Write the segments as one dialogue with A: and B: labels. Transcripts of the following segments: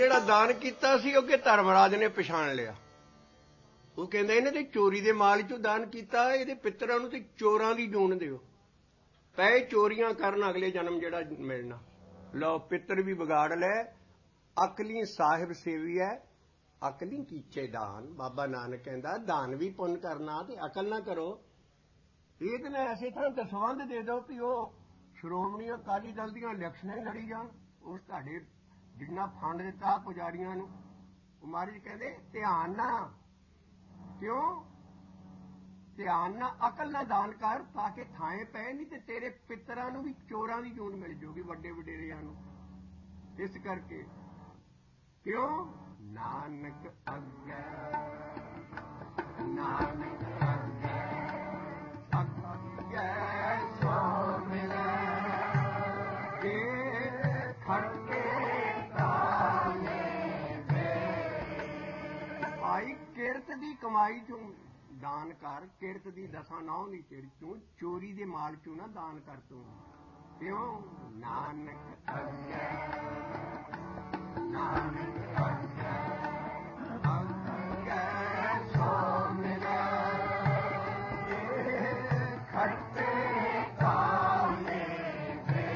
A: ਜਿਹੜਾ ਦਾਨ ਕੀਤਾ ਸੀ ਉਹ ਕਿ ਧਰਮਰਾਜ ਨੇ ਪਛਾਣ ਲਿਆ। ਉਹ ਕਹਿੰਦਾ ਇਹਨੇ ਤੇ ਚੋਰੀ ਦੇ ਮਾਲ ਚੋਂ ਦਾਨ ਕੀਤਾ, ਇਹਦੇ ਪਿੱਤਰਾਂ ਨੂੰ ਤੇ ਚੋਰਾਂ ਦੀ ਜੂਨ ਦਿਓ, ਪਏ ਚੋਰੀਆਂ ਕਰਨ ਅਗਲੇ ਜਨਮ ਜਿਹੜਾ ਮਿਲਣਾ। ਲਓ ਪਿੱਤਰ ਵੀ ਵਿਗਾੜ ਲੈ, ਅਕਲੀ ਸਾਹਿਬ ਸੇਵੀ ਹੈ, ਅਕਲੀ ਕੀਚੇ ਦਾਨ। ਬਾਬਾ ਨਾਨਕ ਕਹਿੰਦਾ ਦਾਨ ਵੀ ਪੁੰਨ ਕਰਨਾ ਤੇ ਅਕਲ ਨਾ ਕਰੋ। ਇਹ ਤਾਂ ਐਸੇ ਤਰ੍ਹਾਂ ਦਸਵੰਧ ਦੇ ਦਿਓ ਵੀ ਉਹ ਸ਼੍ਰੋਮਣੀ ਅਕਾਲੀ ਦਲ ਦੀਆਂ ਇਲੈਕਸ਼ਨਾਂ ਹੀ ਲੜੀ ਜਾਣ। ਉਸ ਤੁਹਾਡੇ ਜਿੰਨਾ ਫੰਡ ਦਿੱਤਾ ਪੁਜਾਰੀਆਂ ਨੂੰ, ਉਹ ਮਹਾਰਾਜ ਕਹਿੰਦੇ ਧਿਆਨ ਨਾ, ਕਿਉਂ ਧਿਆਨ ਨਾਲ ਅਕਲ ਨਾਲ ਦਾਨ ਕਰ, ਤਾਂ ਕਿ ਥਾਂ ਪਏ, ਨਹੀਂ ਤੇ ਤੇਰੇ ਪਿੱਤਰਾਂ ਨੂੰ ਵੀ ਚੋਰਾਂ ਦੀ ਜੂਨ ਮਿਲ ਜਾਊਗੀ, ਵੱਡੇ ਵਡੇਰਿਆਂ ਨੂੰ। ਇਸ ਕਰਕੇ ਕਿਉਂ ਨਾਨਕ ਅੱਗੇ, ਨਾਨਕ ਅੱਗੇ ਅੱਗੇ ਸੋ ਮਿਲੇ ਕੇ ਖੜਕੇ ਤਾਲੇ ਵੇ। ਭਾਈ ਕਿਰਤ ਦੀ ਕਮਾਈ ਚੋਂ ਦਾਨ ਕਰ, ਕਿਰਤ ਦੀ ਦਸਾਂ ਨੌਂ ਦੀ ਚਿਰ ਚੋਂ, ਚੋਰੀ ਦੇ ਮਾਲ ਚੋਂ ਨਾ ਦਾਨ ਕਰ ਤੂੰ। ਕਿਉਂ ਨਾਨਕ ਅੱਗੇ, ਨਾਨਕ ਅੱਗੇ ਅੱਗੇ ਸੋ ਮਿਲੇ ਖੜਕੇ ਤਾਲੇ ਵੇ।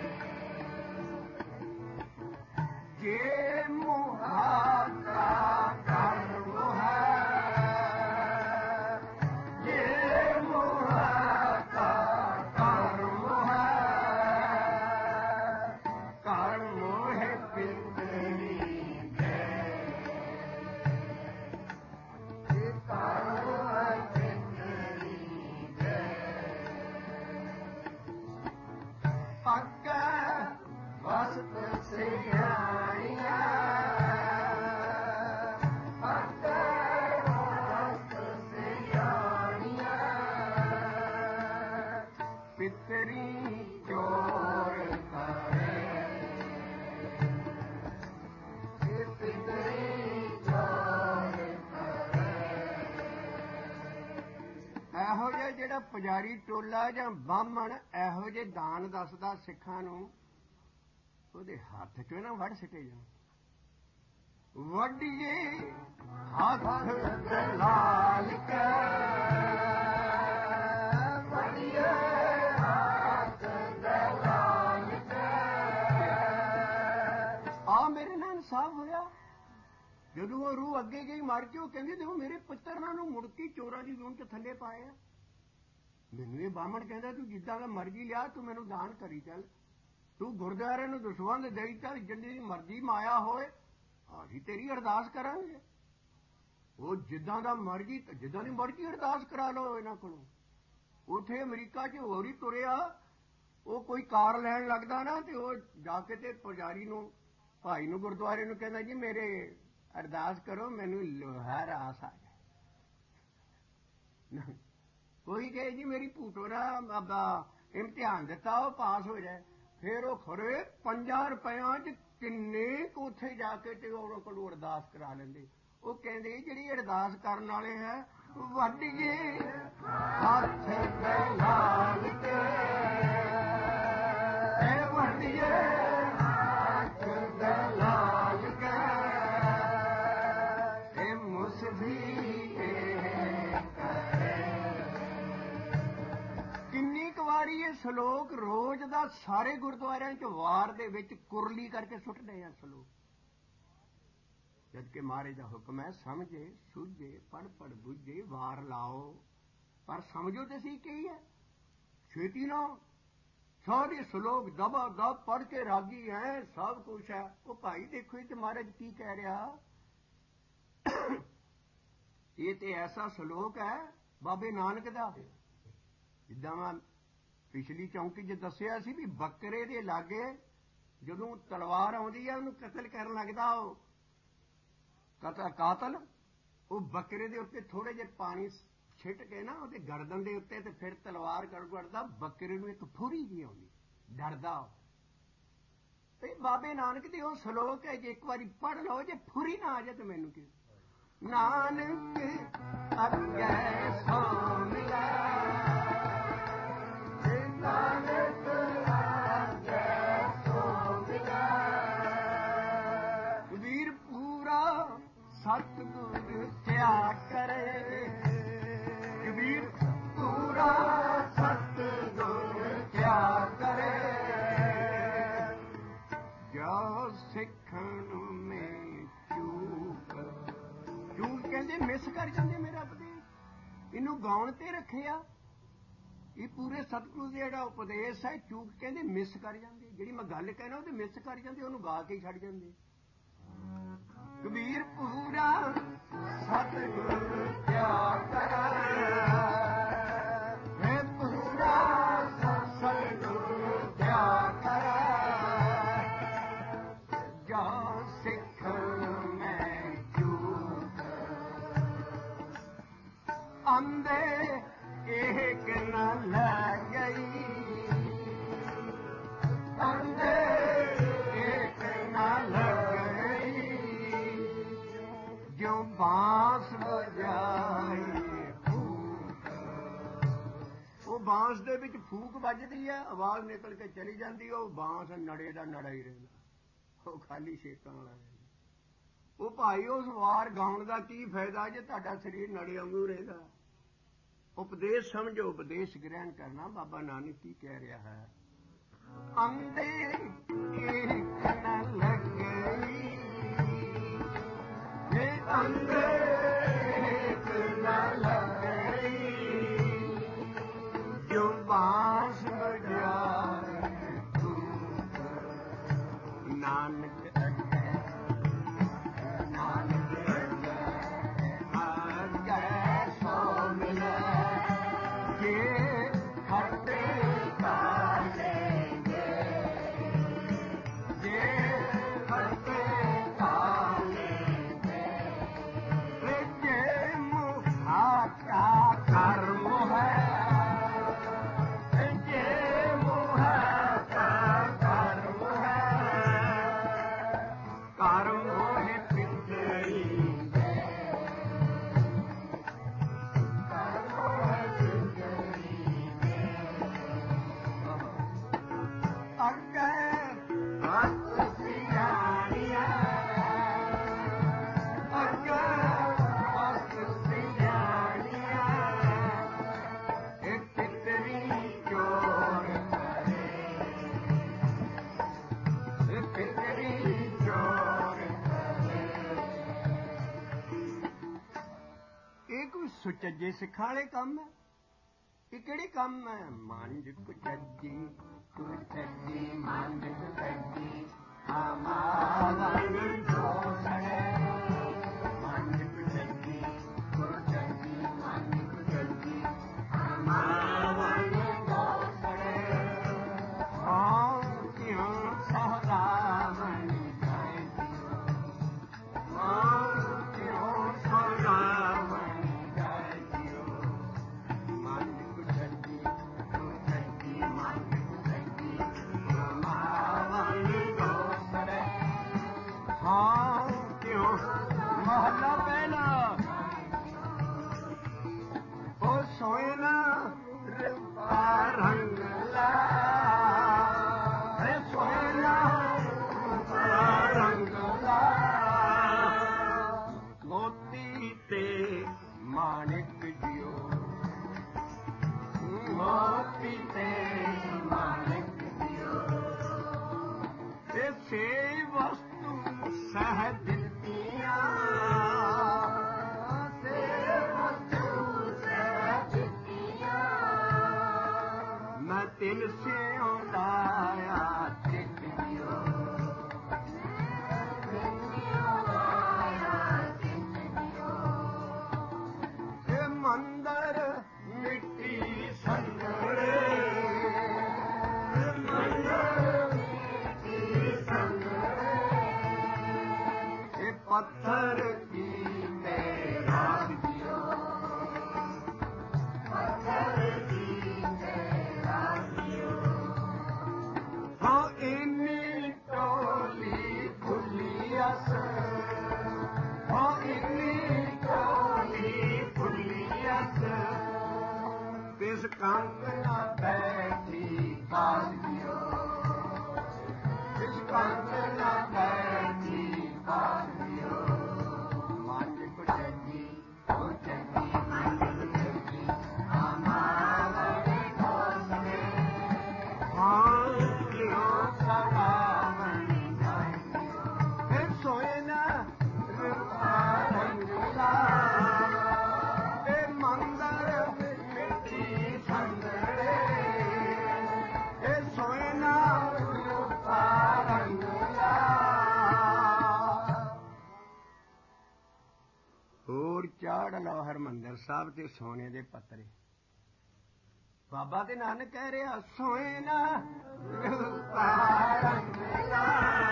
A: ਜੇ ਮੁਹਾ ਦਾ ਕਰਮ ਹੈ, ਜੇ ਮੁਹਾ ਦਾ ਕਰਮ ਹੈ, ਕਰਮ ਹੈ ਪਿਤਰੀ ਦੇ, ਜੇ ਕਰਮ ਹੈ ਪਿਤਰੀ ਦੇ। ਅੱਗੇ ਵਸਤ ਸਿਆਣੀਆਂ, ਅੱਗੇ ਵਸਤ ਸਿਆਣੀਆਂ, ਪਿਤਰੀ ਚੋਰ ਕਰੇ, ਪਿਤਰੀ ਚੋਰ ਕਰੇ। ਇਹੋ ਜਿਹਾ ਜਿਹੜਾ ਪੁਜਾਰੀ ਟੋਲਾ ਜਾਂ ਬਾਹਮਣ ਇਹੋ ਜਿਹੇ ਦਾਨ ਦੱਸਦਾ ਸਿੱਖਾਂ ਨੂੰ, ਉਹਦੇ ਹੱਥ ਚੋਂ ਨਾ ਵੱਢ ਸਿੱਟੇ ਜਾਣ। ਵੱਢੀਏ ਹੱਥ ਲਾਲ ਕੇ, ਵੱਢੀਏ ਹੱਥ ਲਾਲ ਕੇ। ਆ ਮੇਰੇ ਨਾਲ ਇਨਸਾਫ ਹੋਇਆ। ਜਦੋਂ ਉਹ ਰੂਹ ਅੱਗੇ ਗਈ ਮਰ ਕੇ, ਉਹ ਕਹਿੰਦੀ ਦੇਖੋ ਮੇਰੇ ਪੁੱਤਰਾਂ ਨੂੰ ਮੁੜ ਕੇ ਚੋਰਾਂ ਦੀ ਜੂਨ ਚ ਥੱਲੇ ਪਾਇਆ। ਮੈਨੂੰ ਇਹ ਬਾਹਮਣ ਕਹਿੰਦਾ ਤੂੰ ਜਿੱਦਾਂ ਦਾ ਮਰਜ਼ੀ ਲਿਆ, ਤੂੰ ਮੈਨੂੰ ਦਾਨ ਕਰੀ ਚੱਲ, ਤੂੰ ਗੁਰਦੁਆਰੇ ਨੂੰ ਦਸਵੰਧ ਦੇਈ ਚੱਲ, ਜਿੰਨੀ ਮਰਜ਼ੀ ਮਾਇਆ ਹੋਏ ਅਸੀਂ ਤੇਰੀ ਅਰਦਾਸ ਕਰਾਂਗੇ। ਉਹ ਜਿੱਦਾਂ ਦਾ ਮਰਜ਼ੀ, ਜਿੱਦਾਂ ਦੀ ਮਰਜ਼ੀ ਅਰਦਾਸ ਕਰਾ ਲਓ ਇਹਨਾਂ ਕੋਲੋਂ। ਉੱਥੇ ਅਮਰੀਕਾ 'ਚ ਹੋਰ ਹੀ ਤੁਰਿਆ, ਉਹ ਕੋਈ ਕਾਰ ਲੈਣ ਲੱਗਦਾ ਨਾ, ਤੇ ਉਹ ਜਾ ਕੇ ਤੇ ਪੁਜਾਰੀ ਨੂੰ, ਭਾਈ ਨੂੰ, ਗੁਰਦੁਆਰੇ ਨੂੰ ਕਹਿੰਦਾ ਜੀ ਮੇਰੇ ਅਰਦਾਸ ਕਰੋ ਮੈਨੂੰ ਲੋਹਾ ਰਾਸ ਆ ਜਾਏ। ਕੋਈ ਕਹੇ ਜੀ ਮੇਰੀ ਭੂਟੋ ਦਾ ਇਮਤਿਹਾਨ ਦਿੱਤਾ ਉਹ ਪਾਸ ਹੋ ਜਾਏ। ਫਿਰ ਉਹ ਖਰੇ 5 ਰੁਪਇਆਂ 'ਚ ਕਿੰਨੇ ਕੁ ਉੱਥੇ ਜਾ ਕੇ ਤੇ ਉਹਨਾਂ ਕੋਲੋਂ ਅਰਦਾਸ ਕਰਾ ਲੈਂਦੇ। ਉਹ ਕਹਿੰਦੇ ਜਿਹੜੀ ਅਰਦਾਸ ਕਰਨ ਵਾਲੇ ਹੈ ਵੱਢੀਏ ਹੱਥ ਲਾਲ ਕੇ, ਵੱਢੀਏ ਹੱਥ ਲਾਲ ਕੇ, ਇਹ ਮੁਸਦੀ ਕਿੰਨੀ ਕੁ ਵਾਰੀ ਇਹ ਸਲੋਕ ਰੋਜ਼ ਦਾ ਸਾਰੇ ਗੁਰਦੁਆਰਿਆਂ 'ਚ ਵਾਰ ਦੇ ਵਿੱਚ ਕੁਰਲੀ ਕਰਕੇ ਸੁੱਟਦੇ ਆ ਸਲੋਕ। ਜਦਕਿ ਮਹਾਰਾਜ ਦਾ ਹੁਕਮ ਹੈ ਸਮਝੇ ਸੂਝੇ ਪੜ ਪੜ ਬੁੱਝੇ ਵਾਰ ਲਾਓ। ਪਰ ਸਮਝੋ ਤੇ ਸੀ ਕੀ ਹੈ, ਛੇਤੀ ਨਾ ਸਾਰੇ ਸਲੋਕ ਦਬਾ ਦਬ ਪੜ ਕੇ ਰਾਗੀ ਹੈ, ਸਭ ਕੁਛ ਹੈ। ਉਹ ਭਾਈ ਦੇਖੋ ਇਹ ਤੇ ਮਹਾਰਾਜ ਕੀ ਕਹਿ ਰਿਹਾ, ਇਹ ਤੇ ਐਸਾ ਸਲੋਕ ਹੈ ਬਾਬੇ ਨਾਨਕ ਦਾ। ਜਿੱਦਾਂ ਮੈਂ ਪਿਛਲੀ ਚੌਂਕੀ 'ਚ ਦੱਸਿਆ ਸੀ ਵੀ ਬੱਕਰੇ ਦੇ ਲਾਗੇ ਜਦੋਂ ਤਲਵਾਰ ਆਉਂਦੀ ਹੈ ਉਹਨੂੰ ਕਤਲ ਕਰਨ ਲੱਗਦਾ ਉਹ ਕਾਤਲ, ਉਹ ਬੱਕਰੇ ਦੇ ਉੱਤੇ ਥੋੜੇ ਜਿਹੇ ਪਾਣੀ ਛਿੱਟ ਕੇ ਨਾ ਉਹਦੇ ਗਰਦਨ ਦੇ ਉੱਤੇ, ਤੇ ਫਿਰ ਤਲਵਾਰ ਗੜਗੜਦਾ, ਬੱਕਰੇ ਨੂੰ ਇੱਕ ਫੁਰੀ ਜਿਹੀ ਆਉਂਦੀ, ਡਰਦਾ। ਤੇ ਬਾਬੇ ਨਾਨਕ ਦੇ ਉਹ ਸਲੋਕ ਹੈ, ਜੇ ਇੱਕ ਵਾਰੀ ਪੜ੍ਹ ਲਓ, ਜੇ ਫੁਰੀ ਨਾ ਆ ਜਾਏ ਤੇ ਮੈਨੂੰ ਕੀ। ਨਾਨਕ ਅੱਗੇ ਸੋ ਮਿਲੇ, ਨਾਨਕ ਅੱਗੇ ਸੋ ਮਿਲੇ। ਕਬੀਰ ਗਾਉਣ ਤੇ ਰੱਖਿਆ। ਇਹ ਪੂਰੇ ਸਤਿਗੁਰੂ ਦੇ ਜਿਹੜਾ ਉਪਦੇਸ਼ ਹੈ ਚੂਕ ਕਹਿੰਦੇ ਮਿਸ ਕਰ ਜਾਂਦੇ। ਜਿਹੜੀ ਮੈਂ ਗੱਲ ਕਹਿਣਾ ਉਹ ਤੇ ਮਿਸ ਕਰ ਜਾਂਦੇ, ਉਹਨੂੰ ਗਾ ਕੇ ਛੱਡ ਜਾਂਦੇ। ਕਬੀਰ ਪੂਰਾ ਸਤਿਗੁਰੂ ਕਿਆ ਕਰੇ, ਪੂਰਾ ਸਤਿਗੁਰੂ ਕਿਆ ਕਰੇ, ਜਾ ਸਿੱਖ ਮੈਂ ਚੂਕ ਅੰਦੇ एक न लग गई, अंधे एक न लग गई, जो बांस बजाए फूक। वो बांस दे विच फूक ਵੱਜਦੀ है, आवाज निकल के चली जाती है, वो बांस नड़े ਦਾ नड़ा ही रहंदा, वो खाली ਛੇਕਾਂ वाला रहंदा। वो भाई उस वार गाउण ਦਾ ਕੀ ਫਾਇਦਾ ਜੇ ਤੁਹਾਡਾ ਸਰੀਰ ਨੜੇ ਵਾਂਗੂ ਰਹੇਗਾ। उपदेश समझो, उपदेश ग्रहण करना। बाबा नानक की कह रहा है, अंधे एक न लग गई, ये अंधे एक न लग गई, जो बांस बजाए फूक। नानक ਸੁਚੱਜੇ ਸਿੱਖਾਂ ਵਾਲੇ ਕੰਮ ਹੈ। ਇਹ ਕਿਹੜੇ ਕੰਮ ਹੈ? ਮੰਝ ਕੁਚੱਜੀ ਕੁਚੱਜੀ ਮੰਝ ਕੁਚੱਜੀ ਹਮਾਰਨ ਦੋਸੜੇ, ਮੰਝ ਕੁਚੱਜੀ ਕੁਚੱਜੀ ਮੰਝ ਕੁਚੱਜੀ ਹਮਾਰਨ ਦੋਸੜੇ, ਹਾਂ ਕਿਉਂ ਸਹਰਾਵਣ ਜਾਏ ਦਿਓ, ਹਾਂ ਕਿਉਂ ਸਹਰਾਵਣ महला पहला ओ सोना रंग ला, सोना रंग ला, मोती ते माणिक जियो, मोती ते माणिक जियो, से वस्तु सहज तिल से औलाया चिट्ठियों, ये मंदिर मिट्टी संगड़े, मंदिर मिट्टी संगड़े, ये पत्थर की तेरा दियो, पत्थर की तिस कंक न बैठी पास दियो, तिस कंक न बैठी पास दियो, मंझ कुचक्की कुचक्की मंझ कुचक्की हमारे दोसरे, हाँ क्यों सदावन जाएंगे, फिर सोए न रूपा रंगला, मंदिर ਸਾਹਿਬ ਤੇ ਸੋਨੇ ਦੇ ਪੱਤਰੇ। ਬਾਬਾ ਤੇ ਨਾਨਕ ਕਹਿ ਰਿਹਾ ਸੋਏ ਨਾ ਰੂਪਾ ਰੰਗ ਲਾ,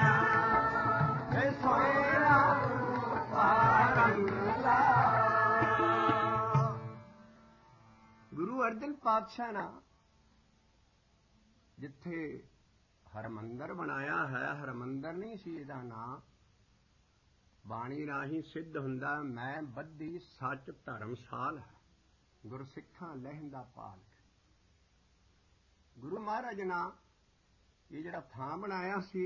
A: ਸੋਏ ਨਾ ਰੂਪਾ ਰੰਗ ਲਾ। ਗੁਰੂ ਅਰਜਨ ਪਾਤਸ਼ਾਹ ਨਾ ਜਿੱਥੇ ਹਰਮੰਦਰ ਬਣਾਇਆ ਹੈ, ਹਰਮੰਦਰ ਨਹੀਂ ਸੀ ਇਹਦਾ ਨਾਂ, ਬਾਣੀ ਰਾਹੀਂ ਸਿੱਧ ਹੁੰਦਾ ਮੈਂ ਬੱਧੀ ਸੱਚ ਧਰਮਸਾਲ ਹੈ, ਗੁਰਸਿੱਖਾਂ ਲਹਿੰਦਾ ਪਾਲਕ। ਗੁਰੂ ਮਹਾਰਾਜ ਨੇ ਇਹ ਜਿਹੜਾ ਥਾਂ ਬਣਾਇਆ ਸੀ,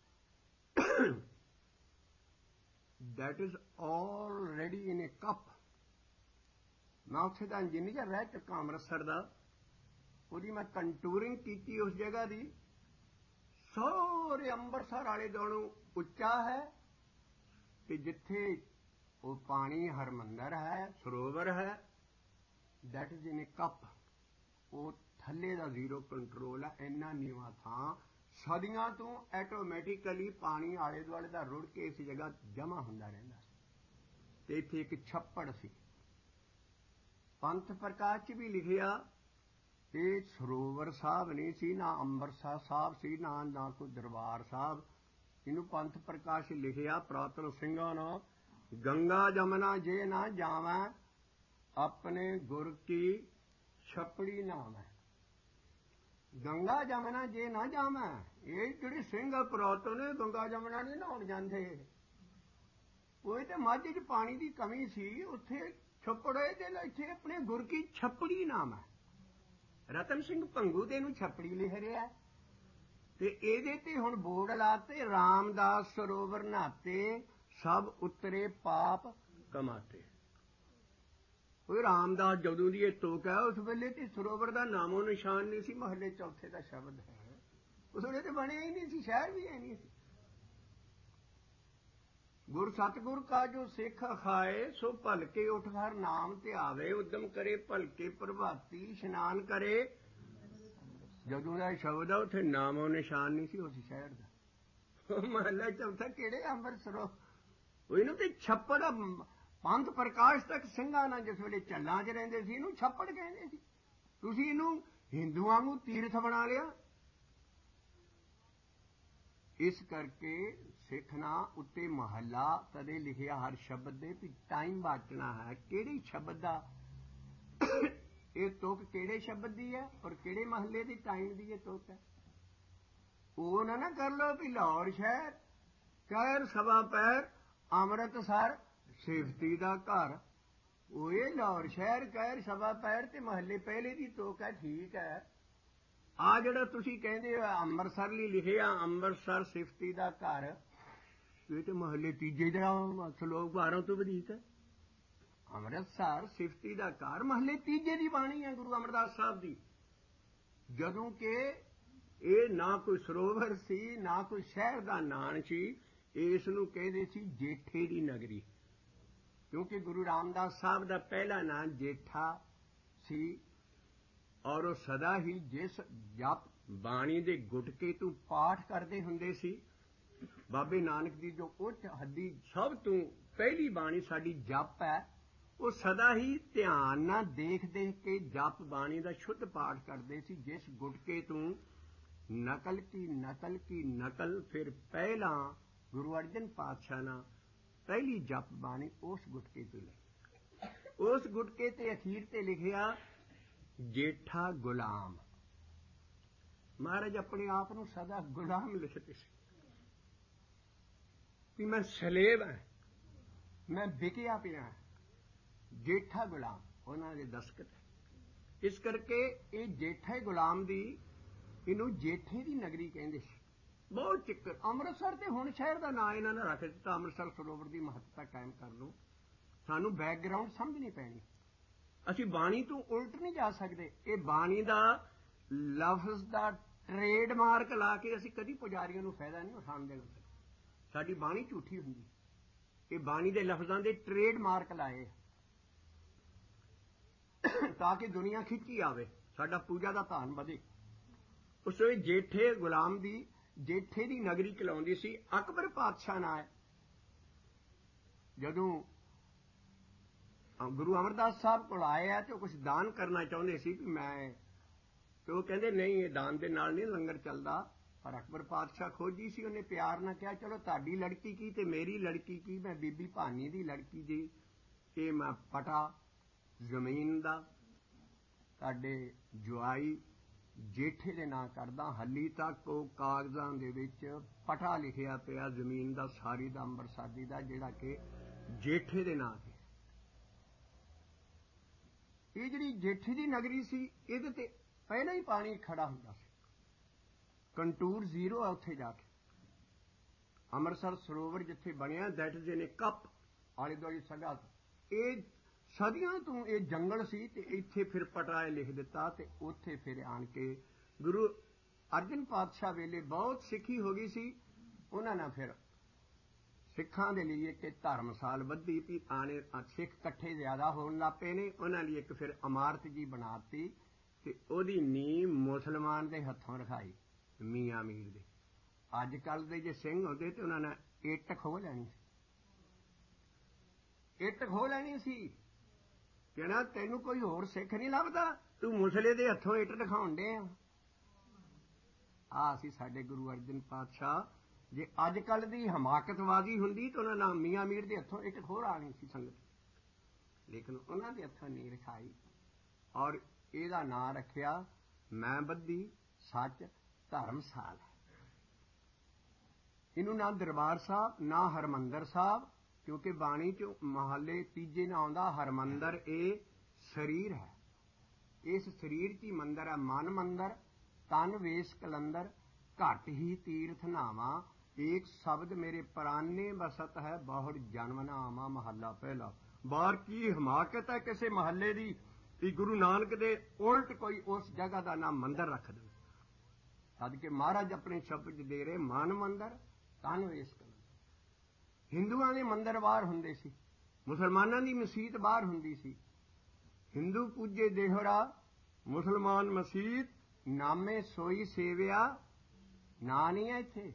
A: that is already in a cup। ਮੈਂ ਉੱਥੇ ਦਾ ਇੰਜੀਨੀਅਰ ਰਹਿ ਚੁੱਕਾ ਅੰਮ੍ਰਿਤਸਰ ਦਾ, ਉਹਦੀ ਮੈਂ ਕੰਟੂਰਿੰਗ ਕੀਤੀ ਉਸ ਜਗ੍ਹਾ ਦੀ। ਸਾਰੇ ਅੰਮ੍ਰਿਤਸਰ ਵਾਲੇ ਦੁਆਲੋਂ ਉੱਚਾ ਹੈ ਕਿ ਜਿੱਥੇ ਉਹ ਪਾਣੀ ਹਰਮੰਦਰ ਹੈ, ਸਰੋਵਰ ਹੈ, that is in a cup. ਉਹ ਥੱਲੇ ਦਾ ਜ਼ੀਰੋ ਕੰਟਰੋਲ ਹੈ, ਇੰਨਾ ਨੀਵਾਂ ਥਾਂ। ਸਦੀਆਂ ਤੋਂ ਆਟੋਮੈਟਿਕਲੀ ਪਾਣੀ ਆਲੇ ਦੁਆਲੇ ਦਾ ਰੁੜ ਕੇ ਇਸ ਜਗ੍ਹਾ ਜਮ੍ਹਾਂ ਹੁੰਦਾ ਰਹਿੰਦਾ ਸੀ। ਤੇ ਇੱਥੇ ਇੱਕ ਛੱਪੜ ਸੀ। ਪੰਥ ਪ੍ਰਕਾਸ਼ 'ਚ ਵੀ ਲਿਖਿਆ ਇਹ ਸਰੋਵਰ ਸਾਹਿਬ ਨਹੀਂ ਸੀ, ਨਾ ਅੰਮ੍ਰਿਤਸਰ ਸਾਹਿਬ ਸੀ, ਨਾ ਕੋਈ ਦਰਬਾਰ ਸਾਹਿਬ। ਇਹਨੂੰ ਪੰਥ ਪ੍ਰਕਾਸ਼ ਲਿਖਿਆ ਪ੍ਰਾਤਨ ਸਿੰਘਾਂ ਨਾਲ, ਗੰਗਾ ਜਮਨਾ ਜੇ ਨਾ ਜਾਵੈਂ ਆਪਣੇ ਗੁਰ ਕੀ ਛਪੜੀ ਨਾਮ ਹੈ। ਗੰਗਾ ਜਮਨਾ ਜੇ ਨਾ ਜਾਵੈਂ, ਇਹ ਜਿਹੜੇ ਸਿੰਘ ਪ੍ਰਾਤਨ ਨੇ ਗੰਗਾ ਜਮਨਾ ਨਹੀਂ ਨਹਾਉਣ ਜਾਂਦੇ। ਉਹ ਤੇ ਮਾਝੇ 'ਚ ਪਾਣੀ ਦੀ ਕਮੀ ਸੀ, ਉੱਥੇ ਛੱਪੜੇ ਤੇ ਇੱਥੇ ਆਪਣੇ ਗੁਰ ਕੀ ਛਪੜੀ ਨਾਮ ਹੈ। ਰਤਨ ਸਿੰਘ ਭੰਗੂ ਦੇ ਨੂੰ ਛੱਪੜੀ ਲਿਖ ਰਿਹਾ ਤੇ ਇਹਦੇ ਤੇ ਹੁਣ ਬੋਰਡ ਲਾਤੇ ਰਾਮਦਾਸ ਸਰੋਵਰ ਨਹਾਤੇ ਸਭ ਉਤਰੇ ਪਾਪ ਕਮਾਤੇ। ਉਹ ਰਾਮਦਾਸ ਜਦੋਂ ਦੀ ਇਹ ਤੋਕ ਹੈ, ਉਸ ਵੇਲੇ ਤੇ ਸਰੋਵਰ ਦਾ ਨਾਮੋ ਨਿਸ਼ਾਨ ਨਹੀਂ ਸੀ। ਮਹੱਲੇ ਚੌਥੇ ਦਾ ਸ਼ਬਦ ਹੈ, ਉਸ ਵੇਲੇ ਤੇ ਬਣਿਆ ਹੀ ਨਹੀਂ ਸੀ, ਸ਼ਹਿਰ ਵੀ ਹੈ ਨਹੀਂ ਸੀ। ਗੁਰ ਸਤਿਗੁਰ ਕਾ ਜੋ ਸਿੱਖ ਖਾਏ, ਸੋ ਭਲਕੇ ਉਠ ਹਰ ਨਾਮ ਤੇ ਆਵੇ, ਉਦਮ ਕਰੇ ਭਲਕੇ ਪ੍ਰਭਾਤੀ ਇਸ਼ਨਾਨ ਕਰੇ। ਜਦੋਂ ਦਾ ਸ਼ਬਦ ਆ ਉੱਥੇ ਨਾਮੋ ਨਿਸ਼ਾਨ ਨਹੀਂ ਸੀ ਉਸ ਸ਼ਹਿਰ ਦਾ। ਮਹੱਲਾ ਚੌਥਾ ਕਿਹੜੇ ਅੰਮ੍ਰਿਤਸਰੋਂ ਉਹ ਇਹਨੂੰ ਤੇ ਛੱਪੜ। ਪੰਥ ਪ੍ਰਕਾਸ਼ ਤੱਕ ਸਿੰਘਾਂ ਨਾਲ ਜਿਸ ਵੇਲੇ ਚੱਲਾਂ 'ਚ ਰਹਿੰਦੇ ਸੀ ਇਹਨੂੰ ਛੱਪੜ ਕਹਿੰਦੇ ਸੀ। ਤੁਸੀਂ ਇਹਨੂੰ ਹਿੰਦੂਆਂ ਨੂੰ ਤੀਰਥ ਬਣਾ ਲਿਆ। ਇਸ ਕਰਕੇ ਸਿੱਖ ਨਾ ਉੱਤੇ ਮਹੱਲਾ ਤਦੇ ਲਿਖਿਆ ਹਰ ਸ਼ਬਦ ਦੇ ਵੀ ਟਾਈਮ ਬਾਟਣਾ ਹੈ। ਕਿਹੜੇ ਸ਼ਬਦ ਦਾ ਇਹ ਤੁਕ, ਕਿਹੜੇ ਸ਼ਬਦ ਦੀ ਹੈ ਔਰ ਕਿਹੜੇ ਮਹੱਲੇ ਦੀ ਟਾਈਮ ਦੀ ਇਹ ਤੁਕ ਹੈ। ਉਹ ਨਾ ਕਰ ਲਓ ਵੀ ਲਾਹੌਰ ਸ਼ਹਿਰ ਕਹਿਰ ਸਵਾ ਪੈਰ ਅੰਮ੍ਰਿਤਸਰ ਸਿਫਤੀ ਦਾ ਘਰ। ਉਹ ਇਹ ਲਾਹੌਰ ਸ਼ਹਿਰ ਕਹਿਰ ਸਵਾ ਪੈਰ ਤੇ ਮਹੱਲੇ ਪਹਿਲੇ ਦੀ ਤੁਕ ਹੈ। ਠੀਕ ਹੈ, ਆ ਜਿਹੜਾ ਤੁਸੀਂ ਕਹਿੰਦੇ ਹੋ ਅੰਮ੍ਰਿਤਸਰ ਲਈ ਲਿਖਿਆ ਅੰਮ੍ਰਿਤਸਰ ਸਿਫਤੀ ਦਾ ਘਰ, ਇਹ ਤੇ ਮਹੱਲੇ ਤੀਜੇ ਦਾ ਸ਼ਲੋਕ 12 ਤੋਂ ਵਧੀਕ ਹੈ। ਅੰਮ੍ਰਿਤਸਰ ਸਿਫਤੀ ਦਾ ਘਰ ਮਹੱਲੇ ਤੀਜੇ ਦੀ ਬਾਣੀ ਹੈ ਗੁਰੂ ਅਮਰਦਾਸ ਸਾਹਿਬ ਦੀ। ਜਦੋਂ ਕਿ ਇਹ ਨਾ ਕੋਈ ਸਰੋਵਰ ਸੀ, ਨਾ ਕੋਈ ਸ਼ਹਿਰ ਦਾ ਨਾਂ ਸੀ, ਇਸ ਨੂੰ ਕਹਿੰਦੇ ਸੀ ਜੇਠੇ ਦੀ ਨਗਰੀ। ਕਿਉਂਕਿ ਗੁਰੂ ਰਾਮਦਾਸ ਸਾਹਿਬ ਦਾ ਪਹਿਲਾ ਨਾਂ ਜੇਠਾ ਸੀ ਔਰ ਉਹ ਸਦਾ ਹੀ ਜਿਸ ਜਪ ਬਾਣੀ ਦੇ ਗੁਟਕੇ ਤੋਂ ਪਾਠ ਕਰਦੇ ਹੁੰਦੇ ਸੀ। ਬਾਬੇ ਨਾਨਕ ਦੀ ਜੋ ਉੱਚ ਹੱਦੀ ਸਭ ਤੋਂ ਪਹਿਲੀ ਬਾਣੀ ਸਾਡੀ ਜਪ ਹੈ, ਉਹ ਸਦਾ ਹੀ ਧਿਆਨ ਨਾਲ ਦੇਖ ਦੇਖ ਕੇ ਜਪ ਬਾਣੀ ਦਾ ਸ਼ੁੱਧ ਪਾਠ ਕਰਦੇ ਸੀ। ਜਿਸ ਗੁਟਕੇ ਤੋਂ ਨਕਲ ਕੀ ਨਕਲ ਕੀ ਨਕਲ, ਫਿਰ ਪਹਿਲਾਂ ਗੁਰੂ ਅਰਜਨ ਪਾਤਸ਼ਾਹ ਨੇ ਪਹਿਲੀ ਜਪ ਬਾਣੀ ਉਸ ਗੁਟਕੇ ਤੋਂ ਲਈ। ਉਸ ਗੁਟਕੇ ਤੇ ਅਖੀਰ ਤੇ ਲਿਖਿਆ ਜੇਠਾ ਗੁਲਾਮ। ਮਹਾਰਾਜ ਆਪਣੇ ਆਪ ਨੂੰ ਸਦਾ ਗੁਲਾਮ ਲਿਖਦੇ ਸੀ ਕਿ ਮੈਂ ਸਲੇਬ ਹਾਂ, ਮੈਂ ਵਿਕਿਆ ਪਿਆ। ਜੇਠਾ ਗੁਲਾਮ ਉਹਨਾਂ ਦੇ ਦਸਤਖਤ ਹੈ। ਇਸ ਕਰਕੇ ਇਹ ਜੇਠੇ ਗੁਲਾਮ ਦੀ, ਇਹਨੂੰ ਜੇਠੇ ਦੀ ਨਗਰੀ ਕਹਿੰਦੇ ਸੀ। ਬਹੁਤ ਚਿੱਕਰ ਅੰਮ੍ਰਿਤਸਰ ਤੇ ਹੁਣ ਸ਼ਹਿਰ ਦਾ ਨਾਂ ਇਹਨਾਂ ਨੇ ਰੱਖ ਦਿੱਤਾ। ਅੰਮ੍ਰਿਤਸਰ ਸਰੋਵਰ ਦੀ ਮਹੱਤਤਾ ਕਾਇਮ ਕਰ ਲਓ। ਸਾਨੂੰ ਬੈਕਗਰਾਉਂਡ ਸਮਝਣੀ ਪੈਣੀ। ਅਸੀਂ ਬਾਣੀ ਤੋਂ ਉਲਟ ਨਹੀਂ ਜਾ ਸਕਦੇ। ਇਹ ਬਾਣੀ ਦਾ ਲਫ਼ਜ਼ ਦਾ ਟ੍ਰੇਡਮਾਰਕ ਲਾ ਕੇ ਅਸੀਂ ਕਦੀ ਪੁਜਾਰੀਆਂ ਨੂੰ ਫਾਇਦਾ ਨਹੀਂ ਉਠਾਉਣ ਦੇਣਾ। ਸਾਡੀ ਬਾਣੀ ਝੂਠੀ ਹੁੰਦੀ। ਇਹ ਬਾਣੀ ਦੇ ਲਫ਼ਜ਼ਾਂ ਦੇ ਟ੍ਰੇਡਮਾਰਕ ਲਾਏ ਤਾਂ ਕਿ ਦੁਨੀਆ ਖਿੱਚੀ ਆਵੇ, ਸਾਡਾ ਪੂਜਾ ਦਾ ਧਾਨ ਵਧੇ। ਉਸ ਵੇਲੇ ਜੇਠੇ ਗੁਲਾਮ ਦੀ, ਜੇਠੇ ਦੀ ਨਗਰੀ ਚਲਾਉਂਦੀ ਸੀ ਅਕਬਰ ਪਾਤਸ਼ਾਹ ਨਾਲ। ਜਦੋਂ ਗੁਰੂ ਅਮਰਦਾਸ ਸਾਹਿਬ ਕੋਲ ਆਏ ਆ ਤੇ ਉਹ ਕੁਝ ਦਾਨ ਕਰਨਾ ਚਾਹੁੰਦੇ ਸੀ ਕਿ ਮੈਂ, ਤੇ ਉਹ ਕਹਿੰਦੇ ਨਹੀਂ, ਇਹ ਦਾਨ ਦੇ ਨਾਲ ਨਹੀਂ ਲੰਗਰ ਚੱਲਦਾ। ਪਰ ਅਕਬਰ ਪਾਤਸ਼ਾਹ ਖੋਜੀ ਸੀ, ਉਹਨੇ ਪਿਆਰ ਨਾਲ ਕਿਹਾ ਚਲੋ ਤੁਹਾਡੀ ਲੜਕੀ ਕੀ ਤੇ ਮੇਰੀ ਲੜਕੀ ਕੀ, ਮੈਂ ਬੀਬੀ ਭਾਨੀ ਦੀ ਲੜਕੀ ਜੀ, ਇਹ ਮੈਂ ਪਟਾ ਜ਼ਮੀਨ ਦਾ ਤੁਹਾਡੇ ਜਵਾਈ ਜੇਠੇ ਦੇ ਨਾਂ ਕਰਦਾ। ਹਾਲੀ ਤੱਕ ਉਹ ਕਾਗਜ਼ਾਂ ਦੇ ਵਿੱਚ ਪਟਾ ਲਿਖਿਆ ਪਿਆ ਜ਼ਮੀਨ ਦਾ ਸਾਰੀ ਦਾ ਅੰਬਰਸਰ ਦਾ, ਜਿਹੜਾ ਕਿ ਜੇਠੇ ਦੇ ਨਾਂ ਤੇ। ਇਹ ਜਿਹੜੀ ਜੇਠੇ ਦੀ ਨਗਰੀ ਸੀ, ਇਹਦੇ ਤੇ ਪਹਿਲਾਂ ਹੀ ਪਾਣੀ ਖੜਾ ਹੁੰਦਾ ਸੀ, ਕੰਟੂਰ ਜ਼ੀਰੋ ਹੈ ਉੱਥੇ ਜਾ ਕੇ। ਅੰਮ੍ਰਿਤਸਰ ਸਰੋਵਰ ਜਿੱਥੇ ਬਣਿਆ, that is in a cup, ਆਲੇ ਦੁਆਲੇ ਸਗਾ, ਇਹ ਸਦੀਆਂ ਤੋਂ ਇਹ ਜੰਗਲ ਸੀ ਤੇ ਇੱਥੇ ਫਿਰ ਪਟਾਏ ਲਿਖ ਦਿੱਤਾ ਤੇ ਉੱਥੇ ਫਿਰ ਆਣ ਕੇ ਗੁਰੂ ਅਰਜਨ ਪਾਤਸ਼ਾਹ ਵੇਲੇ ਬਹੁਤ ਸਿੱਖੀ ਹੋ ਗਈ ਸੀ। ਉਹਨਾਂ ਨੇ ਫਿਰ ਸਿੱਖਾਂ ਦੇ ਲਈ ਇੱਕ ਧਰਮਸਾਲ ਬੱਧੀ ਵੀ ਆਣੇ, ਸਿੱਖ ਇਕੱਠੇ ਜ਼ਿਆਦਾ ਹੋਣ ਲੱਗ ਪਏ ਨੇ, ਉਹਨਾਂ ਲਈ ਇੱਕ ਫਿਰ ਇਮਾਰਤ ਜੀ ਬਣਾਤੀ ਤੇ ਉਹਦੀ ਨੀਂਹ ਮੁਸਲਮਾਨ ਦੇ ਹੱਥੋਂ ਰਖਾਈ, ਮੀਆਂ ਮੀਰ ਦੇ। ਅੱਜ ਕੱਲ੍ਹ ਦੇ ਜੇ ਸਿੰਘ ਹੁੰਦੇ ਤੇ ਉਹਨਾਂ ਨੇ ਇੱਟ ਖੋਹ ਲੈਣੀ ਸੀ, ਇੱਟ ਖੋਹ ਲੈਣੀ ਸੀ, ਕਹਿਣਾ ਤੈਨੂੰ ਕੋਈ ਹੋਰ ਸਿੱਖ ਨਹੀਂ ਲੱਭਦਾ, ਤੂੰ ਮੁਸਲੇ ਦੇ ਹੱਥੋਂ ਇੱਟ ਦਿਖਾਉਣ ਡੇ ਆ ਸੀ ਸਾਡੇ ਗੁਰੂ ਅਰਜਨ ਪਾਤਸ਼ਾਹ। ਜੇ ਅੱਜ ਕੱਲ੍ਹ ਦੀ ਹਮਾਕਤਬਾਜ਼ੀ ਹੁੰਦੀ ਤਾਂ ਉਹਨਾਂ ਨਾਲ ਮੀਆਂ ਮੀਰ ਦੇ ਹੱਥੋਂ ਇੱਟ ਖੋਹ ਆਣੀ ਸੀ ਸੰਗਤ, ਲੇਕਿਨ ਉਹਨਾਂ ਦੇ ਹੱਥੋਂ ਨਹੀਂ ਰਖਾਈ ਔਰ ਇਹਦਾ ਨਾਂ ਰੱਖਿਆ ਮੈਂ ਬੱਧੀ ਸੱਚ ਧਰਮਸਾਲ। ਇਹਨੂੰ ਨਾ ਦਰਬਾਰ ਸਾਹਿਬ ਨਾ ਹਰਮੰਦਰ ਸਾਹਿਬ, ਕਿਉਂਕਿ ਬਾਣੀ ਚ ਮਹੱਲੇ ਤੀਜੇ ਨਾਲ ਆਉਂਦਾ ਹਰਮੰਦਰ, ਇਹ ਸਰੀਰ ਹੈ, ਇਸ ਸਰੀਰ ਚ ਹੀ ਮੰਦਰ ਹੈ। ਮਨ ਮੰਦਰ ਤਨ ਵੇਸ ਕਲੰਦਰ, ਘਟ ਹੀ ਤੀਰਥ ਨਾਵਾਂ, ਏਕ ਸ਼ਬਦ ਮੇਰੇ ਪ੍ਰਾਨੇ ਬਸਤ ਹੈ, ਬਹੁੜ ਜਨਮ ਨਾ ਆਵਾਂ। ਮਹੱਲਾ ਪਹਿਲਾ। ਬਾਹਰ ਕੀ ਹਮਾਕਤ ਹੈ ਕਿਸੇ ਮਹੱਲੇ ਦੀ ਕਿ ਗੁਰੂ ਨਾਨਕ ਦੇ ਉਲਟ ਕੋਈ ਉਸ ਜਗ੍ਹਾ ਦਾ ਨਾਮ ਮੰਦਰ ਰੱਖ ਦੇ। ਤਦ ਕਿ ਮਹਾਰਾਜ ਆਪਣੇ ਸ਼ਬਦ ਦੇ ਰਹੇ ਮਨ ਮੰਦਰ ਤਨ ਵੇਸ ਕਲੰਦਰ। ਹਿੰਦੂਆਂ ਦੇ ਮੰਦਰ ਬਾਹਰ ਹੁੰਦੇ ਸੀ, ਮੁਸਲਮਾਨਾਂ ਦੀ ਮਸੀਤ ਬਾਹਰ ਹੁੰਦੀ ਸੀ। ਹਿੰਦੂ ਪੂਜੇ ਦੇਹਰਾ, ਮੁਸਲਮਾਨ ਮਸੀਤ, ਨਾਮੇ ਸੋਈ ਸੇਵਿਆ। ਨਾ ਨਹੀਂ ਹੈ ਇੱਥੇ,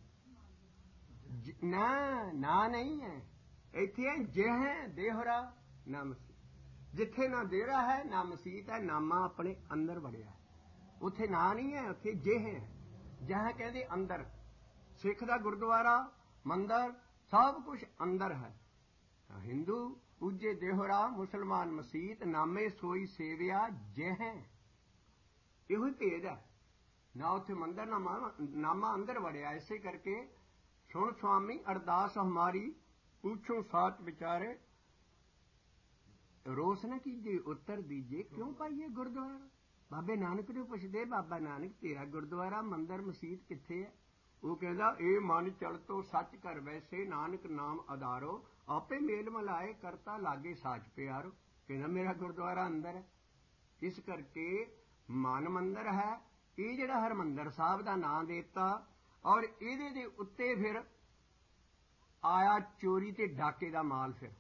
A: ਨਾ ਨਹੀਂ ਹੈ ਇੱਥੇ, ਹੈ ਜਿਹ ਦੇਹਰਾ ਨਾ ਮਸੀਤ। ਜਿੱਥੇ ਨਾ ਦੇਰਾ ਹੈ ਨਾ ਮਸੀਤ ਹੈ, ਨਾਮਾ ਆਪਣੇ ਅੰਦਰ ਵੜਿਆ, ਉੱਥੇ ਨਾ ਨਹੀਂ ਹੈ, ਉੱਥੇ ਜਿਹ ਹੈ। ਜਿਹ ਕਹਿੰਦੇ ਅੰਦਰ। ਸਿੱਖ ਦਾ ਗੁਰਦੁਆਰਾ ਮੰਦਰ ਸਭ ਕੁਝ ਅੰਦਰ ਹੈ। ਹਿੰਦੂ ਪੂਜੇ ਦੇਹਰਾ, ਮੁਸਲਮਾਨ ਮਸੀਤ, ਨਾਮੇ ਸੋਈ ਸੇਵਿਆ ਜਿਹ। ਇਹੋ ਹੀ ਭੇਦ ਹੈ, ਨਾ ਉੱਥੇ ਮੰਦਰ ਨਾਮਾ ਅੰਦਰ ਵੜਿਆ। ਇਸੇ ਕਰਕੇ ਸੁਣ ਸੁਆਮੀ ਅਰਦਾਸ ਹਮਾਰੀ, पूछो साच विचारे, रोस न कीजिए उत्तर दीजिए, क्यों पाइए गुरुद्वारा। बाबे नानक ने पुछदे, बाबा नानक तेरा गुरुद्वारा मंदिर मसीत किथे है? वो कहता ये मन चल तो सच कर वैसे, नानक नाम आधारो, आपे मेल मिलाए करता लागे साच प्यारो। कहना मेरा गुरुद्वारा अंदर है। इस करके मन मंदिर है। ये जिहड़ा हरमंदर साहब का नाम देता और इहदे दे उत्ते फिर आया चोरी ते डाके का माल। फिर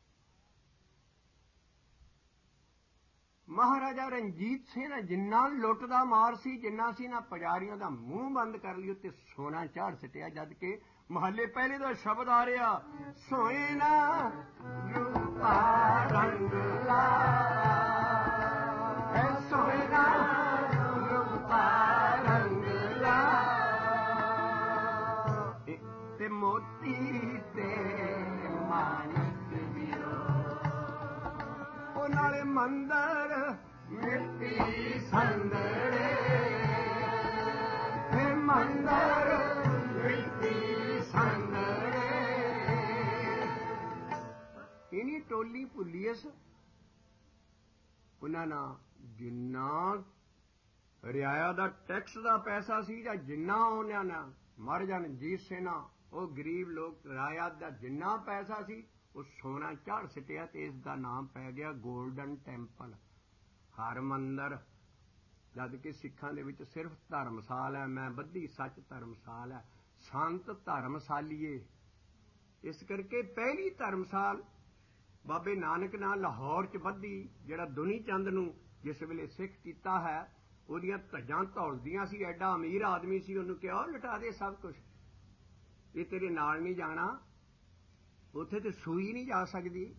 A: महाराजा रणजीत सिंह ने जिन्ना लुट का मार सी, जिन्ना सी ना पुजारियों का मूंह बंद कर लियो ते सोना झाड़ सटिया। जद के महल्ले पहले तो शब्द आ रहा, सोए ना रूपा रंग लावा, सोए ना रूपा रंग लावा, ते मोती ते मानिक दियो, ओ नाले मंदर मिट्टी संदरे, मंदर मिट्टी संदरे। इन्हीं टोली पुलिस उन्होंने जिन्ना रियाया का टैक्स का पैसा सी, या जिन्ना उन्होंने महाराजा रणजीत सिंह वो गरीब लोग राया का जिन्ना पैसा सी वो सोना झाड़ सिटिया, तो इसका नाम पै गया गोल्डन टैंपल, हर मंदिर। जबकि सिखां दे विच सिर्फ धर्मसाल है, मैं बद्धी सच धर्मसाल है, संत धर्मसालीए। इस करके पहली धर्मसाल बाबे नानक नाल लाहौर च बद्धी, जिहड़ा दुनी चंद नूं जिस वेले सिख कीता है, ਉਹਦੀਆਂ ਧੱਜਾਂ ਧੌਲਦੀਆਂ ਸੀ। ਐਡਾ ਅਮੀਰ ਆਦਮੀ ਸੀ, ਉਹਨੂੰ ਕਿਹਾ ਲੁਟਾ ਦੇ ਸਭ ਕੁਝ, ਇਹ ਤੇਰੇ ਨਾਲ ਨਹੀਂ ਜਾਣਾ, ਉੱਥੇ ਤੇ ਸੂਈ ਨਹੀਂ ਜਾ ਸਕਦੀ।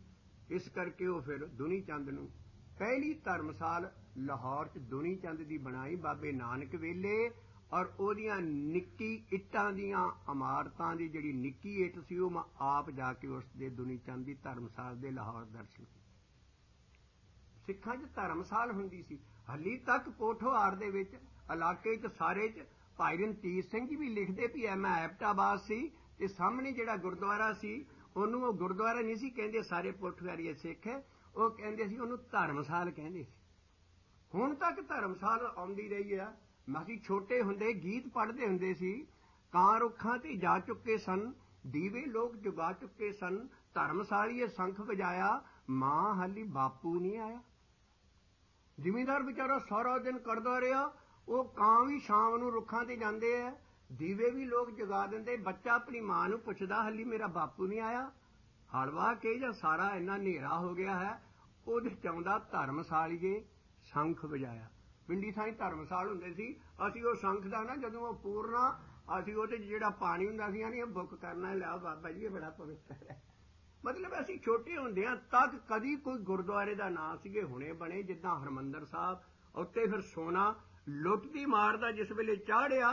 A: ਇਸ ਕਰਕੇ ਉਹ ਫਿਰ ਦੁਨੀ ਚੰਦ ਨੂੰ ਪਹਿਲੀ ਧਰਮਸਾਲ ਲਾਹੌਰ 'ਚ ਦੁਨੀ ਚੰਦ ਦੀ ਬਣਾਈ ਬਾਬੇ ਨਾਨਕ ਵੇਲੇ। ਔਰ ਉਹਦੀਆਂ ਨਿੱਕੀ ਇੱਟਾਂ ਦੀਆਂ ਇਮਾਰਤਾਂ ਦੀ ਜਿਹੜੀ ਨਿੱਕੀ ਇੱਟ ਸੀ ਉਹ ਮੈਂ ਆਪ ਜਾ ਕੇ ਉਸ ਦੇ ਦੁਨੀ ਚੰਦ ਦੀ ਧਰਮਸਾਲ ਦੇ ਲਾਹੌਰ ਦਰਸ਼ਨ ਕੀਤੇ। ਸਿੱਖਾਂ 'ਚ ਧਰਮਸਾਲ ਹੁੰਦੀ ਸੀ। ਹਾਲੀ ਤੱਕ ਪੋਠੋਹਾਰ ਦੇ ਵਿੱਚ ਇਲਾਕੇ 'ਚ ਸਾਰੇ 'ਚ ਭਾਈ ਰਣਜੀਤ ਸਿੰਘ ਜੀ ਵੀ ਲਿਖਦੇ ਵੀ ਮੈਂ ਐਬਟਾਬਾਦ ਸੀ ਤੇ ਸਾਹਮਣੇ ਜਿਹੜਾ ਗੁਰਦੁਆਰਾ ਸੀ ਉਹਨੂੰ ਉਹ ਗੁਰਦੁਆਰਾ ਨਹੀਂ ਸੀ ਕਹਿੰਦੇ, ਸਾਰੇ ਪੋਠੋਹਾਰੀ ਸਿੱਖ ਉਹ ਕਹਿੰਦੇ ਸੀ ਉਹਨੂੰ ਧਰਮਸਾਲ ਕਹਿੰਦੇ ਸੀ। ਹੁਣ ਤੱਕ ਧਰਮਸਾਲ ਆਉਂਦੀ ਰਹੀ ਆ। ਅਸੀਂ ਛੋਟੇ ਹੁੰਦੇ ਗੀਤ ਪੜ੍ਹਦੇ ਹੁੰਦੇ ਸੀ, ਕਾਂ ਰੁੱਖਾਂ ਤੇ ਜਾ ਚੁੱਕੇ ਸਨ, ਦੀਵੇ ਲੋਕ ਜਗਾ ਚੁੱਕੇ ਸਨ, ਧਰਮਸਾਲੀਏ ਸ਼ੰਖ ਵਜਾਇਆ, ਮਾਂ ਹਾਲੀ ਬਾਪੂ ਨਹੀਂ ਆਇਆ। ਜ਼ਿਮੀਂਦਾਰ ਵਿਚਾਰਾ ਸਾਰਾ ਦਿਨ ਕਰਦਾ ਰਿਹਾ, ਉਹ ਕਾਂ ਵੀ ਸ਼ਾਮ ਨੂੰ ਰੁੱਖਾਂ ਤੇ ਜਾਂਦੇ ਐ, ਦੀਵੇ ਵੀ ਲੋਕ ਜਗਾ ਦਿੰਦੇ, ਬੱਚਾ ਆਪਣੀ ਮਾਂ ਨੂੰ ਪੁੱਛਦਾ ਹਾਲੀ ਮੇਰਾ ਬਾਪੂ ਨਹੀਂ ਆਇਆ। ਹਲਵਾ ਕੇ ਜਾਂ ਸਾਰਾ ਇੰਨਾ ਹਨੇਰਾ ਹੋ ਗਿਆ ਹੈ, ਉਹਦੇ ਚਾਹੁੰਦਾ ਧਰਮਸਾਲੀਏ ਸ਼ੰਖ ਵਜਾਇਆ। ਪਿੰਡੀ ਥਾਈਂ ਧਰਮਸਾਲ ਹੁੰਦੇ ਸੀ। ਅਸੀਂ ਉਹ ਸ਼ੰਖ ਦਾ ਨਾ ਜਦੋਂ ਉਹ ਪੂਰਨਾ ਅਸੀਂ ਉਹਦੇ 'ਚ ਜਿਹੜਾ ਪਾਣੀ ਹੁੰਦਾ ਸੀ ਨਹੀਂ ਬੁੱਕ ਕਰਨਾ, ਲਿਆ ਬਾਬਾ ਜੀ ਇਹ ਬੜਾ ਪਵਿੱਤਰ ਹੈ। ਮਤਲਬ ਅਸੀਂ ਛੋਟੇ ਹੁੰਦਿਆਂ ਤੱਕ ਕਦੀ ਕੋਈ ਗੁਰਦੁਆਰੇ ਦਾ ਨਾਂ ਸੀਗੇ, ਹੁਣੇ ਬਣੇ ਜਿੱਦਾਂ ਹਰਿਮੰਦਰ ਸਾਹਿਬ। ਉੱਤੇ ਫਿਰ ਸੋਨਾ ਲੁੱਟ ਦੀ ਮਾਰ ਦਾ ਜਿਸ ਵੇਲੇ ਚਾੜਿਆ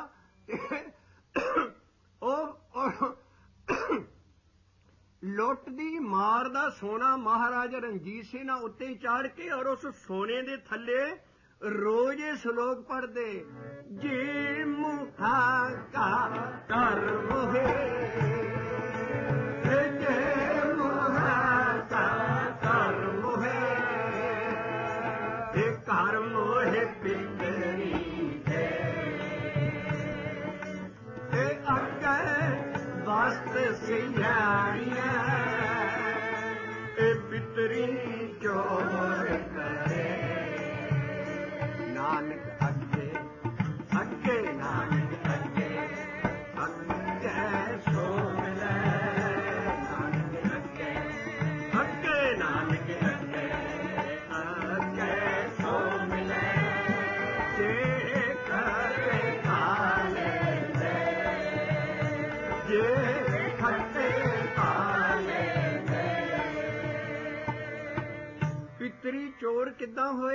A: ਉਹ ਲੁੱਟ ਦੀ ਮਾਰ ਦਾ ਸੋਨਾ ਮਹਾਰਾਜਾ ਰਣਜੀਤ ਸਿੰਘ ਨਾਲ ਉੱਤੇ ਚਾੜ ਕੇ ਔਰ ਉਸ ਸੋਨੇ ਦੇ ਥੱਲੇ ਰੋਜ਼ ਇਹ ਸ਼ਲੋਕ ਪੜ੍ਹਦੇ, ਜੇ ਮੁਖਾ ਕਾ ਕਰਮ ਹੈ, ਜੇ ਮੁਖਾ ਕਾ ਕਰਮ ਹੈ, ਇਹ ਕਰਮ ਹੈ ਪਿਤਰੀ ਹੈ, ਇਹ ਅੱਗੇ ਵਸਤ ਸਿਆਣੀਆਂ, ਇਹ ਪਿਤਰੀ ਚੋਰ ਕਰੇ। ਨਾਨਕ ਅੱਗੇ ਅੱਗੇ ਨਾਨਕ ਅੱਗੇ ਅੱਗੇ ਸੋ ਮਿਲੇ, ਨਾਨਕ ਅੱਗੇ ਅੱਗੇ ਨਾਨਕ ਅੱਗੇ ਅੱਗੇ ਸੋ ਮਿਲੇ, ਜੇ ਖੱਟੇ ਕਾਲੇ ਦੇ, ਜੇ ਖੱਟੇ ਕਾਲੇ ਦੇ। ਪਿਤਰੀ ਚੋਰ ਕਿੱਦਾਂ ਹੋਏ?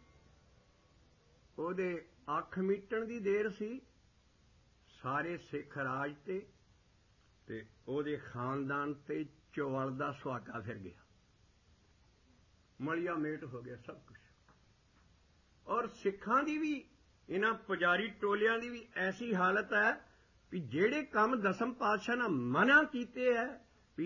A: ਉਹਦੇ ਅੱਖ ਮੀਟਣ ਦੀ ਦੇਰ ਸੀ ਸਾਰੇ ਸਿੱਖ ਰਾਜ ਤੇ ਉਹਦੇ ਖਾਨਦਾਨ ਤੇ ਚੌਲ ਦਾ ਸੁਹਾਗਾ ਫਿਰ ਗਿਆ, ਮਲੀਆ ਮੇਟ ਹੋ ਗਿਆ ਸਭ ਕੁਝ। ਔਰ ਸਿੱਖਾਂ ਦੀ ਵੀ ਇਹਨਾਂ ਪੁਜਾਰੀ ਟੋਲਿਆਂ ਦੀ ਵੀ ਐਸੀ ਹਾਲਤ ਹੈ ਵੀ ਜਿਹੜੇ ਕੰਮ ਦਸਮ ਪਾਤਸ਼ਾਹ ਨੇ ਮਨਾ ਕੀਤੇ ਹੈ ਵੀ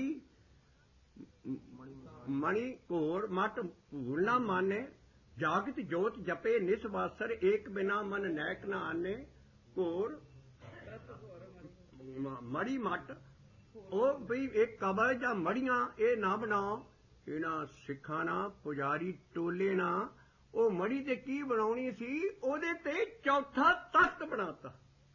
A: ਮਣੀ ਘੋਰ ਮਟ ਭੂਲ ਨਾ ਮਾਨੇ, ਜਾਗਤ ਜੋਤ ਜਪੇ ਨਿਸਵਾਸਰ, ਏਕ ਬਿਨਾ ਮਨ ਨੈਕ ਨਾ ਆਨੇ, ਘੋਰ ਮੜੀ ਮੱਟ, ਉਹ ਵੀ ਇੱਕ ਕਬਰ ਜਾਂ ਮੜੀਆਂ ਇਹ ਨਾ ਬਣਾਓ। ਇਹਨਾਂ ਸਿੱਖਾਂ ਨਾਲ ਪੁਜਾਰੀ ਟੋਲੇ ਨਾਲ ਉਹ ਮੜੀ ਤੇ ਕੀ ਬਣਾਉਣੀ ਸੀ, ਉਹਦੇ ਤੇ ਚੌਥਾ ਤਖਤ ਬਣਾਤਾ।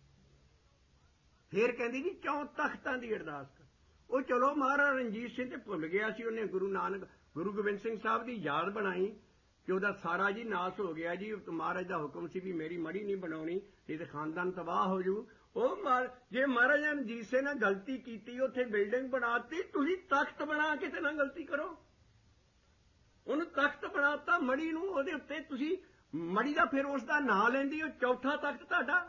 A: ਫੇਰ ਕਹਿੰਦੀ ਜੀ 4 ਤਖਤਾਂ ਦੀ ਅਰਦਾਸ ਕਰ। ਉਹ ਚਲੋ ਮਹਾਰਾਜਾ ਰਣਜੀਤ ਸਿੰਘ ਤੇ ਭੁੱਲ ਗਿਆ ਸੀ, ਉਹਨੇ ਗੁਰੂ ਗੋਬਿੰਦ ਸਿੰਘ ਸਾਹਿਬ ਦੀ ਯਾਦ ਬਣਾਈ ਕਿ ਉਹਦਾ ਸਾਰਾ ਜੀ ਨਾਸ ਹੋ ਗਿਆ ਜੀ, ਮਹਾਰਾਜ ਦਾ ਹੁਕਮ ਸੀ ਵੀ ਮੇਰੀ ਮੜੀ ਨਹੀਂ ਬਣਾਉਣੀ ਨਹੀਂ ਤੇ ਖਾਨਦਾਨ ਤਬਾਹ ਹੋ ਜੂ। ਉਹ ਜੇ ਮਹਾਰਾਜਾ ਰਣਜੀਤ ਸਿੰਘ ਨੇ ਗਲਤੀ ਕੀਤੀ, ਉੱਥੇ ਬਿਲਡਿੰਗ ਬਣਾਤੀ, ਤੁਸੀਂ ਤਖਤ ਬਣਾ ਕੇ ਤੇ ਨਾ ਗਲਤੀ ਕਰੋ। ਉਹਨੂੰ ਤਖਤ ਬਣਾਤਾ ਮੜੀ ਨੂੰ, ਉਹਦੇ ਉੱਤੇ ਤੁਸੀਂ ਮੜੀ ਦਾ ਫਿਰ ਉਸ ਦਾ ਨਾਂ ਲੈਂਦੀ, ਉਹ ਚੌਥਾ ਤਖਤ ਤੁਹਾਡਾ।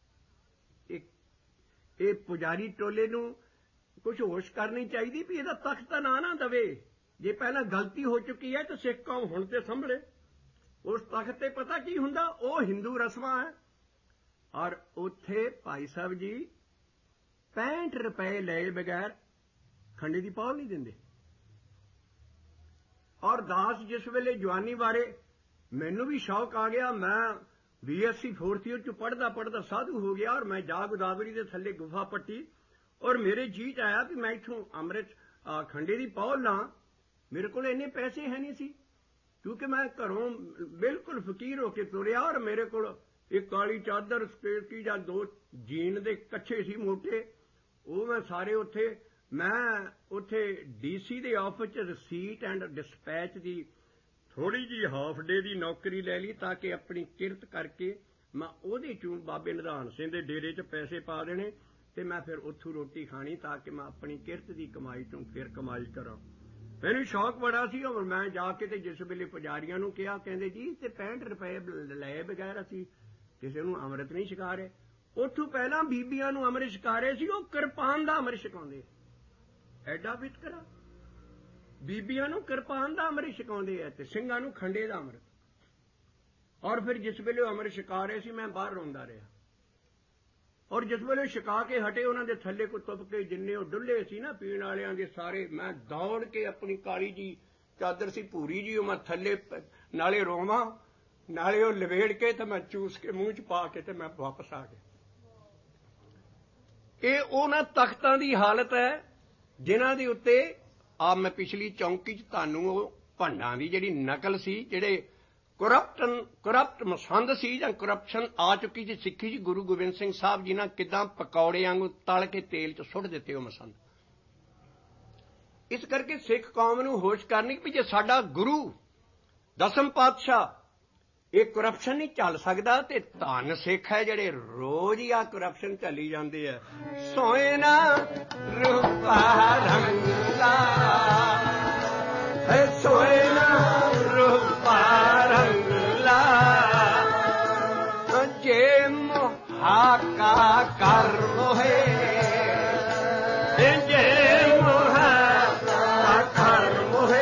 A: ਇਹ ਪੁਜਾਰੀ ਟੋਲੇ ਨੂੰ ਕੁਝ ਹੋਸ਼ ਕਰਨੀ ਚਾਹੀਦੀ ਵੀ ਇਹਦਾ ਤਖਤ ਦਾ ਨਾਂ ਨਾ ਦਵੇ। ਜੇ ਪਹਿਲਾਂ ਗਲਤੀ ਹੋ ਚੁੱਕੀ ਹੈ ਤਾਂ ਸਿੱਖ ਕੌਮ ਹੁਣ ਤੇ ਸੰਭਲੇ। ਉਸ ਤਖਤ ਤੇ ਪਤਾ ਕੀ ਹੁੰਦਾ, ਉਹ ਹਿੰਦੂ ਰਸਮਾਂ ਹੈ। ਔਰ ਉੱਥੇ ਭਾਈ ਸਾਹਿਬ ਜੀ 65 ਰੁਪਏ ਲਏ ਬਗੈਰ ਖੰਡੇ ਦੀ ਪੌਲ ਨਹੀਂ ਦਿੰਦੇ। ਔਰ ਦਾਸ ਜਿਸ ਵੇਲੇ ਜਵਾਨੀ ਬਾਰੇ ਮੈਨੂੰ ਵੀ ਸ਼ੌਕ ਆ ਗਿਆ, ਮੈਂ BSc 4th ਈਅਰ ਚ ਪੜ੍ਹਦਾ ਸਾਧੂ ਹੋ ਗਿਆ, ਔਰ ਮੈਂ ਜਾ ਗੋਦਾਵਰੀ ਦੇ ਥੱਲੇ ਗੁਫਾ ਪੱਟੀ, ਔਰ ਮੇਰੇ ਜੀ ਚ ਆਇਆ ਵੀ ਮੈਂ ਇੱਥੋਂ ਅੰਮ੍ਰਿਤ ਖੰਡੇ ਦੀ ਪੌਲ ਲਾਂ। ਮੇਰੇ ਕੋਲ ਇੰਨੇ ਪੈਸੇ ਹੈ ਨਹੀਂ ਸੀ ਕਿਉਂਕਿ ਮੈਂ ਘਰੋਂ ਬਿਲਕੁਲ ਫਕੀਰ ਹੋ ਕੇ ਤੁਰਿਆ, ਔਰ ਮੇਰੇ ਕੋਲ ਇੱਕ ਕਾਲੀ ਚਾਦਰ ਸਪੇਟੀ ਜਾਂ 2 ਜੀਨ ਦੇ ਕੱਛੇ ਸੀ ਮੋਟੇ, ਉਹ ਮੈਂ ਸਾਰੇ ਉੱਥੇ DC ਦੇ ਆਫਿਸ ਚ ਰਸੀਟ ਐਂਡ ਡਿਸਪੈਚ ਦੀ ਥੋੜੀ ਜਿਹੀ ਹਾਫ ਡੇ ਦੀ ਨੌਕਰੀ ਲੈ ਲਈ ਤਾਂ ਕਿ ਆਪਣੀ ਕਿਰਤ ਕਰਕੇ ਮੈਂ ਉਹਦੇ ਚੋਂ ਬਾਬੇ ਨਿਧਾਨ ਸਿੰਘ ਦੇ ਡੇਰੇ 'ਚ ਪੈਸੇ ਪਾ ਦੇਣੇ ਤੇ ਮੈਂ ਫਿਰ ਉੱਥੋਂ ਰੋਟੀ ਖਾਣੀ ਤਾਂ ਕਿ ਮੈਂ ਆਪਣੀ ਕਿਰਤ ਦੀ ਕਮਾਈ ਤੋਂ ਫਿਰ ਕਮਾਈ ਕਰਾਂ। ਮੈਨੂੰ ਸ਼ੌਕ ਬੜਾ ਸੀ। ਔਰ ਮੈਂ ਜਾ ਕੇ ਤੇ ਜਿਸ ਵੇਲੇ ਪੁਜਾਰੀਆਂ ਨੂੰ ਕਿਹਾ, ਕਹਿੰਦੇ ਜੀ ਤੇ 65 ਰੁਪਏ ਲਏ ਬਗੈਰ ਅਸੀਂ ਕਿਸੇ ਨੂੰ ਅੰਮ੍ਰਿਤ ਨਹੀਂ ਛਕਾ ਰਹੇ। ਉੱਥੋਂ ਪਹਿਲਾਂ ਬੀਬੀਆਂ ਨੂੰ ਅੰਮ੍ਰਿਤ ਛਕਾ ਰਹੇ ਸੀ, ਉਹ ਕਿਰਪਾਨ ਦਾ ਅੰਮ੍ਰਿਤ ਛਕਾਉਂਦੇ। ਐਡਾ ਵਿਤਕਰਾ, ਬੀਬੀਆਂ ਨੂੰ ਕਿਰਪਾਨ ਦਾ ਅੰਮ੍ਰਿਤ ਛਕਾਉਂਦੇ ਆ ਤੇ ਸਿੰਘਾਂ ਨੂੰ ਖੰਡੇ ਦਾ ਅੰਮ੍ਰਿਤ। ਔਰ ਫਿਰ ਜਿਸ ਵੇਲੇ ਉਹ ਅੰਮ੍ਰਿਤ ਛਕਾ ਰਹੇ ਸੀ, ਮੈਂ ਬਾਹਰ ਰੋਂਦਾ ਰਿਹਾ। ਔਰ ਜਿਸ ਵੇਲੇ ਛਕਾ ਕੇ ਹਟੇ, ਉਹਨਾਂ ਦੇ ਥੱਲੇ ਕੋ ਤੁੱਪ ਕੇ ਜਿੰਨੇ ਉਹ ਡੁੱਲੇ ਸੀ ਨਾ ਪੀਣ ਵਾਲਿਆਂ ਦੇ ਸਾਰੇ, ਮੈਂ ਦੌੜ ਕੇ ਆਪਣੀ ਕਾਲੀ ਜੀ ਚਾਦਰ ਸੀ ਭੂਰੀ ਜੀ, ਉਹ ਮੈਂ ਥੱਲੇ ਨਾਲੇ ਰੋਵਾਂ ਨਾਲੇ ਉਹ ਲਵੇੜ ਕੇ ਤੇ ਮੈਂ ਚੂਸ ਕੇ ਮੂੰਹ 'ਚ ਪਾ ਕੇ ਤੇ ਮੈਂ ਵਾਪਸ ਆ ਗਿਆ। ਇਹ ਉਹਨਾਂ ਤਖਤਾਂ ਦੀ ਹਾਲਤ ਹੈ ਜਿਨ੍ਹਾਂ ਦੇ ਉੱਤੇ ਮੈਂ ਪਿਛਲੀ ਚੌਂਕੀ 'ਚ ਤੁਹਾਨੂੰ ਉਹ ਭੰਡਾਂ ਦੀ ਜਿਹੜੀ ਨਕਲ ਸੀ, ਜਿਹੜੇ ਕਰਪਟ ਮਸੰਦ ਸੀ ਜਾਂ ਕਰਪਸ਼ਨ ਆ ਚੁੱਕੀ ਸੀ ਸਿੱਖੀ 'ਚ, ਗੁਰੂ ਗੋਬਿੰਦ ਸਿੰਘ ਸਾਹਿਬ ਜੀ ਨਾਲ ਕਿੱਦਾਂ ਪਕੌੜਿਆਂ ਨੂੰ ਤਲ ਕੇ ਤੇਲ 'ਚ ਸੁੱਟ ਦਿੱਤੇ ਉਹ ਮਸੰਦ। ਇਸ ਕਰਕੇ ਸਿੱਖ ਕੌਮ ਨੂੰ ਹੋਸ਼ ਕਰਨੀ ਵੀ ਜੇ ਸਾਡਾ ਗੁਰੂ ਦਸਮ ਪਾਤਸ਼ਾਹ ਇਹ ਕਰਪਸ਼ਨ ਨਹੀਂ ਚੱਲ ਸਕਦਾ ਤੇ ਧੰਨ ਸਿੱਖ ਹੈ ਜਿਹੜੇ ਰੋਜ਼ ਹੀ ਆ ਕਰਪਸ਼ਨ ਚੱਲੀ ਜਾਂਦੇ ਆ। ਸੋਏ ਨਾ ਰੂਪਾ ਰੰਗਲਾ ਹੈ, ਸੋਏ ਨਾ ਰੂਪਾ ਰੰਗਲਾ, ਜੇ ਮੁਹਾਕਾ ਕਰ ਮੋਹੇ, ਜੇ ਮੁਹਾਕਾ ਕਰ ਮੋਹੇ।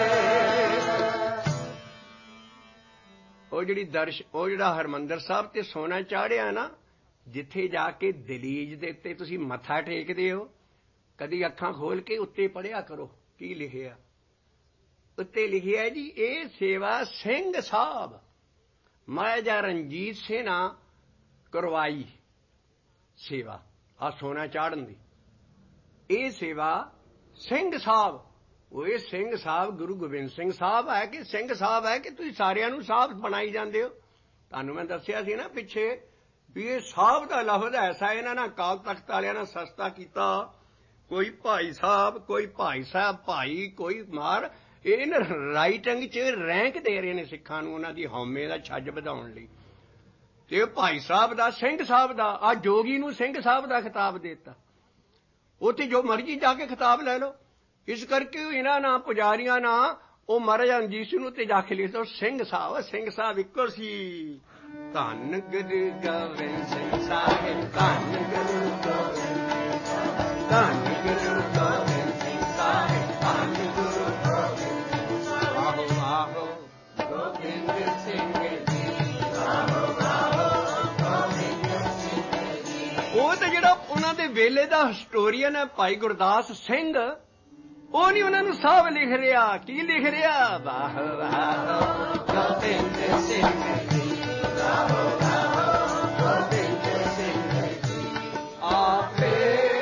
A: ਉਹ ਜਿਹੜਾ ਹਰਿਮੰਦਰ ਸਾਹਿਬ ਤੇ ਸੋਨਾ ਚਾੜਿਆ ਨਾ, ਜਿੱਥੇ ਜਾ ਕੇ ਦਲੀਜ ਦੇ ਉੱਤੇ ਤੁਸੀਂ ਮੱਥਾ ਟੇਕਦੇ ਹੋ, ਕਦੀ ਅੱਖਾਂ ਖੋਲ ਕੇ ਉੱਤੇ ਪੜ੍ਹਿਆ ਕਰੋ ਕੀ ਲਿਖਿਆ। ਉੱਤੇ ਲਿਖਿਆ ਜੀ, ਇਹ ਸੇਵਾ ਸਿੰਘ ਸਾਹਿਬ ਮਹਾਰਾਜਾ ਰਣਜੀਤ ਸਿੰਘ ਨਾਲ ਕਰਵਾਈ ਸੇਵਾ, ਆ ਸੋਨਾ ਚਾੜਨ ਦੀ। ਇਹ ਸੇਵਾ ਸਿੰਘ ਸਾਹਿਬ, ਉਹ ਇਹ ਸਿੰਘ ਸਾਹਿਬ ਗੁਰੂ ਗੋਬਿੰਦ ਸਿੰਘ ਸਾਹਿਬ ਹੈ ਕਿ ਸਿੰਘ ਸਾਹਿਬ ਹੈ ਕਿ ਤੁਸੀਂ ਸਾਰਿਆਂ ਨੂੰ ਸਾਹਿਬ ਬਣਾਈ ਜਾਂਦੇ ਹੋ। ਤੁਹਾਨੂੰ ਮੈਂ ਦੱਸਿਆ ਸੀ ਨਾ ਪਿੱਛੇ ਵੀ ਇਹ ਸਾਹਿਬ ਦਾ ਲਫ਼ਜ਼ ਐਸਾ ਇਹਨਾਂ ਨਾਲ ਅਕਾਲ ਤਖ਼ਤ ਵਾਲਿਆਂ ਨਾਲ ਸਸਤਾ ਕੀਤਾ। ਕੋਈ ਭਾਈ ਸਾਹਿਬ, ਕੋਈ ਭਾਈ ਸਾਹਿਬ ਭਾਈ, ਕੋਈ ਮਾਰ, ਇਹਨਾਂ ਰਾਈਟਿੰਗ 'ਚ ਰੈਂਕ ਦੇ ਰਹੇ ਨੇ ਸਿੱਖਾਂ ਨੂੰ ਉਹਨਾਂ ਦੀ ਹਉਮੈ ਦਾ ਛੱਜ ਵਧਾਉਣ ਲਈ। ਤੇ ਭਾਈ ਸਾਹਿਬ ਦਾ, ਸਿੰਘ ਸਾਹਿਬ ਦਾ, ਆ ਜੋਗੀ ਨੂੰ ਸਿੰਘ ਸਾਹਿਬ ਦਾ ਖਿਤਾਬ ਦੇ ਦਿੱਤਾ। ਉੱਥੇ ਜੋ ਮਰਜ਼ੀ ਜਾ ਕੇ ਖਿਤਾਬ ਲੈ ਲਓ। ਇਸ ਕਰਕੇ ਇਹਨਾਂ ਨਾਲ ਪੁਜਾਰੀਆਂ ਨਾਲ ਉਹ ਮਹਾਰਾਜਾ ਰਣਜੀਤ ਸਿੰਘ ਨੂੰ ਤੇ ਜਾ ਕੇ ਲਿਖ ਦਿਓ ਸਿੰਘ ਸਾਹਿਬ। ਸਿੰਘ ਸਾਹਿਬ ਇੱਕੋ ਸੀ। ਧੰਨ ਗੁਰੂ ਗੋਬਿੰਦ ਸਿੰਘ ਸਾਹਿਬ, ਧੰਨ ਗੁਰੂ ਗੋਬਿੰਦ ਸਿੰਘ ਸਾਹਿਬ, ਧੰਨ ਗੁਰੂ ਗੋਬਿੰਦ ਸਿੰਘ ਸਾਹਿਬ, ਧੰਨ ਗੁਰੂ ਗੋਬਿੰਦ ਸਿੰਘ ਸਾਹਿਬ। ਆਹੋ ਆਹੋ ਗੋਬਿੰਦ ਸਿੰਘ ਜੀ, ਆਹੋ ਆਹੋ ਗੋਬਿੰਦ ਸਿੰਘ ਜੀ। ਉਹ ਤਾਂ ਜਿਹੜਾ ਉਹਨਾਂ ਦੇ ਵੇਲੇ ਦਾ ਹਿਸਟੋਰੀਅਨ ਹੈ ਭਾਈ ਗੁਰਦਾਸ ਸਿੰਘ, ਉਹ ਨਹੀਂ ਉਹਨਾਂ ਨੂੰ ਸਾਹਿਬ ਲਿਖ ਰਿਹਾ। ਕੀ ਲਿਖ ਰਿਹਾ? ਵਾਹ ਵਾਹ ਗੋਬਿੰਦ ਸਿੰਘ ਜੀ, ਵਾਹ ਵਾਹ ਗੋਬਿੰਦ ਸਿੰਘ ਜੀ। ਆਪੇ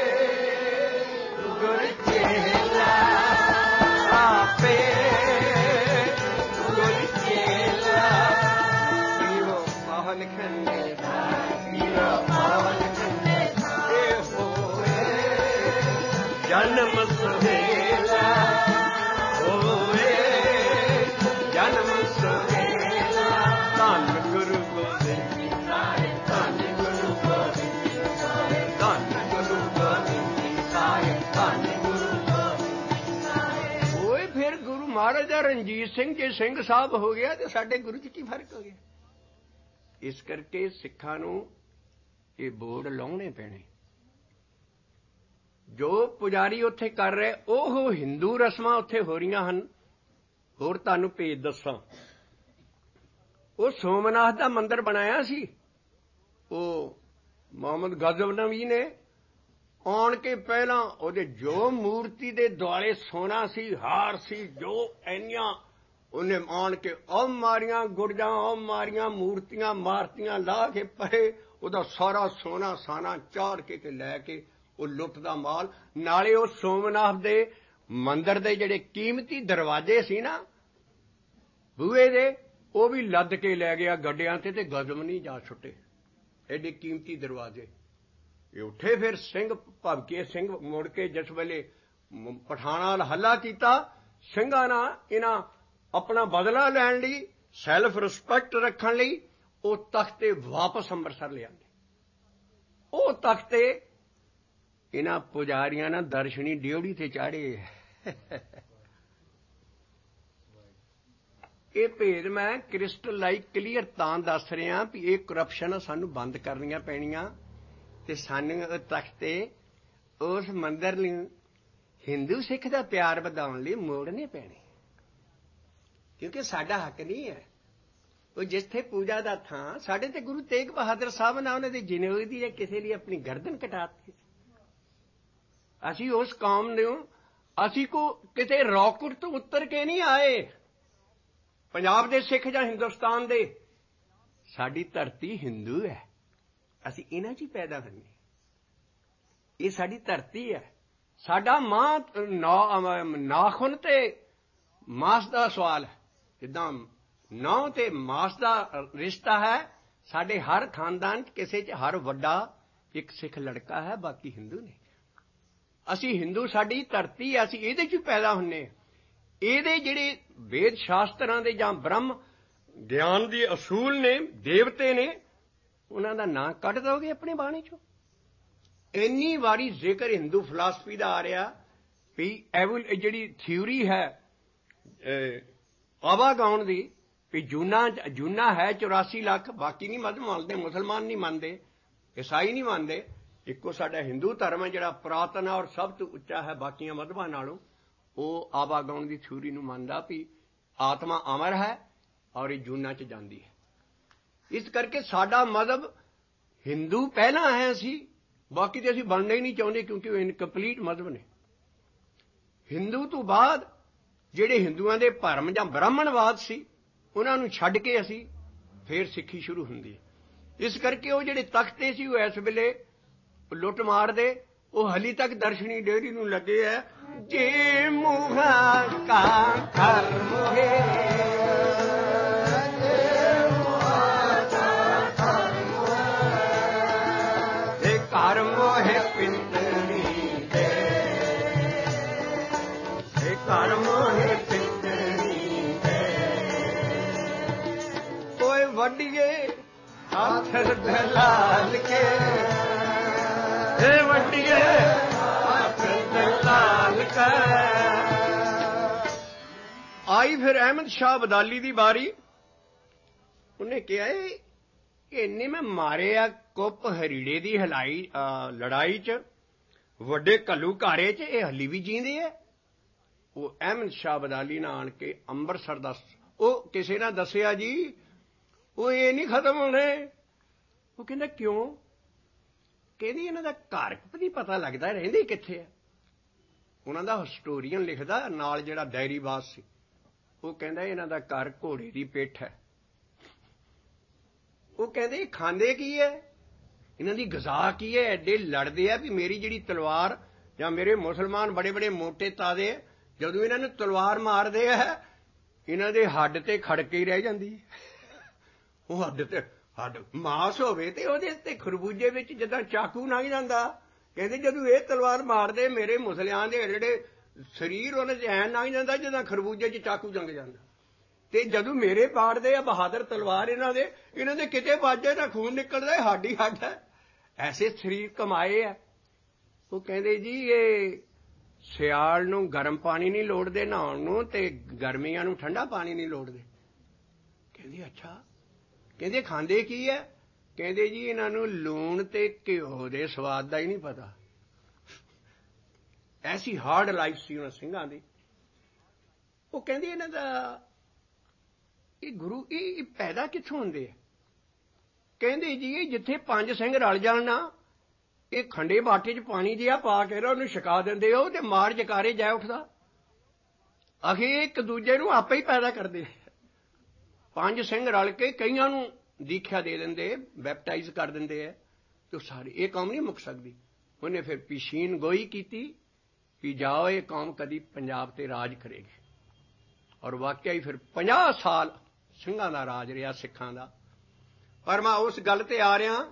A: ਗੁਰ ਚੇਲਾ, ਆਪੇ ਗੁਰ ਚੇਲਾ, ਪੀਰੋ ਪਾਹ ਲਿਖਣਗੇ, ਪੀਰੋ ਪਾਹ ਲਿਖਣਗੇ, ਇਹ ਹੋਏ ਜਨਮ ਸੁਹੇਲਾ, ਹੋਏ ਜਨਮ ਸੁਹੇਲਾ। ਧੰਨ ਗੁਰੂ ਗੋਬਿੰਦ ਸਿੰਘ ਸਾਹਿਬ, ਧੰਨ ਗੁਰੂ ਗੋਬਿੰਦ ਸਿੰਘ ਸਾਹਿਬ, ਧੰਨ ਗੁਰੂ ਗੋਬਿੰਦ ਸਿੰਘ ਸਾਹਿਬ, ਧੰਨ ਗੁਰੂ ਗੋਬਿੰਦ ਸਿੰਘ ਸਾਹਿਬ। ਓਏ ਫਿਰ ਗੁਰੂ ਮਹਾਰਾਜਾ ਰਣਜੀਤ ਸਿੰਘ ਜੇ ਸਿੰਘ ਸਾਹਿਬ ਹੋ ਗਿਆ ਤੇ ਸਾਡੇ ਗੁਰੂ 'ਚ ਕੀ ਫਰਕ ਹੋ ਗਿਆ? ਇਸ ਕਰਕੇ ਸਿੱਖਾਂ ਨੂੰ ਇਹ ਬੋਰਡ ਲਾਉਣੇ ਪੈਣੇ। ਜੋ ਪੁਜਾਰੀ ਉੱਥੇ ਕਰ ਰਹੇ ਉਹ ਹਿੰਦੂ ਰਸਮਾਂ ਉੱਥੇ ਹੋ ਰਹੀਆਂ ਹਨ। ਹੋਰ ਤੁਹਾਨੂੰ ਭੇਦ ਦੱਸਾਂ, ਉਹ ਸੋਮਨਾਥ ਦਾ ਮੰਦਿਰ ਬਣਾਇਆ ਸੀ ਉਹ ਮੁਹੰਮਦ ਗਜ਼ਨਵੀ ਨੇ। ਆਉਣ ਕੇ ਪਹਿਲਾਂ ਉਹਦੇ ਜੋ ਮੂਰਤੀ ਦੇ ਦੁਆਲੇ ਸੋਨਾ ਸੀ, ਹਾਰ ਸੀ, ਜੋ ਇੰਨੀਆਂ ਉਹਨੇ ਆਣ ਕੇ ਉਹ ਮਾਰੀਆਂ ਗੁਰਜਾਂ, ਉਹ ਮਾਰੀਆਂ ਮੂਰਤੀਆਂ, ਮਾਰਤੀਆਂ ਲਾ ਕੇ ਪਰੇ ਉਹਦਾ ਸਾਰਾ ਸੋਨਾ ਸਾਨਾ ਚਾੜ ਕੇ ਤੇ ਲੈ ਕੇ ਉਹ ਲੁੱਟ ਦਾ ਮਾਲ। ਨਾਲੇ ਉਹ ਸੋਮਨਾਥ ਦੇ ਮੰਦਿਰ ਦੇ ਜਿਹੜੇ ਕੀਮਤੀ ਦਰਵਾਜ਼ੇ ਸੀ ਨਾ ਬੂਹੇ ਦੇ, ਉਹ ਵੀ ਲੱਦ ਕੇ ਲੈ ਗਿਆ ਗੱਡਿਆਂ ਤੇ ਗਜ਼ਨਵੀ ਜਾ ਛੁੱਟੇ। ਐਡੇ ਕੀਮਤੀ ਦਰਵਾਜ਼ੇ ਇਹ ਉੱਠੇ। ਫਿਰ ਸਿੰਘ ਭਗਕੇ ਸਿੰਘ ਮੁੜ ਕੇ ਜਿਸ ਵੇਲੇ ਪਠਾਣਾਂ ਨਾਲ ਹੱਲਾ ਕੀਤਾ, ਸਿੰਘਾਂ ਨਾਲ ਇਹਨਾਂ ਆਪਣਾ ਬਦਲਾ ਲੈਣ ਲਈ, ਸੈਲਫ ਰਿਸਪੈਕਟ ਰੱਖਣ ਲਈ ਉਹ ਤਖਤੇ ਵਾਪਸ ਅੰਮ੍ਰਿਤਸਰ ਲਿਆਂਦੇ। ਉਹ ਤਖਤੇ ਇਹਨਾਂ ਪੁਜਾਰੀਆਂ ਨਾਲ ਦਰਸ਼ਨੀ ਡਿਉੜੀ ਤੇ ਚਾੜੇ। ਇਹ ਭੇਦ ਮੈਂ ਕ੍ਰਿਸਟਲਾਈਕ ਕਲੀਅਰ ਤਾਂ ਦੱਸ ਰਿਹਾ ਵੀ ਇਹ ਕਰਪਸ਼ਨ ਸਾਨੂੰ ਬੰਦ ਕਰਨੀਆਂ ਪੈਣੀਆਂ ਤੇ ਸਾਨੂੰ ਤਖਤ ਤੇ ਉਸ ਮੰਦਰ ਨੂੰ ਹਿੰਦੂ ਸਿੱਖ ਦਾ ਪਿਆਰ ਵਧਾਉਣ ਲਈ ਮੋੜਨੇ ਪੈਣੇ, ਕਿਉਂਕਿ ਸਾਡਾ ਹੱਕ ਨਹੀਂ ਹੈ। ਉਹ ਜਿੱਥੇ ਪੂਜਾ ਦਾ ਥਾਂ ਸਾਡੇ ਤੇ ਗੁਰੂ ਤੇਗ ਬਹਾਦਰ ਸਾਹਿਬ ਨੇ ਉਹਨਾਂ ਦੀ ਜਿਨੋਈ ਦੀ ਕਿਸੇ ਲਈ ਆਪਣੀ ਗਰਦਨ ਕਟਾਤੀ। ਅਸੀਂ ਉਸ ਕੌਮ ਨੂੰ ਅਸੀਂ ਕੋ ਕਿਤੇ ਰੌਕਟ ਤੋਂ ਉੱਤਰ ਕੇ ਨਹੀਂ ਆਏ, ਪੰਜਾਬ ਦੇ ਸਿੱਖ ਜਾਂ ਹਿੰਦੁਸਤਾਨ ਦੇ। ਸਾਡੀ ਧਰਤੀ ਹਿੰਦੂ ਹੈ, ਅਸੀਂ ਇਹਨਾਂ 'ਚ ਹੀ ਪੈਦਾ ਹੋਏ। ਇਹ ਸਾਡੀ ਧਰਤੀ ਹੈ। ਸਾਡਾ ਨਾਖੁਨ ਤੇ ਮਾਸ ਦਾ ਸਵਾਲ ਹੈ, ਜਿੱਦਾਂ ਨਹੁੰ ਤੇ ਮਾਸ ਦਾ ਰਿਸ਼ਤਾ ਹੈ। ਸਾਡੇ ਹਰ ਖਾਨਦਾਨ 'ਚ ਕਿਸੇ 'ਚ ਹਰ ਵੱਡਾ ਇੱਕ ਸਿੱਖ ਲੜਕਾ ਹੈ, ਬਾਕੀ ਹਿੰਦੂ ਨੇ। ਅਸੀਂ ਹਿੰਦੂ, ਸਾਡੀ ਧਰਤੀ ਹੈ, ਅਸੀਂ ਇਹਦੇ 'ਚ ਪੈਦਾ ਹੁੰਦੇ ਹਾਂ। ਇਹਦੇ ਜਿਹੜੇ ਵੇਦ ਸ਼ਾਸਤਰਾਂ ਦੇ ਜਾਂ ਬ੍ਰਹਮ ਗਿਆਨ ਦੇ ਅਸੂਲ ਨੇ, ਦੇਵਤੇ ਨੇ, ਉਹਨਾਂ ਦਾ ਨਾਂ ਕੱਢ ਦੋਗੇ ਆਪਣੀ ਬਾਣੀ 'ਚੋਂ। ਇੰਨੀ ਵਾਰੀ ਜ਼ਿਕਰ ਹਿੰਦੂ ਫਿਲਾਸਫੀ ਦਾ ਆ ਰਿਹਾ ਵੀ ਜਿਹੜੀ ਥਿਊਰੀ ਹੈ ਆਵਾਗਾਉਣ ਦੀ, ਵੀ ਜੂਨਾ ਹੈ 84 ਲੱਖ, ਬਾਕੀ ਨਹੀਂ ਮਜ਼ਹਬ ਮੰਨਦੇ, ਮੁਸਲਮਾਨ ਨਹੀਂ ਮੰਨਦੇ, ਈਸਾਈ ਨਹੀਂ ਮੰਨਦੇ। ਇੱਕੋ ਸਾਡਾ ਹਿੰਦੂ ਧਰਮ ਹੈ ਜਿਹੜਾ ਪੁਰਾਤਨ ਹੈ ਔਰ ਸਭ ਤੋਂ ਉੱਚਾ ਹੈ ਬਾਕੀਆਂ ਮਜ਼ਹਬਾਂ ਨਾਲੋਂ। ਉਹ ਆਵਾਗਾਉਣ ਦੀ ਥਿਊਰੀ ਨੂੰ ਮੰਨਦਾ ਵੀ ਆਤਮਾ ਅਮਰ ਹੈ ਔਰ ਇਹ ਜੂਨਾਂ 'ਚ ਜਾਂਦੀ ਹੈ। ਇਸ ਕਰਕੇ ਸਾਡਾ ਮਜ਼ਹਬ ਹਿੰਦੂ ਪਹਿਲਾਂ ਹੈ ਅਸੀਂ, ਬਾਕੀ ਤੇ ਅਸੀਂ ਬਣਨਾ ਹੀ ਨਹੀਂ ਚਾਹੁੰਦੇ, ਕਿਉਂਕਿ ਉਹ ਇਨਕੰਪਲੀਟ ਮਜ਼ਹਬ ਨੇ। ਹਿੰਦੂ ਤੋਂ ਬਾਅਦ ਜਿਹੜੇ ਹਿੰਦੂਆਂ ਦੇ ਭਰਮ ਜਾਂ ਬ੍ਰਾਹਮਣਵਾਦ ਸੀ, ਉਹਨਾਂ ਨੂੰ ਛੱਡ ਕੇ ਅਸੀਂ ਫੇਰ ਸਿੱਖੀ ਸ਼ੁਰੂ ਹੁੰਦੀ ਹੈ। ਇਸ ਕਰਕੇ ਉਹ ਜਿਹੜੇ ਤਖਤੇ ਸੀ ਉਹ ਇਸ ਵੇਲੇ ਲੁੱਟ ਮਾਰਦੇ, ਉਹ ਹਲੀ ਤੱਕ ਦਰਸ਼ਨੀ ਡੇਅਰੀ ਨੂੰ ਲੱਗੇ ਹੈ। ਜੇ ਮੂਹਾਂ ਕਾ ਧਰਮ ਹੈ, ਘਰ ਮੋਹਿ ਪਿੰਡਰੀ ਦੇ, ਘਰ ਮੋਹਿ ਪਿੰਡਰੀ ਦੇ, ਕੋਈ ਵੱਡੀਏ ਹੱਥ ਦਲਾਲ ਕੇ, ਵੱਡੀਏ ਹੱਥ ਦਲਾਲ ਕੇ। ਆਈ ਫਿਰ ਅਹਿਮਦ ਸ਼ਾਹ ਅਬਦਾਲੀ ਦੀ ਬਾਰੀ। ਉਹਨੇ ਕਿਹਾ ਇੰਨੇ ਮੈਂ ਮਾਰੇ ਆ ਕੁੱਪ ਹਰੀੜੇ ਦੀ ਲੜਾਈ 'ਚ, ਵੱਡੇ ਘੱਲੂ ਘਾਰੇ 'ਚ, ਇਹ ਹਲੀ ਵੀ ਜੀਂਦੇ ਆ। ਉਹ ਅਹਿਮਦ ਸ਼ਾਹ ਅਬਦਾਲੀ ਨਾਲ ਆਣ ਕੇ ਅੰਮ੍ਰਿਤਸਰ ਦਾ, ਉਹ ਕਿਸੇ ਨੇ ਦੱਸਿਆ ਜੀ ਉਹ ਇਹ ਨਹੀਂ ਖਤਮ ਹੋਣੇ। ਉਹ ਕਹਿੰਦਾ ਕਿਉਂ? ਕਹਿੰਦੀ ਇਹਨਾਂ ਦਾ ਘਰ ਨਹੀਂ ਪਤਾ ਲੱਗਦਾ, ਰਹਿੰਦੇ ਕਿੱਥੇ ਆ। ਉਹਨਾਂ ਦਾ ਹਿਸਟੋਰੀਅਨ ਲਿਖਦਾ ਨਾਲ ਜਿਹੜਾ ਡਾਇਰੀਬਾਜ਼ ਸੀ, ਉਹ ਕਹਿੰਦਾ ਇਹਨਾਂ ਦਾ ਘਰ ਘੋੜੇ ਦੀ ਪਿੱਠ ਹੈ। ਉਹ ਕਹਿੰਦੇ ਖਾਂਦੇ ਕੀ ਹੈ, ਇਹਨਾਂ ਦੀ ਗ਼ਜ਼ਾ ਕੀ ਹੈ? ਐਡੇ ਲੜਦੇ ਆ ਵੀ ਮੇਰੀ ਜਿਹੜੀ ਤਲਵਾਰ, ਜਾਂ ਮੇਰੇ ਮੁਸਲਮਾਨ ਬੜੇ ਬੜੇ ਮੋਟੇ ਤਾਦੇ, ਜਦੋਂ ਇਹਨਾਂ ਨੂੰ ਤਲਵਾਰ ਮਾਰਦੇ ਆ ਇਹਨਾਂ ਦੇ ਹੱਡ ਤੇ ਖੜਕੇ ਹੀ ਰਹਿ ਜਾਂਦੀ। ਉਹ ਹੱਡ ਮਾਸ ਹੋਵੇ ਤੇ ਉਹਦੇ ਤੇ ਖਰਬੂਜੇ ਵਿੱਚ ਜਿੱਦਾਂ ਚਾਕੂ ਲੰਘ ਜਾਂਦਾ। ਕਹਿੰਦੇ ਜਦੋਂ ਇਹ ਤਲਵਾਰ ਮਾਰਦੇ ਮੇਰੇ ਮੁਸਲਿਆਂ ਦੇ ਜਿਹੜੇ ਸਰੀਰ ਉਹਨੇ 'ਚ ਐਂ ਲੰਘ ਜਾਂਦਾ ਜਿੱਦਾਂ ਖਰਬੂਜੇ 'ਚ ਚਾਕੂ ਲੰਘ ਜਾਂਦਾ। ਤੇ ਜਦੋਂ ਮੇਰੇ ਪਾੜਦੇ ਆ ਬਹਾਦਰ ਤਲਵਾਰ ਇਹਨਾਂ ਦੇ ਕਿਤੇ ਵੱਜੇ ਤਾਂ ਖੂਨ ਨਿਕਲਦਾ, ਹੱਡ ਹੀ ਹੱਡ ਹੈ। ਐਸੇ ਸਰੀਰ ਕਮਾਏ ਆ। ਉਹ ਕਹਿੰਦੇ ਜੀ ਇਹ ਸਿਆਲ ਨੂੰ ਗਰਮ ਪਾਣੀ ਨਹੀਂ ਲੋੜਦੇ ਨਹਾਉਣ ਨੂੰ, ਤੇ ਗਰਮੀਆਂ ਨੂੰ ਠੰਡਾ ਪਾਣੀ ਨਹੀਂ ਲੋੜਦੇ। ਕਹਿੰਦੇ ਅੱਛਾ। ਕਹਿੰਦੇ ਖਾਂਦੇ ਕੀ ਹੈ? ਕਹਿੰਦੇ ਜੀ ਇਹਨਾਂ ਨੂੰ ਲੂਣ ਤੇ ਘਿਓ ਦੇ ਸਵਾਦ ਦਾ ਹੀ ਨਹੀਂ ਪਤਾ। ਐਸੀ ਹਾਰਡ ਲਾਈਫ ਸੀ ਉਹਨਾਂ ਸਿੰਘਾਂ ਦੀ। ਉਹ ਕਹਿੰਦੇ ਇਹਨਾਂ ਦਾ ਇਹ ਗੁਰੂ ਇਹ ਪੈਦਾ ਕਿੱਥੋਂ ਹੁੰਦੇ ਆ? ਕਹਿੰਦੇ ਜੀ ਇਹ ਜਿੱਥੇ 5 ਸਿੰਘ ਰਲ ਜਾਣ ਨਾ, ਇਹ ਖੰਡੇ ਬਾਟੇ 'ਚ ਪਾਣੀ ਜਿਹਾ ਪਾ ਕੇ ਉਹਨੂੰ ਛਕਾ ਦਿੰਦੇ ਹੋ ਤੇ ਮਾਰ ਜਕਾਰੇ ਜਾ ਉੱਠਦਾ। ਅਖੇ ਇੱਕ ਦੂਜੇ ਨੂੰ ਆਪੇ ਹੀ ਪੈਦਾ ਕਰਦੇ। 5 ਸਿੰਘ ਰਲ ਕੇ ਕਈਆਂ ਨੂੰ ਦੀਖਿਆ ਦੇ ਦਿੰਦੇ, ਬੈਪਟਾਈਜ਼ ਕਰ ਦਿੰਦੇ ਆ, ਤੇ ਸਾਰੇ ਇਹ ਕੌਮ ਨਹੀਂ ਮੁੱਕ ਸਕਦੀ। ਉਹਨੇ ਫਿਰ ਪਿਸ਼ੀਨ ਗੋਈ ਕੀਤੀ ਕਿ ਜਾਓ ਇਹ ਕੌਮ ਕਦੀ ਪੰਜਾਬ ਤੇ ਰਾਜ ਕਰੇਗੀ। ਔਰ ਵਾਕਿਆ ਹੀ ਫਿਰ 50 ਸਾਲ ਸਿੰਘਾਂ ਦਾ ਰਾਜ ਰਿਹਾ, ਸਿੱਖਾਂ ਦਾ। ਪਰ ਮੈਂ ਉਸ ਗੱਲ ਤੇ ਆ ਰਿਹਾ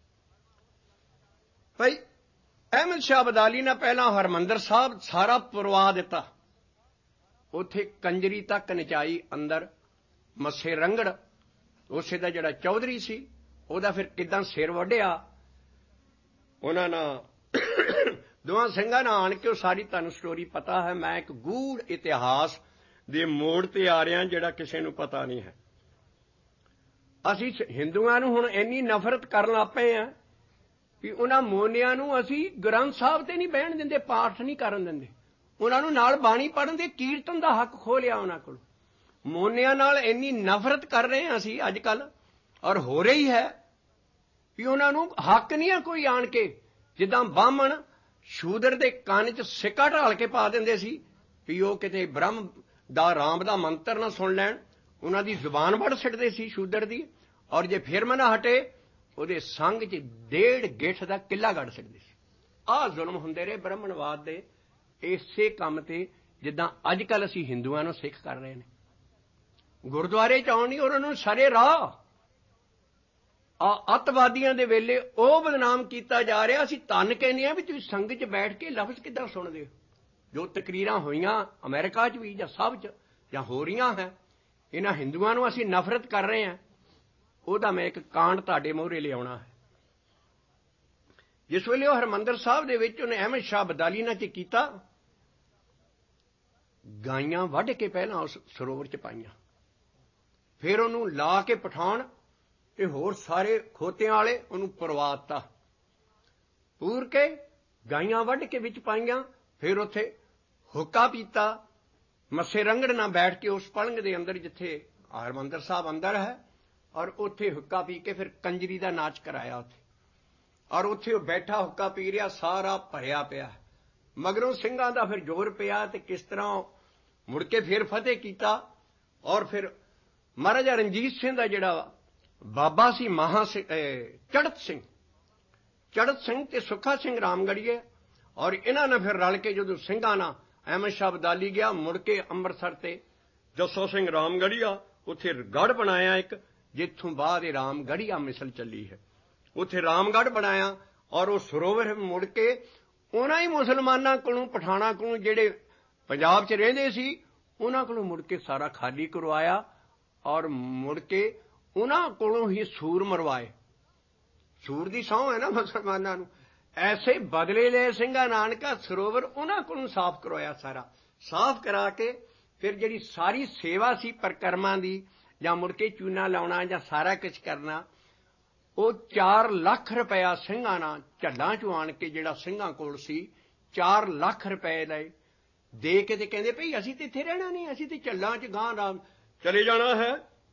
A: ਭਾਈ, ਅਹਿਮਦ ਸ਼ਾਹ ਅਬਦਾਲੀ ਨੇ ਪਹਿਲਾਂ ਹਰਿਮੰਦਰ ਸਾਹਿਬ ਸਾਰਾ ਪੁਰਵਾ ਦਿੱਤਾ। ਉੱਥੇ ਕੰਜਰੀ ਤੱਕ ਨਚਾਈ ਅੰਦਰ। ਮੱਸੇ ਰੰਗੜ ਉਸੇ ਦਾ ਜਿਹੜਾ ਚੌਧਰੀ ਸੀ, ਉਹਦਾ ਫਿਰ ਕਿੱਦਾਂ ਸਿਰ ਵੱਢਿਆ ਉਹਨਾਂ ਨਾਲ, ਦੋਵਾਂ ਸਿੰਘਾਂ ਨਾਲ ਆਣ ਕੇ। ਉਹ ਸਾਰੀ ਤੁਹਾਨੂੰ ਸਟੋਰੀ ਪਤਾ ਹੈ। ਮੈਂ ਇੱਕ ਗੂੜ ਇਤਿਹਾਸ ਦੇ ਮੋੜ ਤੇ ਆ ਰਹੇ ਹਾਂ ਜਿਹੜਾ ਕਿਸੇ ਨੂੰ ਪਤਾ ਨਹੀਂ ਹੈ। ਅਸੀਂ ਹਿੰਦੂਆਂ ਨੂੰ ਹੁਣ ਇੰਨੀ ਨਫ਼ਰਤ ਕਰਨ ਲੱਗ ਪਏ ਹਾਂ ਵੀ ਉਹਨਾਂ ਮੋਨਿਆਂ ਨੂੰ ਅਸੀਂ ਗ੍ਰੰਥ ਸਾਹਿਬ ਤੇ ਨਹੀਂ ਬਹਿਣ ਦਿੰਦੇ, ਪਾਠ ਨਹੀਂ ਕਰਨ ਦਿੰਦੇ, ਉਹਨਾਂ ਨੂੰ ਨਾਲ ਬਾਣੀ ਪੜ੍ਹਨ ਦੇ, ਕੀਰਤਨ ਦਾ ਹੱਕ ਖੋਹ ਲਿਆ ਉਹਨਾਂ ਕੋਲ। ਮੋਨਿਆਂ ਨਾਲ ਇੰਨੀ ਨਫ਼ਰਤ ਕਰ ਰਹੇ ਹਾਂ ਅਸੀਂ ਅੱਜ ਕੱਲ੍ਹ, ਔਰ ਹੋ ਰਹੀ ਹੈ ਵੀ ਉਹਨਾਂ ਨੂੰ ਹੱਕ ਨਹੀਂ ਹੈ ਕੋਈ ਆਣ ਕੇ, ਜਿੱਦਾਂ ਬਾਹਮਣ ਸ਼ੂਦਰ ਦੇ ਕੰਨ 'ਚ ਸਿੱਕਾ ਢਾਲ ਕੇ ਪਾ ਦਿੰਦੇ ਸੀ ਵੀ ਉਹ ਕਿਤੇ ਬ੍ਰਹਮ ਦਾ ਰਾਮ ਦਾ ਮੰਤਰ ਨਾ ਸੁਣ ਲੈਣ, ਉਹਨਾਂ ਦੀ ਜ਼ੁਬਾਨ ਵੜ ਛੱਡਦੇ ਸੀ ਸ਼ੂਦਰ ਦੀ, ਔਰ ਜੇ ਫਿਰ ਮਨਾ ਹਟੇ ਉਹਦੇ ਸੰਗ 'ਚ 1.5 ਗਿੱਠ ਦਾ ਕਿੱਲਾ ਗੱਡ ਛੱਡਦੇ ਸੀ। ਆਹ ਜ਼ੁਲਮ ਹੁੰਦੇ ਰਹੇ ਬ੍ਰਹਮਣਵਾਦ ਦੇ ਇਸੇ ਕੰਮ ਤੇ, ਜਿੱਦਾਂ ਅੱਜ ਕੱਲ੍ਹ ਅਸੀਂ ਹਿੰਦੂਆਂ ਨੂੰ ਸਿੱਖ ਕਰ ਰਹੇ ਨੇ। ਗੁਰਦੁਆਰੇ 'ਚ ਆਉਣ ਨਹੀਂ, ਉਹਨਾਂ ਨੂੰ ਸਾਰੇ ਰਾਹ ਅੱਤਵਾਦੀਆਂ ਦੇ ਵੇਲੇ ਉਹ ਬਦਨਾਮ ਕੀਤਾ ਜਾ ਰਿਹਾ। ਅਸੀਂ ਧੰਨ ਕਹਿੰਦੇ ਹਾਂ ਵੀ ਤੁਸੀਂ ਸੰਗਤ 'ਚ ਬੈਠ ਕੇ ਲਫ਼ਜ਼ ਕਿੱਦਾਂ ਸੁਣਦੇ ਹੋ। ਜੋ ਤਕਰੀਰਾਂ ਹੋਈਆਂ ਅਮਰੀਕਾ 'ਚ ਵੀ ਜਾਂ ਸਭ 'ਚ ਜਾਂ ਹੋ ਰਹੀਆਂ ਹੈ, ਇਹਨਾਂ ਹਿੰਦੂਆਂ ਨੂੰ ਅਸੀਂ ਨਫ਼ਰਤ ਕਰ ਰਹੇ ਹਾਂ, ਉਹਦਾ ਮੈਂ ਇੱਕ ਕਾਂਡ ਤੁਹਾਡੇ ਮੂਹਰੇ ਲਿਆਉਣਾ ਹੈ। ਜਿਸ ਵੇਲੇ ਉਹ ਹਰਿਮੰਦਰ ਸਾਹਿਬ ਦੇ ਵਿੱਚ ਉਹਨੇ ਅਹਿਮਦ ਸ਼ਾਹ ਅਬਦਾਲੀ ਨਾਲ 'ਚ ਕੀਤਾ, ਗਾਈਆਂ ਵੱਢ ਕੇ ਪਹਿਲਾਂ ਉਸ ਸਰੋਵਰ 'ਚ ਪਾਈਆਂ, ਫਿਰ ਉਹਨੂੰ ਲਾ ਕੇ ਪਠਾਨ ਤੇ ਹੋਰ ਸਾਰੇ ਖੋਤਿਆਂ ਵਾਲੇ ਉਹਨੂੰ ਪਰਵਾ ਦਿੱਤਾ, ਪੂਰ ਕੇ ਗਾਈਆਂ ਵੱਢ ਕੇ ਵਿੱਚ ਪਾਈਆਂ, ਫਿਰ ਉੱਥੇ ਹੁੱਕਾ ਪੀਤਾ, ਮੱਸੇ ਰੰਗੜ ਨਾਲ ਬੈਠ ਕੇ ਉਸ ਪਲੰਘ ਦੇ ਅੰਦਰ ਜਿੱਥੇ ਹਰਿਮੰਦਰ ਸਾਹਿਬ ਅੰਦਰ ਹੈ, ਔਰ ਉੱਥੇ ਹੁੱਕਾ ਪੀ ਕੇ ਫਿਰ ਕੰਜਰੀ ਦਾ ਨਾਚ ਕਰਾਇਆ ਉੱਥੇ, ਔਰ ਉੱਥੇ ਉਹ ਬੈਠਾ ਹੁੱਕਾ ਪੀ ਰਿਹਾ, ਸਾਰਾ ਭਰਿਆ ਪਿਆ। ਮਗਰੋਂ ਸਿੰਘਾਂ ਦਾ ਫਿਰ ਜ਼ੋਰ ਪਿਆ ਤੇ ਕਿਸ ਤਰ੍ਹਾਂ ਮੁੜ ਕੇ ਫਿਰ ਫਤਿਹ ਕੀਤਾ, ਔਰ ਫਿਰ ਮਹਾਰਾਜਾ ਰਣਜੀਤ ਸਿੰਘ ਦਾ ਜਿਹੜਾ ਬਾਬਾ ਸੀ ਚੜ੍ਹਤ ਸਿੰਘ ਤੇ ਸੁੱਖਾ ਸਿੰਘ ਰਾਮਗੜੀਏ, ਔਰ ਇਹਨਾਂ ਨੇ ਫਿਰ ਰਲ ਕੇ ਜਦੋਂ ਸਿੰਘਾਂ ਨਾਲ ਅਹਿਮਦ ਸ਼ਾਹ ਅਬਦਾਲੀ ਗਿਆ, ਮੁੜ ਕੇ ਅੰਮ੍ਰਿਤਸਰ ਤੇ ਜੱਸੋ ਸਿੰਘ ਰਾਮਗੜੀਆ ਉੱਥੇ ਗੜ੍ਹ ਬਣਾਇਆ ਇੱਕ, ਜਿੱਥੋਂ ਬਾਅਦ ਇਹ ਰਾਮਗੜੀਆ ਮਿਸਲ ਚੱਲੀ ਹੈ। ਉੱਥੇ ਰਾਮਗੜ੍ਹ ਬਣਾਇਆ, ਔਰ ਉਹ ਸਰੋਵਰ ਮੁੜ ਕੇ ਉਹਨਾਂ ਹੀ ਮੁਸਲਮਾਨਾਂ ਕੋਲੋਂ, ਪਠਾਣਾ ਕੋਲੋਂ, ਜਿਹੜੇ ਪੰਜਾਬ 'ਚ ਰਹਿੰਦੇ ਸੀ, ਉਹਨਾਂ ਕੋਲੋਂ ਮੁੜ ਕੇ ਸਾਰਾ ਖਾਲੀ ਕਰਵਾਇਆ, ਔਰ ਮੁੜ ਕੇ ਉਹਨਾਂ ਕੋਲੋਂ ਹੀ ਸੂਰ ਮਰਵਾਏ। ਸੂਰ ਦੀ ਸਹੁੰ ਹੈ ਨਾ ਮੁਸਲਮਾਨਾਂ ਨੂੰ, ਐਸੇ ਬਦਲੇ ਲਏ ਸਿੰਘਾਂ ਨਾਨਕਾ ਸਰੋਵਰ ਉਹਨਾਂ ਕੋਲੋਂ ਸਾਫ਼ ਕਰਵਾਇਆ, ਸਾਰਾ ਸਾਫ਼ ਕਰਾ ਕੇ ਫਿਰ ਜਿਹੜੀ ਸਾਰੀ ਸੇਵਾ ਸੀ ਪਰਿਕਰਮਾ ਦੀ, ਜਾਂ ਮੁੜ ਕੇ ਚੂਨਾ ਲਾਉਣਾ ਜਾਂ ਸਾਰਾ ਕੁਝ ਕਰਨਾ, ਉਹ 4 ਲੱਖ ਰੁਪਇਆ ਸਿੰਘਾਂ ਨਾਲ ਝੱਲਾਂ 'ਚੋਂ ਆਣ ਕੇ ਜਿਹੜਾ ਸਿੰਘਾਂ ਕੋਲ ਸੀ 4 ਲੱਖ ਰੁਪਏ ਲਏ, ਦੇ ਕੇ ਤੇ ਕਹਿੰਦੇ ਭਈ ਅਸੀਂ ਤੇ ਇੱਥੇ ਰਹਿਣਾ ਨਹੀਂ, ਅਸੀਂ ਤੇ ਝੱਲਾਂ 'ਚ ਗਾਂਹ ਰਾਮ ਚਲੇ ਜਾਣਾ ਹੈ।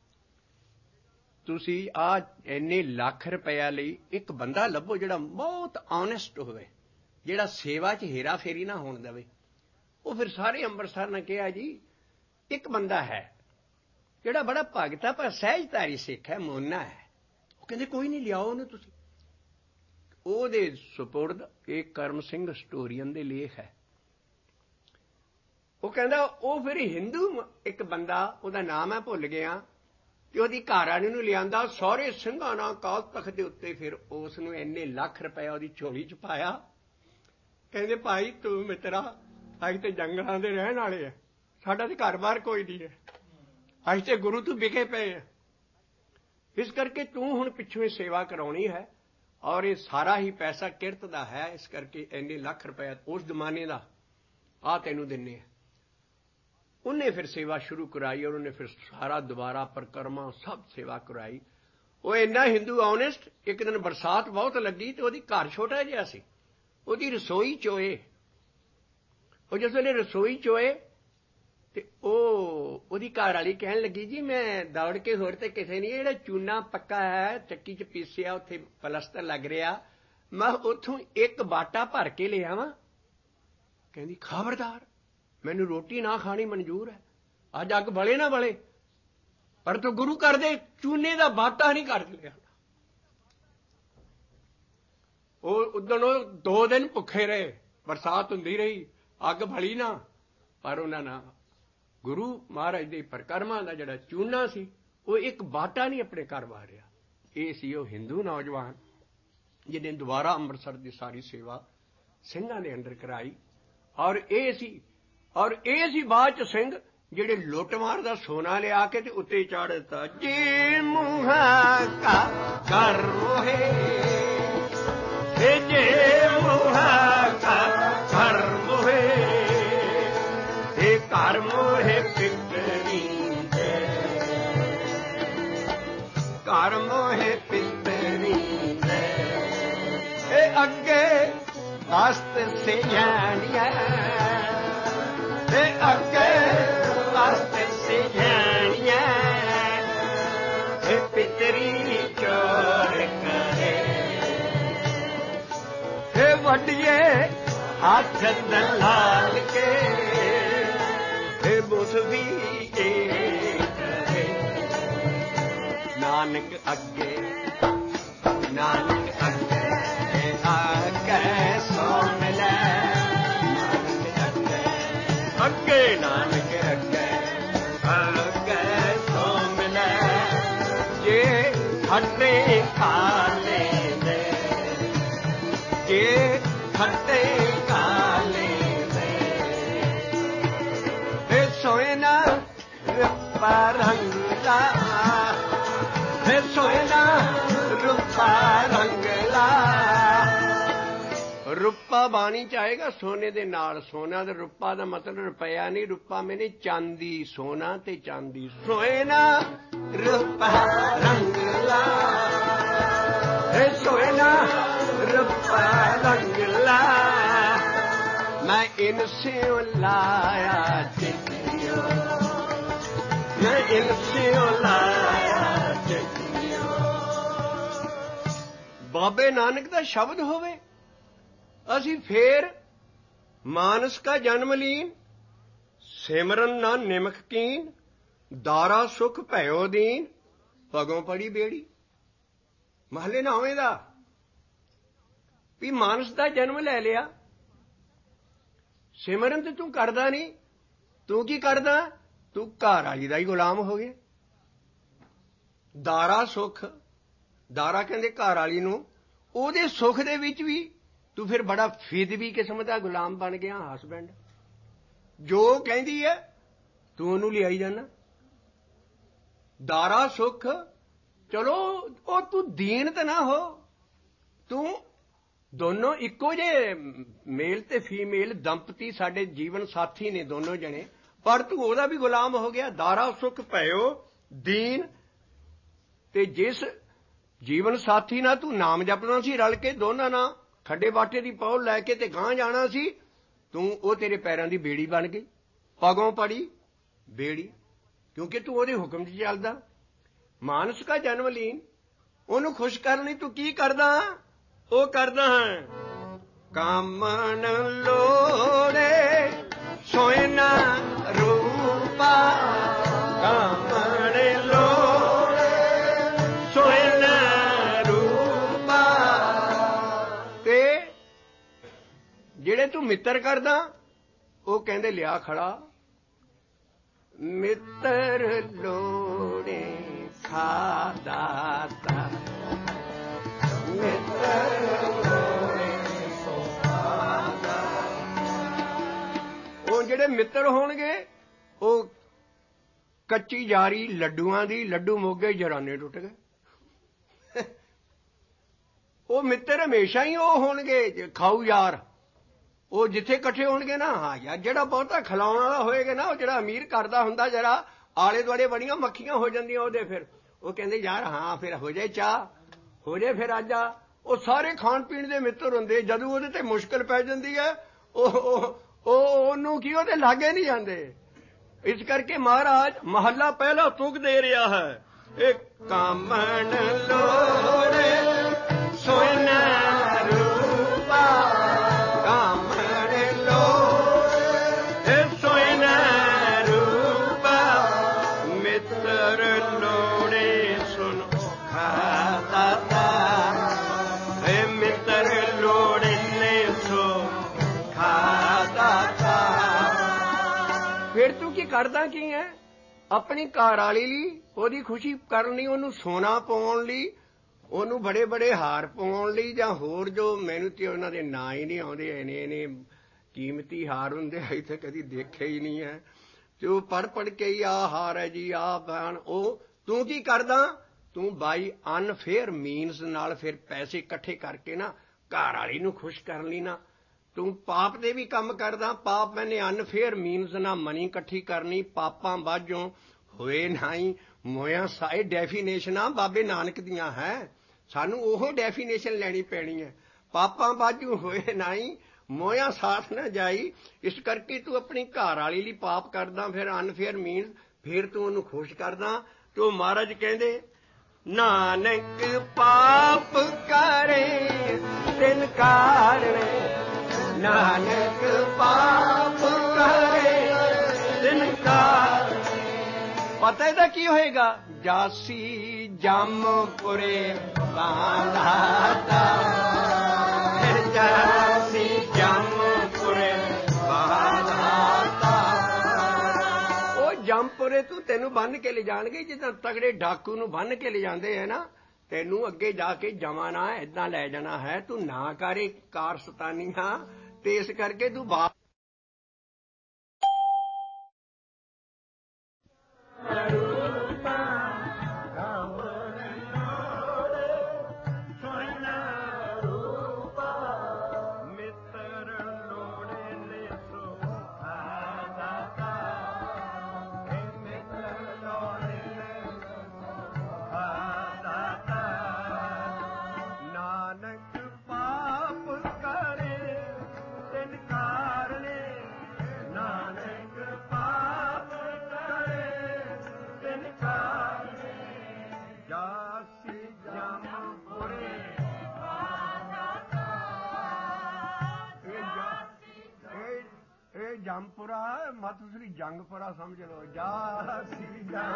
A: ਤੁਸੀਂ ਆਹ ਇੰਨੇ ਲੱਖ ਰੁਪਇਆ ਲਈ ਇੱਕ ਬੰਦਾ ਲੱਭੋ ਜਿਹੜਾ ਬਹੁਤ ਆਨੈਸਟ ਹੋਵੇ, ਜਿਹੜਾ ਸੇਵਾ 'ਚ ਹੇਰਾ ਫੇਰੀ ਨਾ ਹੋਣ ਦੇਵੇ। ਉਹ ਫਿਰ ਸਾਰੇ ਅੰਮ੍ਰਿਤਸਰ ਨੇ ਕਿਹਾ ਜੀ ਇੱਕ ਬੰਦਾ ਹੈ ਜਿਹੜਾ ਬੜਾ ਭਗਤ ਹੈ ਪਰ ਸਹਿਜਧਾਰੀ ਸਿੱਖ ਹੈ, ਮੋਨਾ ਹੈ। ਉਹ ਕਹਿੰਦੇ ਕੋਈ ਨਹੀਂ, ਲਿਆਓ ਉਹਨੂੰ ਤੁਸੀਂ। ਉਹਦੇ ਸੁਪੁਰਦ ਇਹ ਕਰਮ ਸਿੰਘ ਹਿਸਟੋਰੀਅਨ ਦੇ ਲੇਖ ਹੈ। ਉਹ ਕਹਿੰਦਾ ਉਹ ਫਿਰ ਹਿੰਦੂ ਇੱਕ ਬੰਦਾ, ਉਹਦਾ ਨਾਮ ਹੈ ਭੁੱਲ ਗਿਆ, ਤੇ ਉਹਦੀ ਘਰਵਾਲੀ ਨੂੰ ਲਿਆਂਦਾ, ਸਹੁਰੇ ਸਿੰਘਾਂ ਨਾਲ ਅਕਾਲ ਤਖ਼ਤ ਦੇ ਉੱਤੇ ਫਿਰ ਉਸ ਨੂੰ ਇੰਨੇ ਲੱਖ ਰੁਪਇਆ ਉਹਦੀ ਝੋਲੀ 'ਚ ਪਾਇਆ। ਕਹਿੰਦੇ ਭਾਈ ਤੂੰ ਮਿੱਤਰਾ, ਅਸੀਂ ਤੇ ਜੰਗਲਾਂ ਦੇ ਰਹਿਣ ਵਾਲੇ ਆ, ਸਾਡਾ ਤੇ ਘਰ-ਬਾਰ ਕੋਈ ਨਹੀਂ ਹੈ, ਅਸੀਂ ਤੇ ਗੁਰੂ ਤੋਂ ਵਿਕੇ ਪਏ ਆ, ਇਸ ਕਰਕੇ ਤੂੰ ਹੁਣ ਪਿੱਛੋਂ ਸੇਵਾ ਕਰਾਉਣੀ ਹੈ, ਔਰ ਇਹ ਸਾਰਾ ਹੀ ਪੈਸਾ ਕਿਰਤ ਦਾ ਹੈ, ਇਸ ਕਰਕੇ ਇੰਨੇ ਲੱਖ ਰੁਪਇਆ ਉਸ ਜ਼ਮਾਨੇ ਦਾ ਆਹ ਤੈਨੂੰ ਦਿੰਨੇ ਆ। ਉਹਨੇ ਫਿਰ ਸੇਵਾ ਸ਼ੁਰੂ ਕਰਾਈ, ਔਰ ਉਹਨੇ ਫਿਰ ਸਾਰਾ ਦੁਬਾਰਾ ਪਰਿਕਰਮਾ ਸਭ ਸੇਵਾ ਕਰਾਈ। ਉਹ ਇੰਨਾ ਹਿੰਦੂ ਆਨੈਸਟ, ਇੱਕ ਦਿਨ ਬਰਸਾਤ ਬਹੁਤ ਲੱਗੀ ਤੇ ਉਹਦੀ ਘਰ ਛੋਟਾ ਜਿਹਾ ਸੀ, ਉਹਦੀ ਰਸੋਈ ਚੋਏ, ਉਹ ਜਿਸ ਵੇਲੇ ਰਸੋਈ ਚੋਏ ਤੇ ਉਹਦੀ ਘਰ ਵਾਲੀ ਕਹਿਣ ਲੱਗੀ ਜੀ ਮੈਂ ਦੌੜ ਕੇ ਹੋਰ ਤੇ ਕਿਸੇ ਨਹੀਂ, ਜਿਹੜਾ ਚੂਨਾ ਪੱਕਾ ਹੈ ਚੱਕੀ 'ਚ ਪੀਸਿਆ ਉੱਥੇ ਪਲਸਤਰ ਲੱਗ ਰਿਹਾ, ਮੈਂ ਉੱਥੋਂ ਇੱਕ ਬਾਟਾ ਭਰ ਕੇ ਲਿਆਵਾਂ। ਕਹਿੰਦੀ ਖਬਰਦਾਰ, ਮੈਨੂੰ ਰੋਟੀ ਨਾ ਖਾਣੀ ਮਨਜ਼ੂਰ ਹੈ, ਅੱਜ ਅੱਗ ਬਲੇ ਨਾ ਬਲੇ, ਪਰ ਤੂੰ ਗੁਰੂ ਘਰ ਦੇ ਚੂਨੇ ਦਾ ਬਾਟਾ ਨਹੀਂ ਕੱਢ ਲਿਆ। ਉਹ ਉਦਣ ਉਹ 2 ਦਿਨ ਭੁੱਖੇ ਰਹੇ, ਬਰਸਾਤ ਹੁੰਦੀ ਰਹੀ, ਅੱਗ ਬਲੀ ਨਾ, ਪਰ ਉਹਨਾਂ ਨਾਲ ਗੁਰੂ ਮਹਾਰਾਜ ਦੇ ਪਰਿਕਰਮਾ ਦਾ ਜਿਹੜਾ ਚੂਨਾ ਸੀ ਉਹ ਇੱਕ ਬਾਟਾ ਨਹੀਂ ਆਪਣੇ ਘਰ ਵਾਰਿਆ। ਇਹ ਸੀ ਉਹ ਹਿੰਦੂ ਨੌਜਵਾਨ ਜਿਹਨੇ ਦੁਬਾਰਾ ਅੰਮ੍ਰਿਤਸਰ ਦੀ ਸਾਰੀ ਸੇਵਾ ਸਿੰਘਾਂ ਦੇ ਅੰਦਰ ਕਰਾਈ। ਔਰ ਇਹ ਸੀ ਬਾਅਦ 'ਚ ਸਿੰਘ ਜਿਹੜੇ ਲੁੱਟਮਾਰ ਦਾ ਸੋਨਾ ਲਿਆ ਕੇ ਤੇ ਉੱਤੇ ਚਾੜ ਦਿੱਤਾ। ਜੇ ਮੂੰਹਾਂ ਕਾ ਕਰ ਮੋਹੇ, ਜੇ ਮੂੰਹਾਂ ਕਾ ਕਰ ਮੋਹੇ, ਇਹ ਕਰ ਮੋਹੇ ਅੱਗੇ ਵਾਸਤੇ ਸਿਆਣੀਆਂ ਅੱਗੇ ਵਾਸਤੇ ਸਿਆਣੀਆਂ ਪਿਤਰੀ ਚੋਰ ਕਰੇ ਵੱਡੀਏ ਹੱਥ ਦਲਾਲ ਕੇ ਮੁਸਵੀ ਕਰੇ ਨਾਨਕ ਅੱਗੇ ਨਾਨਕ ਅੱਗੇ ਆਕੇ ਸੋਣ ਲੈ ਅੱਗੇ ਨਾਨਕ ਅੱਗੇ ਅੱਗੇ ਸੋਣ ਲੈ ਜੇ ਖੱਟੇ ਖਾ ਲੈਂਦੇ ਜੇ ਖੱਟੇ ਖਾ ਲੈਂਦੇ ਸੋਏ ਨਾ ਰੂਪਾ ਰੰਗਲਾ ਸੋਏ ਨਾ ਰੂਪਾ ਰੰਗਲਾ ਰੁੱਪਾ ਬਾਣੀ ਚ ਆਏਗਾ ਸੋਨੇ ਦੇ ਨਾਲ ਸੋਨਾ ਤੇ ਰੁੱਪਾ ਦਾ ਮਤਲਬ ਰੁਪਇਆ ਨਹੀਂ ਰੁੱਪਾ ਮੈਨੇ ਚਾਂਦੀ ਸੋਨਾ ਤੇ ਚਾਂਦੀ ਸੋਏ ਨਾ ਰੁੱਪਾ ਰੰਗਲਾ ਸੋਏ ਨਾ ਰੁੱਪਾ ਰੰਗਲਾ ਮੈਂ ਇਨਸੇ ਲਾਇਆ ਚਿੱਤਿਓ ਮੈਂ ਇਨਸੇ ਲਾਇਆ ਚਿੱਤਿਓ ਬਾਬੇ ਨਾਨਕ ਦਾ ਸ਼ਬਦ ਹੋਵੇ ਅਸੀਂ ਫੇਰ ਮਾਨਸ ਕਾ ਜਨਮ ਲੀਨ ਸਿਮਰਨ ਨਾ ਨਿਮਕ ਕੀਨ ਦਾਰਾ ਸੁਖ ਭਇਓ ਦੀਨ ਭਗੋਂ ਪੜੀ ਬੇੜੀ ਮਹਲੇ ਨਾਵੇਂ ਦਾ ਵੀ ਮਾਨਸ ਦਾ ਜਨਮ ਲੈ ਲਿਆ ਸਿਮਰਨ ਤੇ ਤੂੰ ਕਰਦਾ ਨਹੀਂ ਤੂੰ ਕੀ ਕਰਦਾ ਤੂੰ ਘਰ ਵਾਲੀ ਦਾ ਹੀ ਗੁਲਾਮ ਹੋ ਗਿਆ ਦਾਰਾ ਸੁਖ ਦਾਰਾ ਕਹਿੰਦੇ ਘਰ ਵਾਲੀ ਨੂੰ ਉਹਦੇ ਸੁਖ ਦੇ ਵਿੱਚ ਵੀ ਤੂੰ ਫਿਰ ਬੜਾ ਫਿਦਵੀ ਕਿਸਮ ਦਾ ਗੁਲਾਮ ਬਣ ਗਿਆ ਹਸਬੈਂਡ ਜੋ ਕਹਿੰਦੀ ਹੈ ਤੂੰ ਉਹਨੂੰ ਲਿਆਈ ਜਾਣਾ ਦਾਰਾ ਸੁਖ ਚਲੋ ਉਹ ਤੂੰ ਦੀਨ ਤਾਂ ਨਾ ਹੋ ਤੂੰ ਦੋਨੋਂ ਇੱਕੋ ਜਿਹੇ ਮੇਲ ਤੇ ਫੀਮੇਲ ਦੰਪਤੀ ਸਾਡੇ ਜੀਵਨ ਸਾਥੀ ਨੇ ਦੋਨੋਂ ਜਣੇ ਪਰ ਤੂੰ ਉਹਦਾ ਵੀ ਗੁਲਾਮ ਹੋ ਗਿਆ ਦਾਰਾ ਸੁਖ ਭਇਓ ਦੀਨ ਤੇ ਜਿਸ ਜੀਵਨ ਸਾਥੀ ਨਾਲ ਤੂੰ ਨਾਮ ਜਪਣਾ ਸੀ ਰਲ ਕੇ ਦੋਨਾਂ ਨਾਲ ਖੱਡੇ ਬਾਟੇ ਦੀ ਪੌਲ ਲੈ ਕੇ ਤੇ ਗਾਂ ਜਾਣਾ ਸੀ ਤੂੰ ਉਹ ਤੇਰੇ ਪੈਰਾਂ ਦੀ ਬੇੜੀ ਬਣ ਗਈ ਪਗੋਂ ਪੜੀ ਬੇੜੀ ਕਿਉਂਕਿ ਤੂੰ ਉਹਦੇ ਹੁਕਮ 'ਚ ਚੱਲਦਾ ਮਾਨਸ ਕਾ ਜਨਮ ਲੀਨ ਉਹਨੂੰ ਖੁਸ਼ ਕਰਨ ਲਈ ਤੂੰ ਕੀ ਕਰਦਾ ਉਹ ਕਰਦਾ ਹੈ ਕਾਮਣ ਲੋੜੇ ਸੋਏ ਨਾ ਰੂਪਾ ਕਾਮਣ ਲੋੜੇ ਸੋਏ ਨਾ ਰੂਪਾ ਤੇ ਜਿਹੜੇ ਤੂੰ ਮਿੱਤਰ ਕਰਦਾ ਉਹ ਕਹਿੰਦੇ ਲਿਆ ਖੜਾ ਮਿੱਤਰ ਲੋੜੇ ਖਾਦਾਤਾ ਮਿੱਤਰ ਲੋੜੇ ਸੋ ਖਾਦਾ ਉਹ ਜਿਹੜੇ ਮਿੱਤਰ ਹੋਣਗੇ ਉਹ ਕੱਚੀ ਜਾਰੀ ਲੱਡੂਆਂ ਦੀ ਲੱਡੂ ਮੋਗੇ ਜਰਾਨੇ ਟੁੱਟ ਗਏ ਉਹ ਮਿੱਤਰ ਹਮੇਸ਼ਾ ਹੀ ਉਹ ਹੋਣਗੇ ਖਾਊ ਯਾਰ ਉਹ ਜਿੱਥੇ ਇਕੱਠੇ ਹੋਣਗੇ ਨਾ ਹਾਂ ਯਾਰ ਜਿਹੜਾ ਬਹੁਤਾ ਖਿਲਾਉਣ ਵਾਲਾ ਹੋਏਗਾ ਨਾ ਉਹ ਜਿਹੜਾ ਅਮੀਰ ਕਰਦਾ ਹੁੰਦਾ ਜਰਾ ਆਲੇ ਦੁਆਲੇ ਬੜੀਆਂ ਮੱਖੀਆਂ ਹੋ ਜਾਂਦੀਆਂ ਉਹਦੇ ਫਿਰ ਉਹ ਕਹਿੰਦੇ ਯਾਰ ਹਾਂ ਫਿਰ ਹੋ ਜਾਏ ਚਾਹ ਹੋ ਜਾਏ ਫਿਰ ਅੱਜ ਆ ਉਹ ਸਾਰੇ ਖਾਣ ਪੀਣ ਦੇ ਮਿੱਤਰ ਹੁੰਦੇ ਜਦੋਂ ਉਹਦੇ ਤੇ ਮੁਸ਼ਕਲ ਪੈ ਜਾਂਦੀ ਹੈ ਉਹਨੂੰ ਕੀ ਉਹਦੇ ਲਾਗੇ ਨਹੀਂ ਜਾਂਦੇ ਇਸ ਕਰਕੇ ਮਹਾਰਾਜ ਮਹੱਲਾ ਪਹਿਲਾ ਤੁਕ ਦੇ ਰਿਹਾ ਹੈ ਇਹ ਕਾਮਣ ਲੋੜੇ ਸੋਏ ਨਾ ਰੂਪਾ ਕਾਮਣ ਲੋੜੇ ਸੋਏ ਨਾ ਰੂਪਾ ਮਿੱਤਰ ਲੋੜੇ ਸੁਨ ਖਾਤਾ ਇਹ ਮਿੱਤਰ ਲੋੜੇ ਨੇ ਸੋ ਖਾਤਾ ਫਿਰ ਤੂੰ ਕੀ ਕਰਦਾ ਕੀ ਹੈ ਆਪਣੀ ਘਰ ਵਾਲੀ ਲਈ ਉਹਦੀ ਖੁਸ਼ੀ ਕਰਨ ਲਈ ਉਹਨੂੰ ਸੋਨਾ ਪਾਉਣ ਲਈ ਉਹਨੂੰ ਬੜੇ ਬੜੇ ਹਾਰ ਪਾਉਣ ਲਈ ਜਾਂ ਹੋਰ ਜੋ ਮੈਨੂੰ ਤੇ ਉਹਨਾਂ ਦੇ ਨਾਂ ਹੀ ਨਹੀਂ ਆਉਂਦੇ ਇਹਨੇ ਕੀਮਤੀ ਹਾਰ ਹੁੰਦੇ ਇੱਥੇ ਕਦੀ ਦੇਖੇ ਹੀ ਨਹੀਂ ਹੈ ਤੇ ਉਹ ਪੜ੍ਹ ਕੇ ਹੀ ਆਹ ਹਾਰ ਹੈ ਜੀ ਆਹ ਬਣ ਉਹ ਤੂੰ ਕੀ ਕਰਦਾ ਤੂੰ ਬਾਈ ਅਨਫੇਅਰ ਮੀਨਸ ਨਾਲ ਫਿਰ ਪੈਸੇ ਇਕੱਠੇ ਕਰਕੇ ਨਾ ਘਰ ਵਾਲੀ ਨੂੰ ਖੁਸ਼ ਕਰਨ ਲਈ ਨਾ ਤੂੰ ਪਾਪ ਦੇ ਵੀ ਕੰਮ ਕਰਦਾ ਪਾਪ ਮੈਨੇ ਅਨਫੇਅਰ ਮੀਨਸ ਨਾਲ ਮਨੀ ਇਕੱਠੀ ਕਰਨੀ ਪਾਪਾਂ ਬਾਝੋਂ ਹੋਏ ਨਹੀਂ ਮੋਇਆ ਸਾਏ ਡੈਫੀਨੇਸ਼ਨਾਂ ਬਾਬੇ ਨਾਨਕ ਦੀਆਂ ਹੈ ਸਾਨੂੰ ਉਹ ਡੈਫੀਨੇਸ਼ਨ ਲੈਣੀ ਪੈਣੀ ਹੈ ਪਾਪਾਂ ਬਾਝੂ ਹੋਏ ਨਾਈ ਮੋਇਆ ਸਾਥ ਨਾ ਜਾਈ। ਇਸ ਕਰਕੇ ਤੂੰ ਆਪਣੀ ਘਰ ਵਾਲੀ ਲਈ ਪਾਪ ਕਰਦਾ, ਫਿਰ ਅਨਫੇਅਰ ਮੀਨਸ ਫਿਰ ਤੂੰ ਉਹਨੂੰ ਖੁਸ਼ ਕਰਦਾ। ਤੇ ਉਹ ਮਹਾਰਾਜ ਕਹਿੰਦੇ ਨਾਨਕ ਪਾਪ ਕਰੇ ਤਿਨ ਕਾਰਣ, ਨਾਨਕ ਪਾਪ ਕਰੇ ਤਿਨ ਕਾਰਣ। ਪਤਾ ਇਹਦਾ ਕੀ ਹੋਏਗਾ? ਜਾਸੀ ਜੰਮਪੁਰੇ ਬਾਂਧਾਤਾ, ਜਾਸੀ ਜੰਮਪੁਰੇ ਬਾਂਧਾਤਾ। ਉਹ ਜੰਮਪੁਰੇ ਤੂੰ ਤੈਨੂੰ ਬੰਨ੍ਹ ਕੇ ਲਿਜਾਣਗੇ ਜਿੱਦਾਂ ਤਗੜੇ ਡਾਕੂ ਨੂੰ ਬੰਨ੍ਹ ਕੇ ਲਿਜਾਂਦੇ ਹੈ ਨਾ। ਤੈਨੂੰ ਅੱਗੇ ਜਾ ਕੇ ਜਮਾਨਾ ਏਦਾਂ ਲੈ ਜਾਣਾ ਹੈ। ਤੂੰ ਨਾ ਕਰੇ ਕਾਰਸਤਾਨੀਆਂ, ਤੇ ਇਸ ਕਰਕੇ ਤੂੰ ਜੰਮਪੁਰਾ ਮਤ ਤੁਸੀਂ ਜੰਗਪੁਰਾ ਸਮਝ ਲਓ। ਜਾਸੀ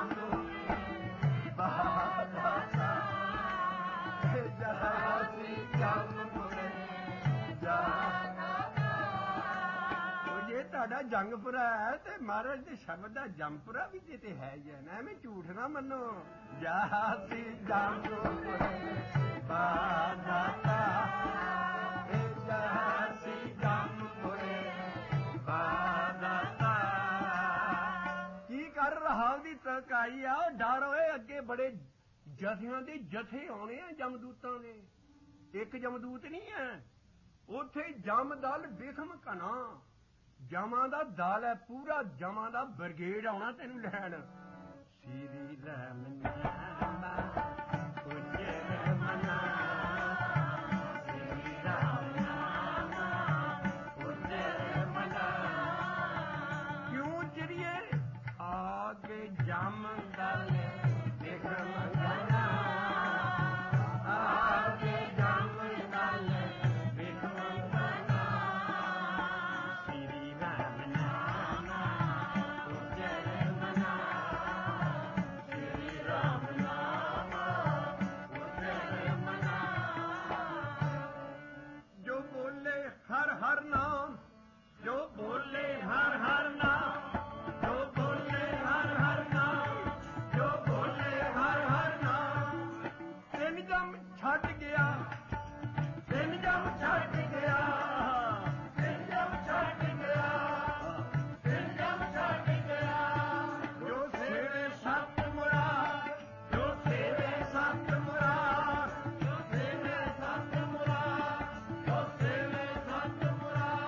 A: ਜੇ ਤੁਹਾਡਾ ਜੰਗਪੁਰਾ ਹੈ ਤੇ ਮਹਾਰਾਜ ਦੇ ਸ਼ਬਦ ਦਾ ਜੰਮਪੁਰਾ ਵੀ ਤੇ ਹੈ ਹੀ ਹੈ ਨਾ। ਐਵੇਂ ਝੂਠ ਨਾ ਮੰਨੋ। ਜਾਸੀ ਜੰਗਪੁਰੇ ਬਾਂਧਾਤਾ, ਜਾਸੀ ਜੰਮਪੁਰੇ ਬਾਂਧਾਤਾ। ਕੀ ਕਰ ਰਹਾ ਦੀ ਤਕਾਈ ਆ? ਡਰ ਹੋਏ ਅੱਗੇ ਬੜੇ ਜਥਿਆਂ ਦੇ ਜਥੇ ਆਉਣੇ ਆ ਜਮਦੂਤਾਂ ਦੇ। ਇੱਕ ਜਮਦੂਤ ਨਹੀਂ ਹੈ ਉੱਥੇ। ਜਮ ਦਲ ਬਿਖਮ ਘਨਾ, ਜਮਾਂ ਦਾ ਦਲ ਹੈ ਪੂਰਾ। ਜਮਾਂ ਦਾ ਬ੍ਰਿਗੇਡ ਆਉਣਾ ਤੈਨੂੰ ਲੈਣ। ਸ੍ਰੀ ਰਾਮ ਨਾਮ ਉਜਲ ਮਨਾ, ਸ੍ਰੀ ਰਾਮ ਨਾਮ ਉਜਲ ਮਨਾ। ਕਿਉਂ ਚਿੜੀਏ ਆਗੇ ਜਮ ਦਲ ਬਿਖਮ ਘਨਾ, ਆਗੇ ਜਮ ਦਲ ਬਿਖਮ ਘਨਾ। ਸ੍ਰੀ ਰਾਮ ਨਾਮ ਉਜਲ ਮਨਾ, ਸ੍ਰੀ ਰਾਮ ਨਾਮ ਉਜਲ ਮਨਾ। ਜੋ ਬੋਲੇ ਹਰ ਹਰ ਨਾਮ, ਜੋ ਬੋਲੇ ਹਰ ਹਰ ਨਾਮ, ਜੋ ਬੋਲੇ ਹਰ ਹਰ ਨਾਮ, ਜੋ ਬੋਲੇ ਹਰ ਹਰ ਨਾਮ। ਤਿੰਨ ਜਮ ਛੱਡ ਗਿਆ, ਤਿੰਨ ਜਮ ਛੱਡ ਗਿਆ, ਤਿੰਨ ਜਮ ਛੱਡ ਗਿਆ, ਤਿੰਨ ਜਮ ਛੱਡ ਗਿਆ। ਜੋ ਸੇਵੇ ਸਤ ਮੁਰਾਦ, ਜੋ ਸੇਵੇ ਸਤ ਮੁਰਾਦ, ਜੋ ਸੇਵੇ ਸਤ ਮੁਰਾਦ, ਜੋ ਸੇਵੇ ਸਤ ਮੁਰਾਦ।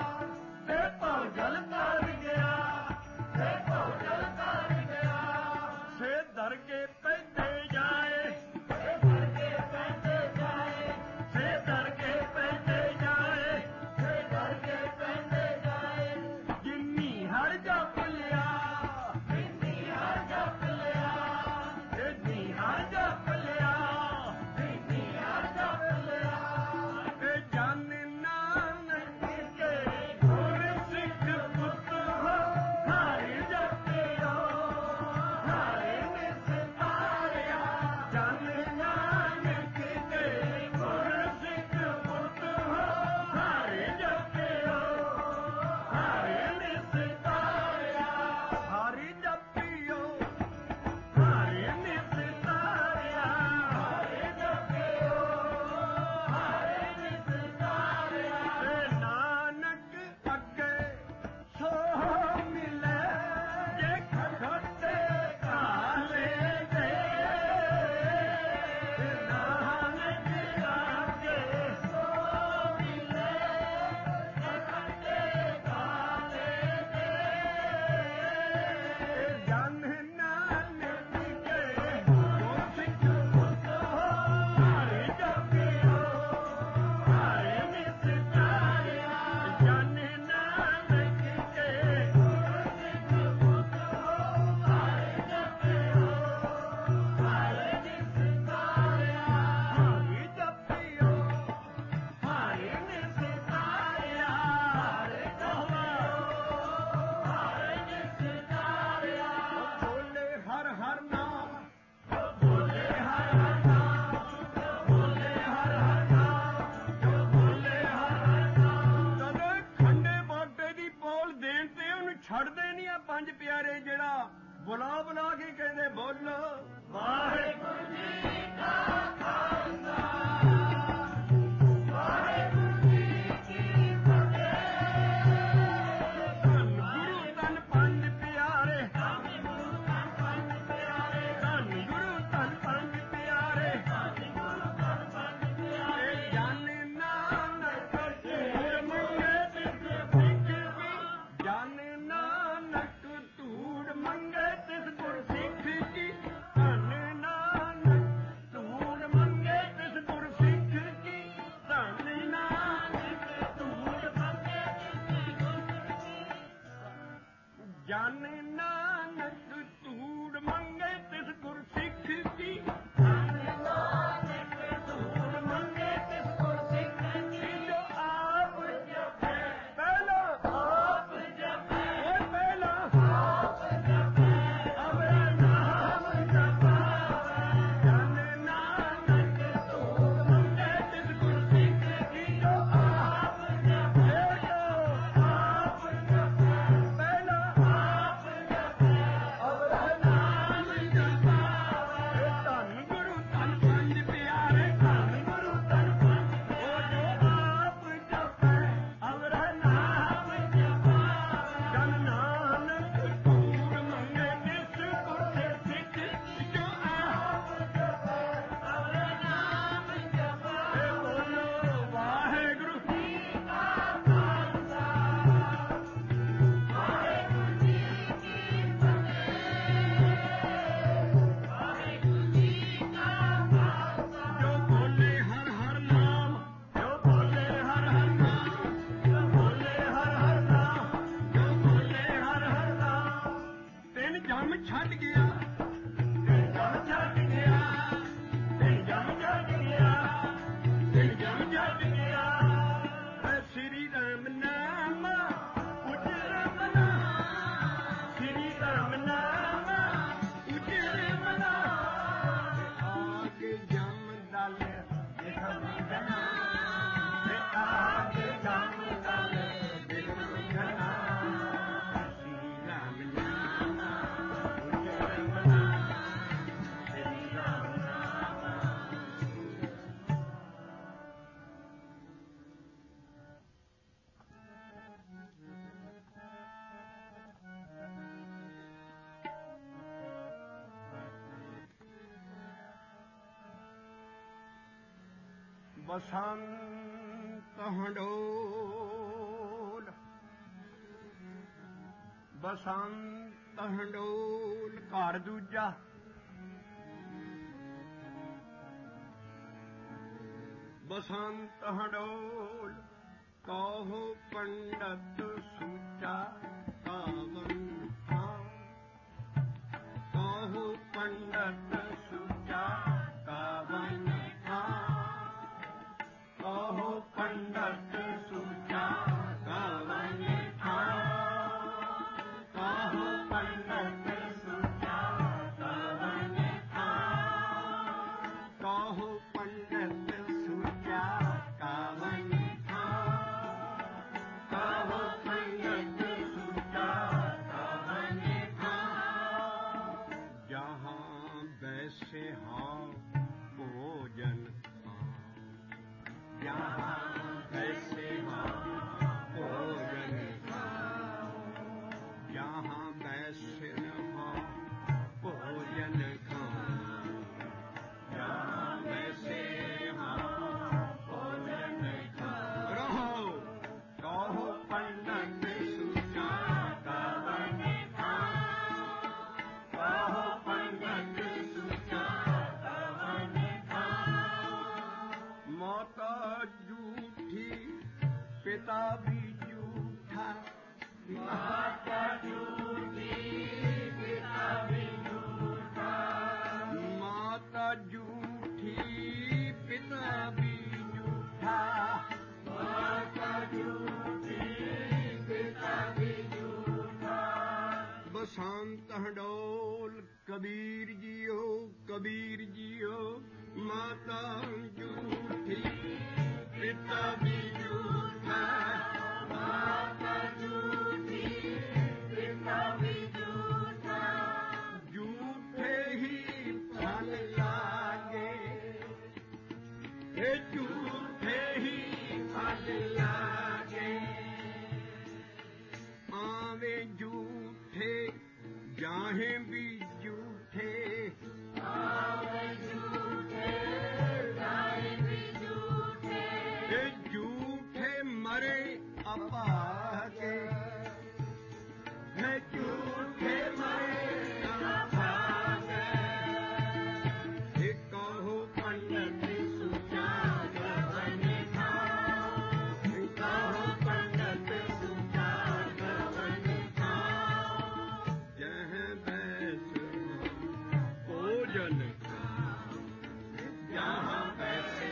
A: ਪੰਜ ਪਿਆਰੇ ਜਿਹੜਾ ਬੁਲਾ ਬੁਲਾ ਕੇ ਕਹਿੰਦੇ ਬੋਲੋ ਵਾਹਿਗੁਰੂ ਜੀ ਕਾ ਖਾਲਸਾ ਵਾਹਿਗੁਰੂ ਜੀ ਕੀ ਫਤਿਹ। ਧੰਨ ਗੁਰੂ ਧੰਨ ਪੰਜ ਪਿਆਰੇ, ਧੰਨ ਗੁਰੂ ਧੰਨ ਪੰਜ ਪਿਆਰੇ, ਧੰਨ ਗੁਰੂ ਧੰਨ ਪੰਜ ਪਿਆਰੇ, ਧੰਨ ਗੁਰੂ ਧੰਨ ਪੰਜ ਪਿਆਰੇ। ਜਨ ਨਾਨਕ ਧੂੜ ਮੰਗੇ ਤਿਸ ਸਿੱਖ ਕੀ, ਜਨ ਨਾਨਕ ਧੂੜ ਮੰਗੇ ਤਿਸ ਗੁਰ ਸਿੱਖ ਕੀ। ਧੰਨ ਨਾਨਕ ਧੂੜ ਮੰਗੇ ਤਿਸ ਗੁਰ ਸਿੱਖ ਕੀ, ਧੰਨ ਨਾਨਕ ਧੂੜ ਮੰਗੇ ਤਿਸ ਗੁਰ ਸਿੱਖ ਕੀ। ਜਨ ਨਾਨਕ ਧੂੜ ਮੰਗੇ ਤਿਸ ਗੁਰ ਸਿੱਖ ਕੀ, ਧੰਨ ਨਾਨਕ ਧੂੜ ਮੰਗੇ ਤਿਸ ਗੁਰ ਸਿੱਖ ਕੀ। ਜੋ ਆਪ ਜਪੈ ਪਹਿਲਾ ਆਪ ਜਪੈ, ਓਏ ਪਹਿਲਾ ਆਪ ਜਪੈ, ਅਵਰਾ ਨਾਮ ਜਪਾਵੈ। ਜਨ ਨਾਨਕ ਧੂੜ ਮੰਗੇ ਤਿਸ ਗੁਰ ਸਿੱਖ ਕੀ, ਜੋ ਆਪ ਜਪੈ, ਆਪ ਜਪੈ, ਪਹਿਲਾ ਆਪ ਜਪੈ, ਅਵਰਾ ਨਾਮ ਜਪਾਵੈ। ਧੰਨ ਗੁਰੂ ਧੰਨ ਪੰਜ ਪਿਆਰੇ, ਧੰਨ ਗੁਰੂ ਧੰਨ ਪੰਜ ਪਿਆਰੇ, ਉਹ ਜੋ ਆਪ ਜਪੈ, ਅਵਰਾ ਨਾਮ ਜਪਾਵੈ। ਜਨ ਨਾਨਕ ਧੂੜ ਮੰਗੇ ਤਿਸ ਗੁਰ ਸਿੱਖ ਕੀ, ਜੋ ਆਪ ਜਪੈ, ਅਵਰਾ ਨਾਮ ਜਪਾਵੈ। ਬੋਲੋ ਵਾਹਿਗੁਰੂ ਜੀ ਕਾ ਖਾਲਸਾ ਵਾਹਿਗੁਰੂ ਜੀ ਕੀ ਫਤਿਹ। ਵਾਹਿਗੁਰੂ ਜੀ ਕਾ ਖਾਲਸਾ। ਜੋ ਬੋਲੇ ਹਰ ਹਰ ਨਾਮ, ਜੋ ਬੋਲੇ ਹਰ ਹਰ ਨਾਮ, ਜੋ ਬੋਲੇ ਹਰ ਹਰ ਨਾਮ, ਜੋ ਬੋਲੇ ਹਰ ਹਰ ਨਾਮ। ਤਿੰਨ ਜਮ ਛੱਡ ਗਿਆ, ਤਿੰਨ ਜਮ ਛੱਡ ਗਿਆ, ਤਿੰਨ ਜਮ ਛੱਡ ਗਿਆ, ਤਿੰਨ ਜਮ ਛੱਡ ਗਿਆ। ਸ੍ਰੀ ਰਾਮ ਨਾਮ ਉਚਰਮ ਨਾ, ਸ੍ਰੀ ਰਾਮ ਨਾਮ ਉਚਰਮ ਨਾ। ਆਗ ਜਮ ਦਲ ਦਿਖਮ ਗਨਾ, ਆਗ ਜਮ ਦਲ ਦਿਖਮ ਗਨਾ। ਸ੍ਰੀ ਰਾਮ ਨਾਮ ਉਚਰਮ ਨਾ, ਸ੍ਰੀ ਰਾਮ ਨਾਮ। ਬਸੰਤ ਹੰਡੋਲ, ਬਸੰਤ ਹੰਡੋਲ ਘਰ ਦੂਜਾ। ਬਸੰਤ ਹੰਡੋਲ ਕਹੋ ਪੰਡਤ ਸੂਚਾ ਕਾਵਨ ਥਾਂ, ਕਹੋ ਪੰਡਤ ਸੂਚਾ ਕਾਵਨ ਥਾਂ, ਕਹੋ ਪੰਡਤ ਸੂਚਾ ਕਾਵਨ ਥਾਂ, ਕਹੋ ਪੰਡਤ ਸੂਚਾ ਕਾਵਨ ਥਾਂ, ਕਹੋ ਪੰਡਤ ਸੂਚਾ ਕਾਵਨ ਥਾਂ, ਕਹੋ ਪੰਡਤ ਸੂਚਾ ਕਾਵਨ ਥਾਂ। ਜਹਾਂ ਬੈਸੇ ਹਾਂ ਭੋਜਨ ਖਾਂ, जहाँ बैसे हाँ भोजन खाओ, जहाँ बैसे हाँ भोजन खाओ, जहाँ बैसे हाँ भोजन खाओ। रहो कहो पंडत सूचा कावन खाओ, कहो पंडत सूचा कावन खाओ। माता झूठी पिता भी झूठा, माता झूठी पिता भी झूठा, माता झूठी पिता भी झूठा, माता झूठी पिता भी झूठा। बसंत हंडोल कबीर जियो, कबीर जियो, माता झूठी पिता भी झूठा, माता झूठी अपाके है झूठे मरे अभागे कहो पंडित सुचा गवन खाओ कहो पंडित सुचा गवन खाओ जह बैस भोजन खाओ जहाँ बैसे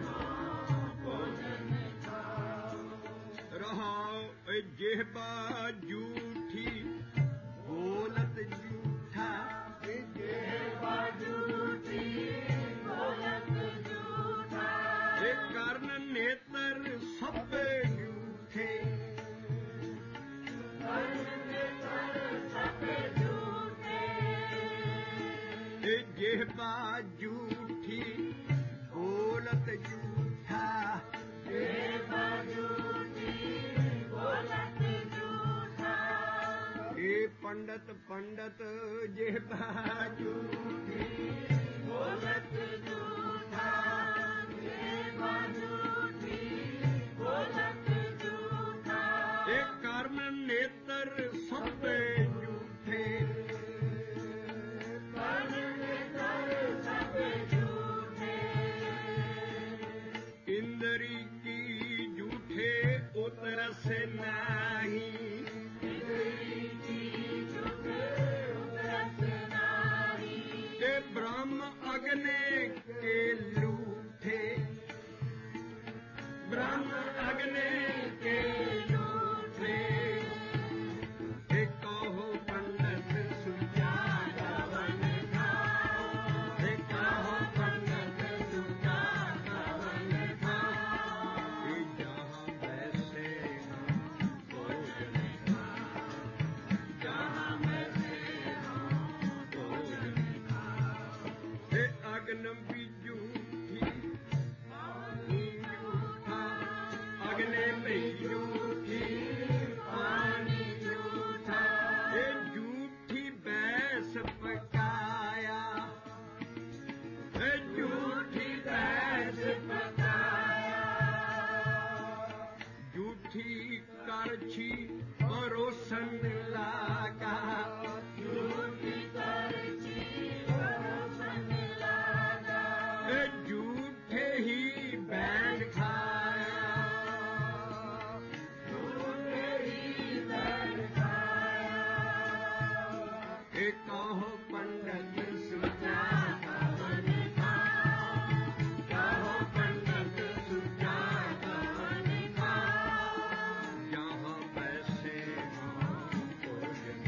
A: भोजन खाओ रहाओ जेहबा झूठी बोलत झूठा जेहबा झूठी बोलत झूठा कर्ण नेत्र सब झूठे कर्ण नेत्र सब झूठे जेहबा झूठी बोलत झूठा जेहबा झूठी बोलत झूठा पंडित पंडित जेहबा झूठी बोलत झूठा जेहबा झूठी बोलत झूठा कर्म नेत्र सब झूठे कर्म नेत्र सब झूठे इंद्री की झूठे उतर से नहीं ब्रह्म अग्नि के लूठे ब्रह्म अग्नि के लूठे कहो पंडित सुचा गवन खाओ कहो पंडित सुचा गवन खाओ जहाँ बैसे भोजन खाओ जहाँ बैसे भोजन अग्न भी झूठी पानी झूठा अग्नि भी झूठी पानी झूठा झूठी बैस पकाया झूठी बैस पकाया झूठी करछी परोसन लागा झूठी करछी झूठे ही बैठ खाया झूठे ही बैठ खाया कहो पंडित सुचा गवन खाओ कहो पंडित सुचा गवन खाओ जहाँ पैसे भोजन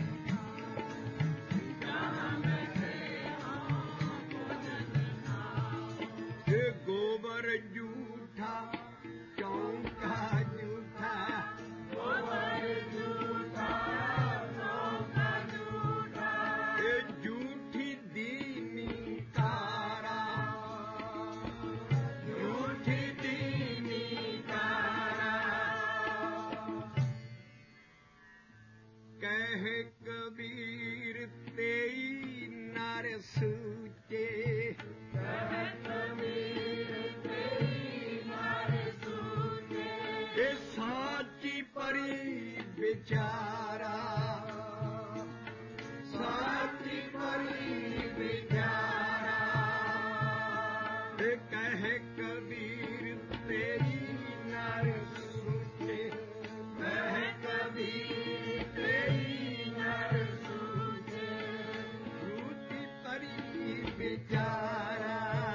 A: जहाँ पैसे भोजन गोबर झूठा चौंका झूठा गोबर झूठा चौंका झूठा झूठी दीनी तारा झूठी दीनी तारा कह कबीर तेई नर सूचे साची परी बिचारा साची परी बिचारा कह कबीर तेरी नर सूचे कह कबीर तेरी नर सूचे झूठी परी बिचारा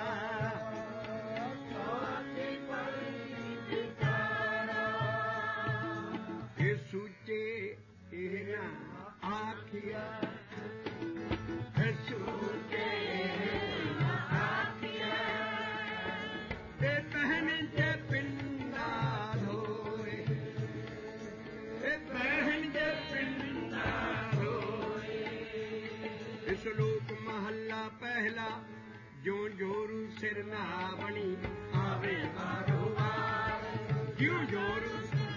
A: आखिया सूचे आखिया बहन के पिंडा धोए बहन के पिंडा धोए श्लोक महला पहला जो जोरू सिर ना बनी आवे बारो बार जो जोरू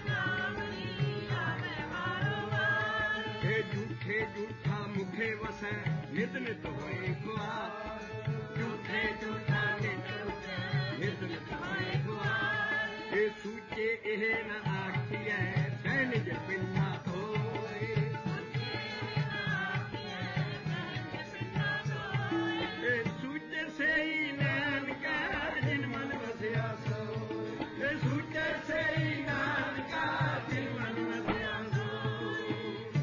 A: झूठे झूठा मुखे वसै नित नित होए खुआ झूठे झूठा नित नित होए खुआ सूचे एह न आखिया ਆਖੀਐ ਸਹਿਜ ਪਿੰਨਾ ਹੋਏ ਸੂਚ ਸਈ ਨਾਨਕਾ ਜਿਨ ਮਨ ਵਸਿਆ ਸੋਏ ਸੂਚ ਸਈ ਨਾਨਕਾ ਜਿਨ ਮਨ ਵਸਿਆ ਸੋਏ।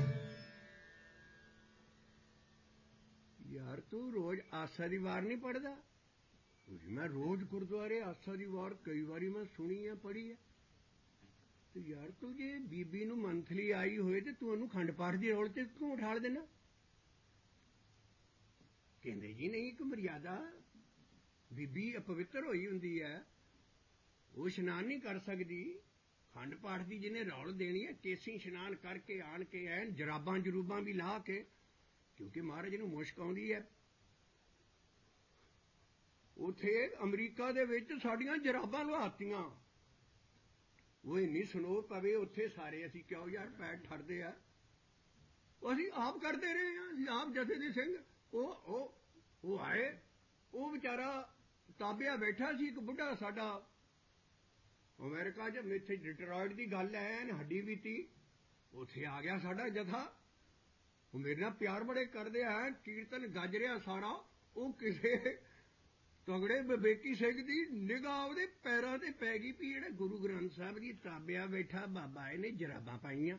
A: ਯਾਰ ਤੂੰ ਰੋਜ਼ ਆਸਾ ਦੀ ਵਾਰ ਨਹੀਂ ਪੜ੍ਹਦਾ? ਮੈਂ ਰੋਜ਼ ਗੁਰਦੁਆਰੇ ਆਸਾ ਦੀ ਵਾਰ ਕਈ ਵਾਰੀ ਮੈਂ ਸੁਣੀ ਹੈ ਪੜ੍ਹੀ ਹੈ। ਤੇ ਯਾਰ ਤੂੰ ਜੇ ਬੀਬੀ ਨੂੰ ਮੰਥਲੀ ਆਈ ਹੋਏ ਤੇ ਤੂੰ ਉਹਨੂੰ ਖੰਡ ਪਾਠ ਦੀ ਰੌਲ ਤੇ ਕਿਉਂ ਉਠਾਲ ਦੇਣਾ? ਕਹਿੰਦੇ ਜੀ ਨਹੀਂ ਇੱਕ ਮਰਿਆਦਾ, ਬੀਬੀ ਅਪਵਿੱਤਰ ਹੋਈ ਹੁੰਦੀ ਹੈ, ਉਹ ਇਸ਼ਨਾਨ ਨਹੀਂ ਕਰ ਸਕਦੀ। ਖੰਡ ਪਾਠ ਦੀ ਜਿਹਨੇ ਰੌਲ ਦੇਣੀ ਹੈ ਕੇਸੀ ਇਸ਼ਨਾਨ ਕਰਕੇ ਆਣ ਕੇ ਐਨ ਜਰਾਬਾਂ ਜਰੂਬਾਂ ਵੀ ਲਾ ਕੇ, ਕਿਉਂਕਿ ਮਹਾਰਾਜ ਨੂੰ ਮੁਸ਼ਕ ਆਉਂਦੀ ਹੈ। ਉੱਥੇ ਅਮਰੀਕਾ ਦੇ ਵਿੱਚ ਸਾਡੀਆਂ ਜਰਾਬਾਂ ਲੁਹਾਤੀਆਂ, ਉਹ ਇੰਨੀ ਸਨੋ ਪਵੇ ਉੱਥੇ, ਸਾਰੇ ਅਸੀਂ ਕਿਉਂ ਯਾਰ ਪੈਰ ਠਰਦੇ ਆ, ਉਹ ਅਸੀਂ ਆਪ ਕਰਦੇ ਰਹੇ ਹਾਂ। ਅਸੀਂ ਆਪ ਜਥੇ ਦੇ ਸਿੰਘ ਉਹ ਆਏ, ਉਹ ਵਿਚਾਰਾ ਤਾਬਿਆ ਬੈਠਾ ਸੀ। ਇੱਕ ਬੁੱਢਾ ਸਾਡਾ ਅਮਰੀਕਾ 'ਚ, ਇੱਥੇ ਡਿਟਰੋਇਟ ਦੀ ਗੱਲ ਹੈ, ਹੱਡੀ ਬੀਤੀ, ਉੱਥੇ ਆ ਗਿਆ ਸਾਡਾ ਜਥਾ। ਉਹ ਮੇਰੇ ਨਾਲ ਪਿਆਰ ਬੜੇ ਕਰਦੇ ਆ, ਕੀਰਤਨ ਗੱਜ ਰਿਹਾ ਸਾਰਾ। ਉਹ ਕਿਸੇ ਤਗੜੇ ਵਿਵੇਕੀ ਸਿੰਘ ਦੀ ਨਿਗਾਹ ਉਹਦੇ ਪੈਰਾਂ ਤੇ ਪੈ ਗਈ ਵੀ ਜਿਹੜਾ ਗੁਰੂ ਗ੍ਰੰਥ ਸਾਹਿਬ ਦੀ ਤਾਬਿਆ ਬੈਠਾ ਬਾਬਾ, ਇਹਨੇ ਜਰਾਬਾਂ ਪਾਈਆਂ।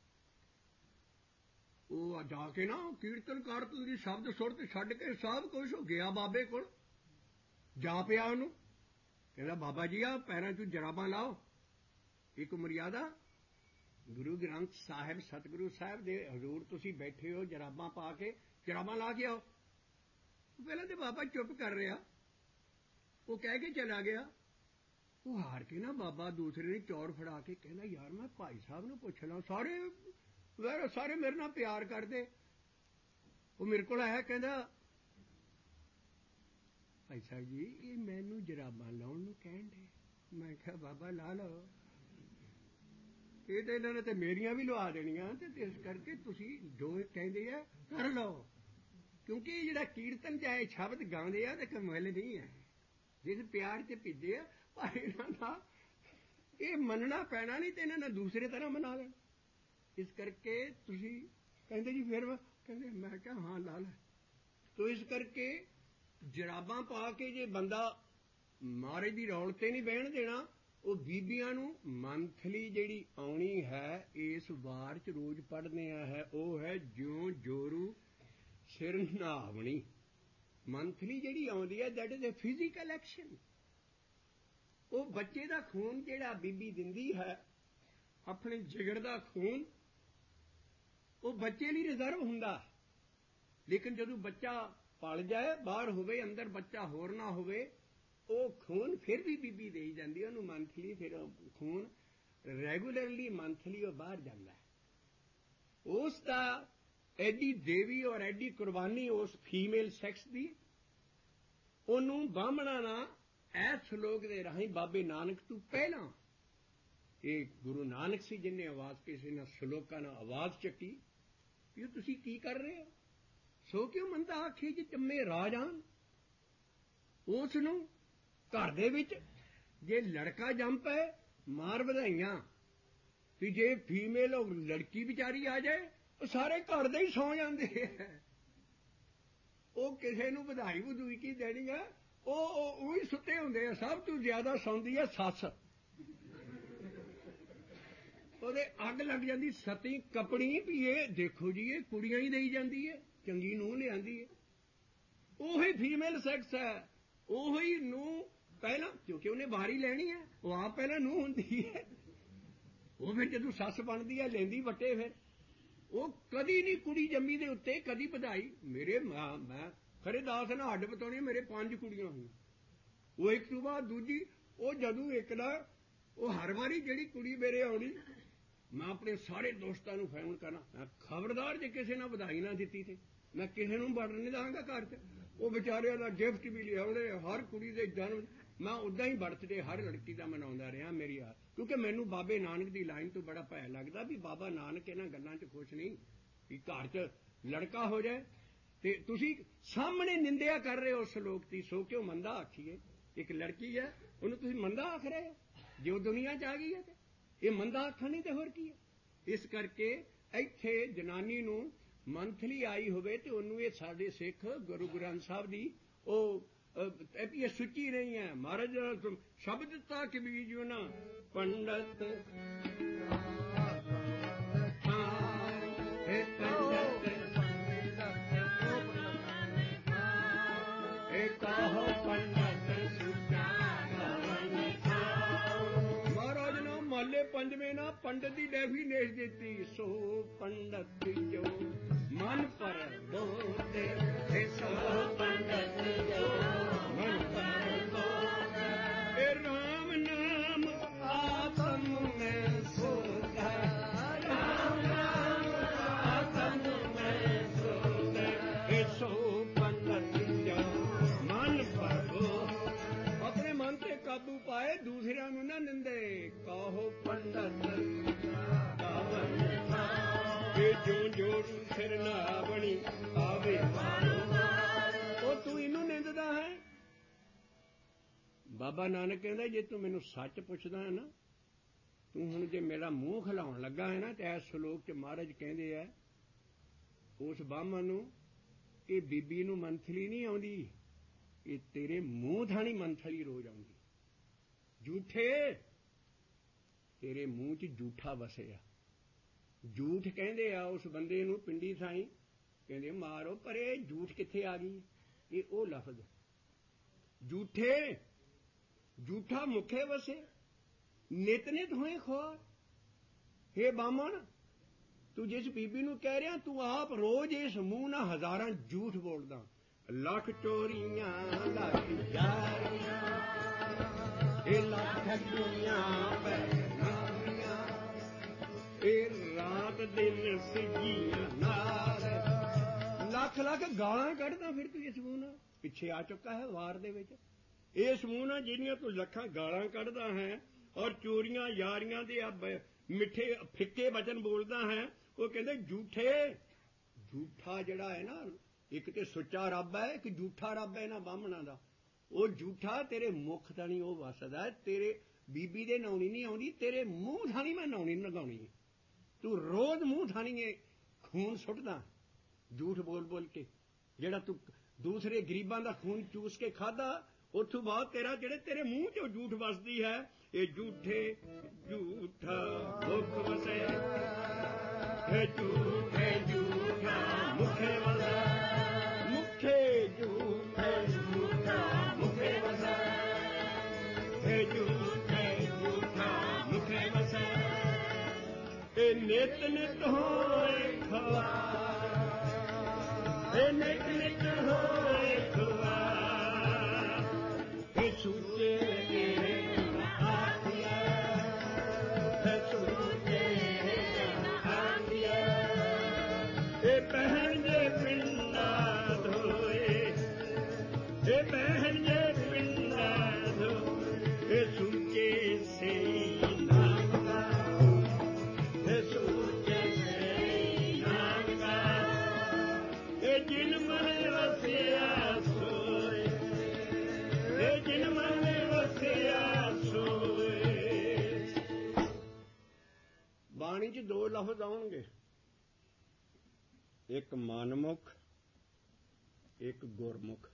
A: ਉਹ ਜਾ ਕੇ ਨਾ ਕੀਰਤਨ ਕਾਰਤਨ ਦੀ ਸ਼ਬਦ ਸੁਰਤ ਛੱਡ ਕੇ ਸਭ ਕੁਛ ਹੋ ਗਿਆ ਬਾਬੇ ਕੋਲ, ਜਾ ਪਿਆ ਉਹਨੂੰ, ਕਹਿੰਦਾ ਬਾਬਾ ਜੀ ਆ ਪੈਰਾਂ 'ਚ ਜਰਾਬਾਂ ਲਾਓ। ਇੱਕ ਮਰਿਆਦਾ, ਗੁਰੂ ਗ੍ਰੰਥ ਸਾਹਿਬ ਸਤਿਗੁਰੂ ਸਾਹਿਬ ਦੇ ਹਜ਼ੂਰ ਤੁਸੀਂ ਬੈਠੇ ਹੋ, ਜਰਾਬਾਂ ਪਾ ਕੇ ਜਰਾਬਾਂ ਲਾ ਕੇ ਆਓ। ਪਹਿਲਾਂ ਤੇ ਬਾਬਾ ਚੁੱਪ ਕਰ ਰਿਹਾ, ਉਹ ਕਹਿ ਕੇ ਚਲਾ ਗਿਆ। ਉਹ ਹਾਰ ਕੇ ਨਾ ਬਾਬਾ ਦੂਸਰੇ ਨੇ ਚੌੜ ਫੜਾ ਕੇ ਕਹਿੰਦਾ ਯਾਰ ਮੈਂ ਭਾਈ ਸਾਹਿਬ ਨੂੰ ਪੁੱਛ ਲਾਂ, ਸਾਰੇ ਮੇਰੇ ਨਾਲ ਪਿਆਰ ਕਰਦੇ। ਉਹ ਮੇਰੇ ਕੋਲ ਆਇਆ, ਕਹਿੰਦਾ ਭਾਈ ਸਾਹਿਬ ਜੀ ਇਹ ਮੈਨੂੰ ਜਰਾਬਾਂ ਲਾਉਣ ਨੂੰ ਕਹਿਣ ਦੇ। ਮੈਂ ਕਿਹਾ ਬਾਬਾ ਲਾ ਲਓ, ਇਹ ਤਾਂ ਇਹਨਾਂ ਨੇ ਤੇ ਮੇਰੀਆਂ ਵੀ ਲਵਾ ਦੇਣੀਆਂ, ਤੇ ਇਸ ਕਰਕੇ ਤੁਸੀਂ ਜੋ ਕਹਿੰਦੇ ਆ ਕਰ ਲਓ। ਕਿਉਂਕਿ ਜਿਹੜਾ ਕੀਰਤਨ ਚਾਹੇ ਸ਼ਬਦ ਗਾਉਂਦੇ ਆ ਤੇ ਕਮਲ ਨਹੀਂ ਹੈ, ਜਿਸ ਪਿਆਰ 'ਚ ਭਿੱਜੇ ਆ। ਪਰ ਇਹਨਾਂ ਦਾ ਇਹ ਮੰਨਣਾ ਪੈਣਾ ਨਹੀਂ, ਤੇ ਇਹਨਾਂ ਨੇ ਦੂਸਰੇ ਤਰ੍ਹਾਂ ਮਨਾ ਲੈਣ। ਇਸ ਕਰਕੇ ਤੁਸੀਂ ਕਹਿੰਦੇ ਜੀ ਫਿਰ ਕਹਿੰਦੇ, ਮੈਂ ਕਿਹਾ ਹਾਂ ਲਾ ਲੈ। ਤੋ ਇਸ ਕਰਕੇ ਜਰਾਬਾਂ ਪਾ ਕੇ ਜੇ ਬੰਦਾ ਮਹਾਰਾਜ ਦੀ ਰੌਲ ਤੇ ਨਹੀਂ ਬਹਿਣ ਦੇਣਾ। ਉਹ ਬੀਬੀਆਂ ਨੂੰ ਮੰਥਲੀ ਜਿਹੜੀ ਆਉਣੀ ਹੈ ਇਸ ਵਾਰ 'ਚ ਰੋਜ਼ ਪੜ੍ਹਦੇ ਹੈ, ਉਹ ਹੈ ਜਿਉਂ ਜੋਰੂ ਸਿਰ ਨਹਾਵਣੀ। ਮੰਥਲੀ ਜਿਹੜੀ ਆਉਂਦੀ ਹੈ that is a physical action. ਉਹ ਬੱਚੇ ਦਾ ਖੂਨ ਜਿਹੜਾ ਬੀਬੀ ਦਿੰਦੀ ਹੈ, ਆਪਣੇ ਜਿਗਰ ਦਾ ਖੂਨ, ਉਹ ਬੱਚੇ ਲਈ ਰਿਜ਼ਰਵ ਹੁੰਦਾ। ਲੇਕਿਨ ਜਦੋਂ ਬੱਚਾ ਪਲ ਜਾਏ, ਬਾਹਰ ਹੋਵੇ, ਅੰਦਰ ਬੱਚਾ ਹੋਰ ਨਾ ਹੋਵੇ, ਉਹ ਖੂਨ ਫਿਰ ਵੀ ਬੀਬੀ ਦੇਈ ਜਾਂਦੀ ਹੈ ਉਹਨੂੰ ਮੰਥਲੀ। ਫਿਰ ਖੂਨ ਰੈਗੂਲਰਲੀ ਮੰਥਲੀ ਉਹ ਬਾਹਰ ਜਾਂਦਾ। ਉਸ ਦਾ ਐਡੀ ਦੇਵੀ ਔਰ ਐਡੀ ਕੁਰਬਾਨੀ ਉਸ ਫੀਮੇਲ ਸੈਕਸ ਦੀ, ਉਹਨੂੰ ਬਾਹਮਣਾ ਨਾ ਇਸ ਸ਼ਲੋਕ ਦੇ ਰਾਹੀਂ ਬਾਬੇ ਨਾਨਕ ਤੋਂ ਪਹਿਲਾਂ, ਇਹ ਗੁਰੂ ਨਾਨਕ ਸੀ ਜਿਹਨੇ ਆਵਾਜ਼ ਕਿਸੇ ਨਾਲ ਸ਼ਲੋਕਾਂ ਨਾਲ ਆਵਾਜ਼ ਚੱਕੀ ਵੀ ਤੁਸੀਂ ਕੀ ਕਰ ਰਹੇ ਹੋ। ਸੋ ਕਿਉਂ ਮੰਦਾ ਆਖੀ ਜੀ ਚੰਮੇ ਰਾਜਾਨ। ਉਸ ਨੂੰ ਘਰ ਦੇ ਵਿੱਚ ਜੇ ਲੜਕਾ ਜੰਮ ਪਏ ਮਾਰ ਵਧਾਈਆਂ, ਵੀ ਜੇ ਫੀਮੇਲ ਉਹ ਲੜਕੀ ਵਿਚਾਰੀ ਆ ਜਾਏ ਉਹ ਸਾਰੇ ਘਰ ਦੇ ਹੀ ਸੌ ਜਾਂਦੇ ਹੈ। ਉਹ ਕਿਸੇ ਨੂੰ ਵਧਾਈ ਵਧੂਈ ਕੀ ਦੇਣੀ ਹੈ, ਉਹ ਹੀ ਸੁੱਤੇ ਹੁੰਦੇ ਆ। ਸਭ ਤੋਂ ਜ਼ਿਆਦਾ ਸੌਂਦੀ ਹੈ ਸੱਸ, ਉਹਦੇ ਅੱਗ ਲੱਗ ਜਾਂਦੀ ਸਤੀ ਕਪੜੀ ਵੀ ਇਹ ਦੇਖੋ ਜੀ ਇਹ ਕੁੜੀਆਂ ਹੀ ਦੇਈ ਜਾਂਦੀ ਹੈ, ਚੰਗੀ ਨੂੰਹ ਲਿਆਂਦੀ ਹੈ। ਉਹੀ ਫੀਮੇਲ ਸੈਕਸ ਹੈ, ਉਹੀ ਨੂੰਹ ਪਹਿਲਾਂ, ਕਿਉਂਕਿ ਉਹਨੇ ਵਾਰੀ ਲੈਣੀ ਹੈ, ਉਹ ਆਪ ਪਹਿਲਾਂ ਨੂੰਹ ਹੁੰਦੀ ਹੈ। ਉਹ ਫਿਰ ਜਦੋਂ ਸੱਸ ਬਣਦੀ ਹੈ ਲੈਂਦੀ ਵੱਟੇ। ਫਿਰ ਉਹ ਕਦੀ ਨਹੀਂ ਕੁੜੀ ਜੰਮੀ ਦੇ ਉੱਤੇ ਕਦੀ ਵਧਾਈ। ਮੇਰੇ ਮੈਂ ਖਰੇ ਦਾਸ ਨਾਲ ਹੱਡ ਬਤਾਉਣੀ, ਮੇਰੇ 5 ਕੁੜੀਆਂ ਹੋਈਆਂ, ਉਹ ਇੱਕ ਤੋਂ ਬਾਅਦ ਦੂਜੀ। ਉਹ ਜਦੋਂ ਇੱਕ ਦਾ ਉਹ ਹਰ ਵਾਰੀ ਜਿਹੜੀ ਕੁੜੀ ਮੇਰੇ ਆਉਣੀ, ਮੈਂ ਆਪਣੇ ਸਾਰੇ ਦੋਸਤਾਂ ਨੂੰ ਫੋਨ ਕਰਨਾ, ਮੈਂ ਖਬਰਦਾਰ ਜੇ ਕਿਸੇ ਨਾਲ ਵਧਾਈ ਨਾ ਦਿੱਤੀ ਤੇ ਮੈਂ ਕਿਸੇ ਨੂੰ ਵੜਨ ਨਹੀਂ ਦਾਂਗਾ ਘਰ 'ਚ। ਉਹ ਵਿਚਾਰਿਆਂ ਦਾ ਗਿਫਟ ਵੀ ਲਿਆਉਂਦੇ, ਹਰ ਕੁੜੀ ਦੇ ਜਨਮ ਮੈਂ ਉੱਦਾਂ ਹੀ ਬਰਥਡੇ ਹਰ ਲੜਕੀ ਦਾ ਮਨਾਉਂਦਾ ਰਿਹਾ ਮੇਰੀ ਆ। ਕਿਉਂਕਿ ਮੈਨੂੰ ਬਾਬੇ ਨਾਨਕ ਦੀ ਲਾਈਨ ਤੋਂ ਬੜਾ ਭੈ ਲੱਗਦਾ ਵੀ ਬਾਬਾ ਨਾਨਕ ਇਹਨਾਂ ਗੱਲਾਂ 'ਚ ਖੁਸ਼ ਨਹੀਂ ਵੀ ਘਰ 'ਚ ਲੜਕਾ ਹੋ ਜਾਏ ਤੇ ਤੁਸੀਂ ਸਾਹਮਣੇ ਨਿੰਦਿਆ ਕਰ ਰਹੇ ਹੋ ਉਸ ਲੋਕ ਦੀ। ਸੋ ਕਿਉਂ ਮੰਦਾ ਆਖੀਏ। ਇੱਕ ਲੜਕੀ ਹੈ ਉਹਨੂੰ ਤੁਸੀਂ ਮੰਦਾ ਆਖ ਰਹੇ ਹੋ ਜੇ ਉਹ ਦੁਨੀਆ 'ਚ ਆ ਗਈ ਹੈ। ਤੇ ਇਹ ਮੰਦਾ ਆਖਣ ਨਹੀਂ ਤੇ ਹੋਰ ਕੀ ਹੈ। ਇਸ ਕਰਕੇ ਇੱਥੇ ਜਨਾਨੀ ਨੂੰ ਮੰਥਲੀ ਆਈ ਹੋਵੇ ਤੇ ਉਹਨੂੰ ਇਹ ਸਾਡੇ ਸਿੱਖ ਗੁਰੂ ਗ੍ਰੰਥ ਸਾਹਿਬ ਦੀ ਉਹ ਇਹ ਸੁੱਚੀ ਨਹੀਂ ਹੈ। ਮਹਾਰਾਜ ਸ਼ਬਦ ਦਿੱਤਾ ਕਿ ਬੀਜੋ ਨਾ ਪੰਡਤ ਮਹਾਰਾਜ ਨੇ ਮਹੱਲੇ ਪੰਜਵੇਂ ਨਾ ਪੰਡਤ ਦੀ ਡੈਫੀਨੇਸ਼ਨ ਦਿੱਤੀ। ਸੋ ਪੰਡਤ ਜੋ ਮਨ ਪਰ ਬੋਤੇ ਸੋ ਪੰਡਤ ਜੋ ਮਨ ਪਰ ਬੋਤੇ ਇਹ ਰਾਮ ਨਾਮ ਆਤਮ ਮੈਂ ਸੋਧਾ ਰਾਮ ਨਾਮ ਆਤਮ ਮੈਂ ਸੋਧਾ ਇਹ ਸੋ ਪੰਡਤ ਜੋ ਮਨ ਪਰ ਬੋਤੇ ਆਪਣੇ ਮਨ ਤੇ ਕਾਬੂ ਪਾਏ ਦੂਸਰਿਆਂ ਨੂੰ ਨਾ ਨਿੰਦੇ। ਕਾਹੋ ਪੰਡਤ ਕਾਵਨ ਜੋ ਜੋੜ ਸਿਰ ਨਾ ਬਣੀ ਆਵੇ ਉਹ ਤੂੰ ਇਹਨੂੰ ਨਿੰਦਦਾ ਹੈ। ਬਾਬਾ ਨਾਨਕ ਕਹਿੰਦਾ ਜੇ ਤੂੰ ਮੈਨੂੰ ਸੱਚ ਪੁੱਛਦਾ ਹੈ ਨਾ, ਤੂੰ ਹੁਣ ਜੇ ਮੇਰਾ ਮੂੰਹ ਖਿਲਾਉਣ ਲੱਗਾ ਹੈ ਨਾ, ਤੇ ਇਸ ਸ਼ਲੋਕ 'ਚ ਮਹਾਰਾਜ ਕਹਿੰਦੇ ਆ ਉਸ ਬਾਹਮਣ ਨੂੰ ਇਹ ਬੀਬੀ ਨੂੰ ਮੰਥਲੀ ਨਹੀਂ ਆਉਂਦੀ, ਇਹ ਤੇਰੇ ਮੂੰਹ ਥਾਣੀ ਮੰਥਲੀ ਰੋਜ਼ ਆਉਂਦੀ। ਝੂਠੇ ਤੇਰੇ ਮੂੰਹ 'ਚ ਝੂਠਾ ਵਸਿਆ। ਝੂਠ ਕਹਿੰਦੇ ਆ ਉਸ ਬੰਦੇ ਨੂੰ ਪਿੰਡੀ ਥਾਈ ਕਹਿੰਦੇ ਮਾਰੋ ਪਰੇ, ਝੂਠ ਕਿੱਥੇ ਆ ਗਈ? ਇਹ ਉਹ ਲਫ਼ਜ਼ ਝੂਠੇ ਝੂਠਾ ਮੁਖੇ ਵਸੇ ਨਿਤ ਨਿਤ ਹੋਏ ਖੋਰ। ਹੇ ਬਾਮਣ ਤੂੰ ਜਿਸ ਬੀਬੀ ਨੂੰ ਕਹਿ ਰਿਹਾ ਤੂੰ ਆਪ ਰੋਜ਼ ਇਸ ਮੂੰਹ ਨਾਲ ਹਜ਼ਾਰਾਂ ਝੂਠ ਬੋਲਦਾ। ਲੱਖ ਚੋਰੀਆਂ ਲੱਖ ਯਾਰੀਆਂ ਇਹ ਲੱਖ ਠੱਗੀਆਂ ਪੈਣੀਆਂ ਇਹ ਰਾਤ ਦਿਨ ਸਿੱਧੀਆਂ ਨਾਲ ਲੱਖ ਲੱਖ ਗਾਲਾਂ ਕੱਢਦਾ ਫਿਰ ਤੂੰ ਇਸ ਮੂੰਹ ਨਾਲ। ਪਿੱਛੇ ਆ ਚੁੱਕਾ ਹੈ ਵਾਰ ਦੇ ਵਿੱਚ ਇਸ ਮੂੰਹ ਨਾਲ ਜਿਹੜੀਆਂ ਤੂੰ ਲੱਖਾਂ ਗਾਲਾਂ ਕੱਢਦਾ ਹੈ ਔਰ ਚੋਰੀਆਂ ਯਾਰੀਆਂ ਦੇ ਮਿੱਠੇ ਫਿੱਕੇ ਵਚਨ ਬੋਲਦਾ ਹੈ। ਉਹ ਕਹਿੰਦੇ ਝੂਠੇ। ਝੂਠਾ ਜਿਹੜਾ ਹੈ ਨਾ, ਇੱਕ ਤੇ ਸੁੱਚਾ ਰੱਬ ਹੈ, ਇੱਕ ਝੂਠਾ ਰੱਬ ਹੈ ਇਹਨਾਂ ਬਾਹਮਣਾਂ ਦਾ। ਉਹ ਝੂਠਾ ਤੇਰੇ ਮੁਖ ਥਾਣੀ ਉਹ ਵਸਦਾ, ਤੇਰੇ ਬੀਬੀ ਦੇ ਨਾਉਣੀ ਨਹੀਂ ਆਉਂਦੀ, ਤੇਰੇ ਮੂੰਹ ਥਾਣੀ ਮੈਂ ਨਾਉਣੀ ਲਗਾਉਣੀ ਹੈ। ਤੂੰ ਰੋਜ਼ ਮੂੰਹ ਥਾਣੀ ਖੂਨ ਸੁੱਟਦਾ ਝੂਠ ਬੋਲ ਬੋਲ ਕੇ। ਜਿਹੜਾ ਤੂੰ ਦੂਸਰੇ ਗਰੀਬਾਂ ਦਾ ਖੂਨ ਚੂਸ ਕੇ ਖਾਦਾ, ਉੱਥੋਂ ਬਾਅਦ ਤੇਰਾ ਜਿਹੜੇ ਤੇਰੇ ਮੂੰਹ 'ਚੋਂ ਝੂਠ ਵਸਦੀ ਹੈ। ਇਹ ਝੂਠੇ ਝੂਠਾ ਮੁਖ ਵਸੇ ਇਹ ਝੂਠੇ ਝੂਠਾ ਮੁਖੇ ਵਸੇ ਮੁਖੇ ਝੂਠੇ ਝੂਠਾ ਮੁਖੇ ਵਸੇ ਇਹ ਝੂਠੇ ਝੂਠਾ ਮੁਖੇ ਵਸੇ ਇਹ ਨਿਤ ਨਿਤ ਹੋਏ ਖਵਾ ਇਹ ਨਿਤ ਨਿਤ ਹੋਏ ਖਵਾ ਇਹ ਸੂਚੇ ਬਹਿਣ ਜੇ ਪਿੰਡਾ ਧੋਏ ਇਹ ਬਹਿਣ ਜੇ ਪਿੰਡਾ ਧੋਏ ਇਹ ਸੁੱਚੇ ਸੇ ਨਾਮ ਦਾ ਇਹ ਸੁੱਚੇ ਸੇ ਨਾਮ ਦਾ ਇਹ ਜਿਨ ਮਨ ਵਸਿਆ ਸੋਏ ਇਹ ਜਿਨ ਮਨ ਵਸਿਆ ਸੋਏ। ਬਾਣੀ 'ਚ ਦੋ ਲਫ਼ਜ਼ ਆਉਣਗੇ, ਇੱਕ ਮਨਮੁਖ ਇੱਕ ਗੁਰਮੁਖ।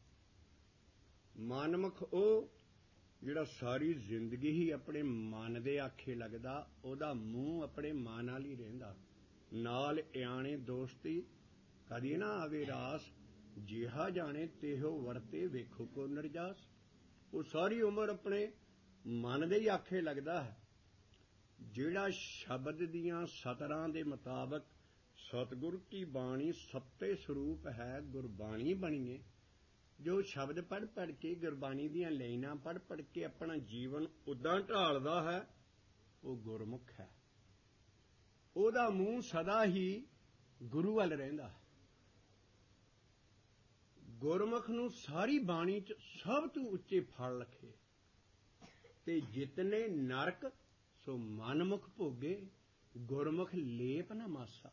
A: ਮਨਮੁਖ ਉਹ ਜਿਹੜਾ ਸਾਰੀ ਜ਼ਿੰਦਗੀ ਹੀ ਆਪਣੇ ਮਨ ਦੇ ਆਖੇ ਲੱਗਦਾ, ਉਹਦਾ ਮੂੰਹ ਆਪਣੇ ਮਨ ਨਾਲ ਹੀ ਰਹਿੰਦਾ। ਨਾਲ ਇਆਣੇ ਦੋਸਤੀ ਕਦੀ ਨਾ ਆਵੇ ਰਾਸ, ਜਿਹਾ ਜਾਣੇ ਤਿਹੋ ਵਰਤੇ ਵੇਖੋ ਕੋ ਨਿਰਜਾਸ। ਉਹ ਸਾਰੀ ਉਮਰ ਆਪਣੇ ਮਨ ਦੇ ਹੀ ਆਖੇ ਲੱਗਦਾ ਹੈ। ਜਿਹੜਾ ਸ਼ਬਦ ਦੀਆਂ ਸਤਰਾਂ ਦੇ ਮੁਤਾਬਕ ਸਤਿਗੁਰ ਕੀ ਬਾਣੀ ਸੱਤੇ ਸਰੂਪ ਹੈ ਗੁਰਬਾਣੀ ਬਣੀਏ, ਜੋ ਸ਼ਬਦ ਪੜ੍ਹ ਪੜ੍ਹ ਕੇ ਗੁਰਬਾਣੀ ਦੀਆਂ ਲਾਈਨਾਂ ਪੜ੍ਹ ਪੜ੍ਹ ਕੇ ਆਪਣਾ ਜੀਵਨ ਉਦਾਂ ਢਾਲਦਾ ਹੈ, ਉਹ ਗੁਰਮੁਖ ਹੈ। ਉਹਦਾ ਮੂੰਹ ਸਦਾ ਹੀ ਗੁਰੂ ਵੱਲ ਰਹਿੰਦਾ ਹੈ। ਗੁਰਮੁਖ ਨੂੰ ਸਾਰੀ ਬਾਣੀ 'ਚ ਸਭ ਤੋਂ ਉੱਚੇ ਫਲ ਲਖੇ ਤੇ ਜਿਤਨੇ ਨਰਕ ਸੋ ਮਨਮੁਖ ਭੋਗੇ, ਗੁਰਮੁਖ ਲੇਪ ਨਾ ਮਾਸਾ।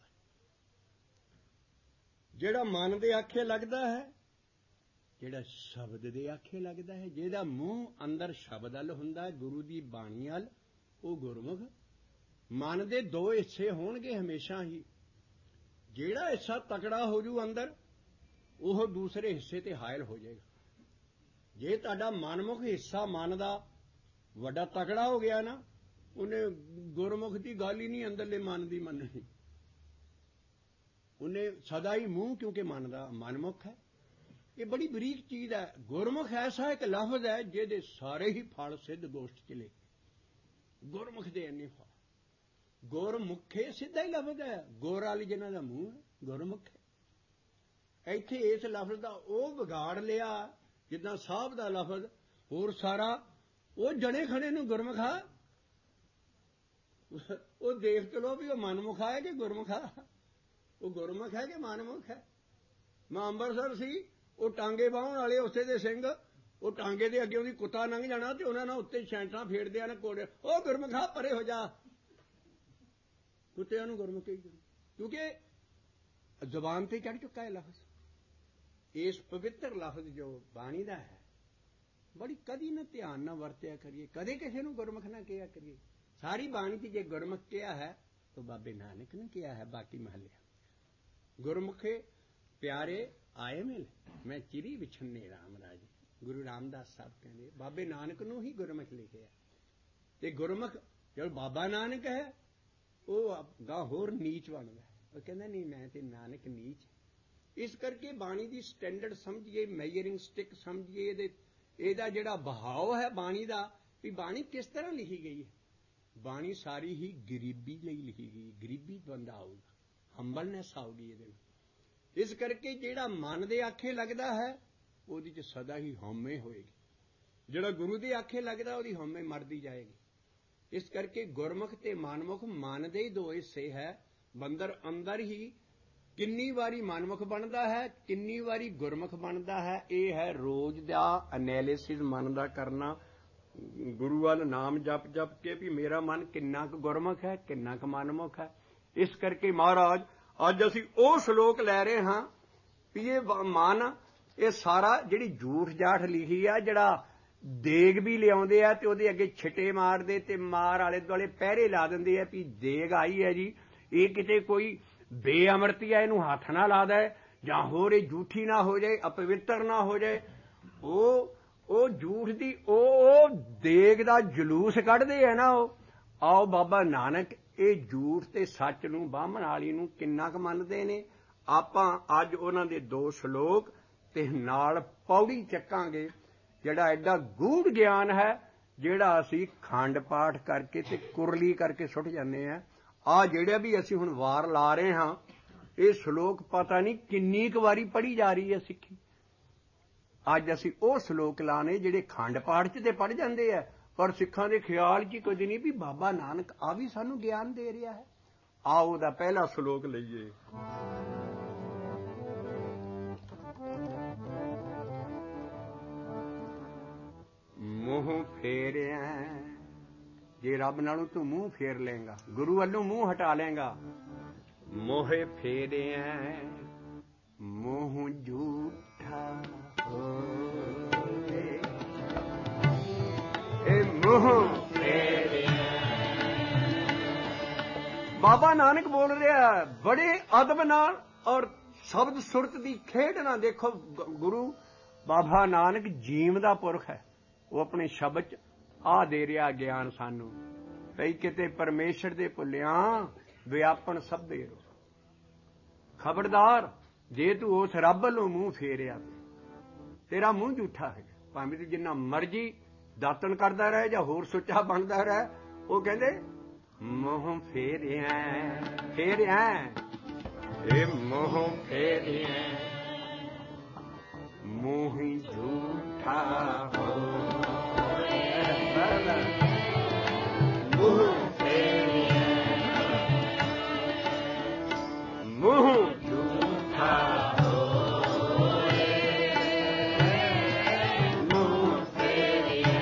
A: ਜਿਹੜਾ ਮਨ ਦੇ ਆਖੇ ਲੱਗਦਾ ਹੈ, ਜਿਹੜਾ ਸ਼ਬਦ ਦੇ ਆਖੇ ਲੱਗਦਾ ਹੈ, ਜਿਹਦਾ ਮੂੰਹ ਅੰਦਰ ਸ਼ਬਦ ਵੱਲ ਹੁੰਦਾ ਹੈ, ਗੁਰੂ ਦੀ ਬਾਣੀ ਵੱਲ, ਉਹ ਗੁਰਮੁਖ ਮਨ ਦੇ ਦੋ ਹਿੱਸੇ ਹੋਣਗੇ ਹਮੇਸ਼ਾ ਹੀ। ਜਿਹੜਾ ਹਿੱਸਾ ਤਕੜਾ ਹੋ ਜੂ ਅੰਦਰ, ਉਹ ਦੂਸਰੇ ਹਿੱਸੇ ਤੇ ਹਾਇਲ ਹੋ ਜਾਏਗਾ। ਜੇ ਤੁਹਾਡਾ ਮਨਮੁਖ ਹਿੱਸਾ ਮਨ ਦਾ ਵੱਡਾ ਤਕੜਾ ਹੋ ਗਿਆ ਨਾ, ਉਹਨੇ ਗੁਰਮੁਖ ਦੀ ਗੱਲ ਹੀ ਨਹੀਂ ਅੰਦਰਲੇ ਮਨ ਦੀ ਮੰਨਣੀ। ਉਹਨੇ ਸਦਾ ਹੀ ਮੂੰਹ, ਕਿਉਂਕਿ ਮਨ ਦਾ ਮਨਮੁਖ ਹੈ। ਇਹ ਬੜੀ ਬਰੀਕ ਚੀਜ਼ ਹੈ। ਗੁਰਮੁਖ ਐਸਾ ਇੱਕ ਲਫ਼ਜ਼ ਹੈ ਜਿਹਦੇ ਸਾਰੇ ਹੀ ਫਲ ਸਿੱਧ ਗੋਸ਼ਟ ਚਲੇ। ਗੁਰਮੁਖ ਦੇ ਇੰਨੇ ਫਲ। ਗੁਰਮੁਖੇ ਸਿੱਧਾ ਹੀ ਲਫ਼ਜ਼ ਹੈ। ਗੁਰ ਵਾਲੀ ਜਿਹਨਾਂ ਦਾ ਮੂੰਹ ਹੈ, ਗੁਰਮੁਖ ਹੈ। ਇੱਥੇ ਇਸ ਲਫ਼ਜ਼ ਦਾ ਉਹ ਵਿਗਾੜ ਲਿਆ, ਜਿੱਦਾਂ ਸਾਹਿਬ ਦਾ ਲਫ਼ਜ਼ ਹੋਰ ਸਾਰਾ ਉਹ ਜਣੇ ਖਣੇ ਨੂੰ ਗੁਰਮੁਖ ਆ। ਉਹ ਦੇਖ ਚਲੋ ਵੀ ਉਹ ਮਨਮੁਖ ਹੈ ਕਿ ਗੁਰਮੁਖ ਆ। ਉਹ ਗੁਰਮੁਖ ਹੈ ਕਿ ਮਨਮੁਖ ਹੈ। ਮੈਂ ਅੰਮ੍ਰਿਤਸਰ ਸੀ, ਉਹ ਟਾਂਗੇ ਬਾਹਣ ਵਾਲੇ ਉੱਥੇ ਦੇ ਸਿੰਘ, ਉਹ ਟਾਂਗੇ ਦੇ ਅੱਗੇ ਉਹਦੀ ਕੁੱਤਾ ਲੰਘ ਜਾਣਾ ਤੇ ਉਹਨਾਂ ਨਾਲ ਉੱਤੇ ਛੈਂਟਾਂ ਫੇਰਦੇ ਨੇ ਕੋੜੇ, ਉਹ ਗੁਰਮੁਖ ਆ, ਪਰੇ ਹੋ ਜਾ। ਕੁੱਤਿਆਂ ਨੂੰ ਗੁਰਮੁਖ ਹੀ, ਕਿਉਂਕਿ ਜ਼ੁਬਾਨ ਤੇ ਚੜ੍ਹ ਚੁੱਕਾ ਹੈ ਲਫ਼ਜ਼। ਇਸ ਪਵਿੱਤਰ ਲਫ਼ਜ਼ ਜੋ ਬਾਣੀ ਦਾ ਹੈ, ਬੜੀ ਕਦੀ ਨਾ ਧਿਆਨ ਨਾਲ ਵਰਤਿਆ ਕਰੀਏ, ਕਦੇ ਕਿਸੇ ਨੂੰ ਗੁਰਮੁਖ ਨਾ ਕਿਹਾ ਕਰੀਏ। ਸਾਰੀ ਬਾਣੀ ਚ ਜੇ ਗੁਰਮੁਖ ਕਿਹਾ ਹੈ ਤਾਂ ਬਾਬੇ ਨਾਨਕ ਨੇ ਕਿਹਾ ਹੈ। ਬਾਕੀ ਮਹੱਲਿਆ ਗੁਰਮੁਖੇ ਪਿਆਰੇ ਆਏ ਮਿਲ, ਮੈਂ ਚਿਰੀ ਵਿਛੰਨੇ ਰਾਮ ਰਾਜ। ਗੁਰੂ ਰਾਮਦਾਸ ਸਾਹਿਬ ਕਹਿੰਦੇ ਬਾਬੇ ਨਾਨਕ ਨੂੰ ਹੀ ਗੁਰਮੁਖ ਲਿਖਿਆ। ਤੇ ਗੁਰਮੁਖ ਜਦੋਂ ਬਾਬਾ ਨਾਨਕ ਹੈ, ਉਹ ਗਾਂ ਹੋਰ ਨੀਚ ਬਣਦਾ। ਉਹ ਕਹਿੰਦਾ ਨਹੀਂ, ਮੈਂ ਤੇ ਨਾਨਕ ਨੀਚ। ਇਸ ਕਰਕੇ ਬਾਣੀ ਦੀ ਸਟੈਂਡਰਡ ਸਮਝੀਏ, ਮੈਜਰਿੰਗ ਸਟਿਕ ਸਮਝੀਏ। ਇਹਦਾ ਜਿਹੜਾ ਬਹਾਵ ਹੈ ਬਾਣੀ ਦਾ, ਵੀ ਬਾਣੀ ਕਿਸ ਤਰ੍ਹਾਂ ਲਿਖੀ ਗਈ ਹੈ। ਬਾਣੀ ਸਾਰੀ ਹੀ ਗਰੀਬੀ ਲਈ ਲਿਖੀ ਗਈ। ਗਰੀਬੀ ਬੰਦਾ ਆਊਗਾ, ਹੰਬਲਨੈਸ ਆਊਗੀ ਇਹਦੇ ਵਿੱਚ। ਇਸ ਕਰਕੇ ਜਿਹੜਾ ਮਨ ਦੇ ਆਖੇ ਲੱਗਦਾ ਹੈ, ਉਹਦੇ 'ਚ ਸਦਾ ਹੀ ਹਉਮੈ ਹੋਏਗੀ। ਜਿਹੜਾ ਗੁਰੂ ਦੇ ਆਖੇ ਲੱਗਦਾ, ਉਹਦੀ ਹਉਮੈ ਮਰਦੀ ਜਾਏਗੀ। ਇਸ ਕਰਕੇ ਗੁਰਮੁਖ ਤੇ ਮਨਮੁਖ ਮਨ ਦੇ ਹੀ ਦੋ ਹਿੱਸੇ ਹੈ। ਬੰਦਰ ਅੰਦਰ ਹੀ ਕਿੰਨੀ ਵਾਰੀ ਮਨਮੁਖ ਬਣਦਾ ਹੈ, ਕਿੰਨੀ ਵਾਰੀ ਗੁਰਮੁਖ ਬਣਦਾ ਹੈ। ਇਹ ਹੈ ਰੋਜ਼ ਦਾ ਐਨਾਲਿਸਿਸ ਮਨ ਦਾ ਕਰਨਾ। ਗੁਰੂ ਵੱਲ ਨਾਮ ਜਪ ਜਪ ਕੇ ਵੀ ਮੇਰਾ ਮਨ ਕਿੰਨਾ ਕੁ ਗੁਰਮੁਖ ਹੈ, ਕਿੰਨਾ ਕੁ ਮਨਮੁਖ ਹੈ। ਇਸ ਕਰਕੇ ਮਹਾਰਾਜ ਅੱਜ ਅਸੀਂ ਉਹ ਸ਼ਲੋਕ ਲੈ ਰਹੇ ਹਾਂ ਵੀ ਇਹ ਮਨ, ਇਹ ਸਾਰਾ ਜਿਹੜੀ ਝੂਠ ਜਾਠ ਲਿਖੀ ਆ, ਜਿਹੜਾ ਦੇਗ ਵੀ ਲਿਆਉਂਦੇ ਆ ਤੇ ਉਹਦੇ ਅੱਗੇ ਛਿੱਟੇ ਮਾਰਦੇ ਤੇ ਮਾਰ ਆਲੇ ਦੁਆਲੇ ਪਹਿਰੇ ਲਾ ਦਿੰਦੇ ਆ ਵੀ ਦੇਗ ਆਈ ਹੈ ਜੀ, ਇਹ ਕਿਤੇ ਕੋਈ ਬੇਅਮਰਤੀ ਆ, ਇਹਨੂੰ ਹੱਥ ਨਾ ਲਾ ਦੇ, ਜਾਂ ਹੋਰ ਇਹ ਝੂਠੀ ਨਾ ਹੋ ਜਾਏ, ਅਪਵਿੱਤਰ ਨਾ ਹੋ ਜਾਏ। ਉਹ ਝੂਠ ਦੀ ਉਹ ਦੇਗ ਦਾ ਜਲੂਸ ਕੱਢਦੇ ਆ ਨਾ। ਉਹ ਆਓ ਬਾਬਾ ਨਾਨਕ ਇਹ ਝੂਠ ਤੇ ਸੱਚ ਨੂੰ, ਬਾਹਮਣ ਵਾਲੀ ਨੂੰ ਕਿੰਨਾ ਕੁ ਮੰਨਦੇ ਨੇ। ਆਪਾਂ ਅੱਜ ਉਹਨਾਂ ਦੇ ਦੋ ਸ਼ਲੋਕ ਤੇ ਨਾਲ ਪੌੜੀ ਚੱਕਾਂਗੇ, ਜਿਹੜਾ ਐਡਾ ਗੂੜ ਗਿਆਨ ਹੈ, ਜਿਹੜਾ ਅਸੀਂ ਖੰਡ ਪਾਠ ਕਰਕੇ ਤੇ ਕੁਰਲੀ ਕਰਕੇ ਸੁੱਟ ਜਾਂਦੇ ਹਾਂ। ਆਹ ਜਿਹੜਾ ਵੀ ਅਸੀਂ ਹੁਣ ਵਾਰ ਲਾ ਰਹੇ ਹਾਂ, ਇਹ ਸ਼ਲੋਕ ਪਤਾ ਨਹੀਂ ਕਿੰਨੀ ਕੁ ਵਾਰੀ ਪੜ੍ਹੀ ਜਾ ਰਹੀ ਹੈ ਸਿੱਖੀ। ਅੱਜ ਅਸੀਂ ਉਹ ਸ਼ਲੋਕ ਲਾਣੇ ਜਿਹੜੇ ਖੰਡ ਪਾਠ 'ਚ ਤੇ ਪੜ੍ਹ ਜਾਂਦੇ ਆ, ਪਰ ਸਿੱਖਾਂ ਦੇ ਖਿਆਲ 'ਚ ਕੁਝ ਨਹੀਂ ਵੀ ਬਾਬਾ ਨਾਨਕ ਆ ਵੀ ਸਾਨੂੰ ਗਿਆਨ ਦੇ ਰਿਹਾ ਹੈ। ਆਓ ਉਹਦਾ ਪਹਿਲਾ ਸ਼ਲੋਕ ਲਈਏ। ਮੂੰਹ ਫੇਰਿਆ, ਜੇ ਰੱਬ ਨਾਲੋਂ ਤੂੰ ਮੂੰਹ ਫੇਰ ਲੇਂਗਾ, ਗੁਰੂ ਵੱਲੋਂ ਮੂੰਹ ਹਟਾ ਲੇਂਗਾ। ਮੋਹੇ ਫੇਰਿਆ ਮੂੰਹ ਝੂਠਾ ਹੋਏ, ਇਹ ਮੂੰਹ ਫੇਰਿਆ। ਬਾਬਾ ਨਾਨਕ ਬੋਲ ਰਿਹਾ ਬੜੇ ਅਦਬ ਨਾਲ ਔਰ ਸ਼ਬਦ ਸੁਰਤ ਦੀ ਖੇਡ ਨਾਲ। ਦੇਖੋ ਗੁਰੂ ਬਾਬਾ ਨਾਨਕ ਜੀਵ ਦਾ ਪੁਰਖ ਹੈ, ਉਹ ਆਪਣੇ ਸ਼ਬਦ 'ਚ ਆ ਦੇ ਰਿਹਾ ਗਿਆਨ ਸਾਨੂੰ। ਕਈ ਕਿਤੇ ਪਰਮੇਸ਼ਰ ਦੇ ਭੁੱਲਿਆਂ ਵਿਆਪਣ ਸਭੇ ਰੋ। ਖਬਰਦਾਰ, ਜੇ ਤੂੰ ਉਸ ਰੱਬ ਵੱਲੋਂ ਮੂੰਹ ਫੇਰਿਆ, ਤੇਰਾ ਮੂੰਹ ਝੂਠਾ ਹੈ। ਭਾਵੇਂ ਤੂੰ ਜਿੰਨਾ ਮਰਜ਼ੀ ਦਾਤਣ ਕਰਦਾ ਰਹੇ ਜਾਂ ਹੋਰ ਸੁੱਚਾ ਬਣਦਾ ਰਹੇ, ਉਹ ਕਹਿੰਦੇ ਮੂੰਹ ਫੇਰਿਆ ਫੇਰਿਆ, ਇਹ ਮੂੰਹ ਫੇਰਿਆ ਮੂੰਹ ਹੀ ਝੂਠਾ ਹੋਏ। ਮੂੰਹ ਫੇਰਿਆ ਮੂੰਹ ਝੂਠਾ ਹੋਏ, ਮੂੰਹ ਫੇਰਿਆ।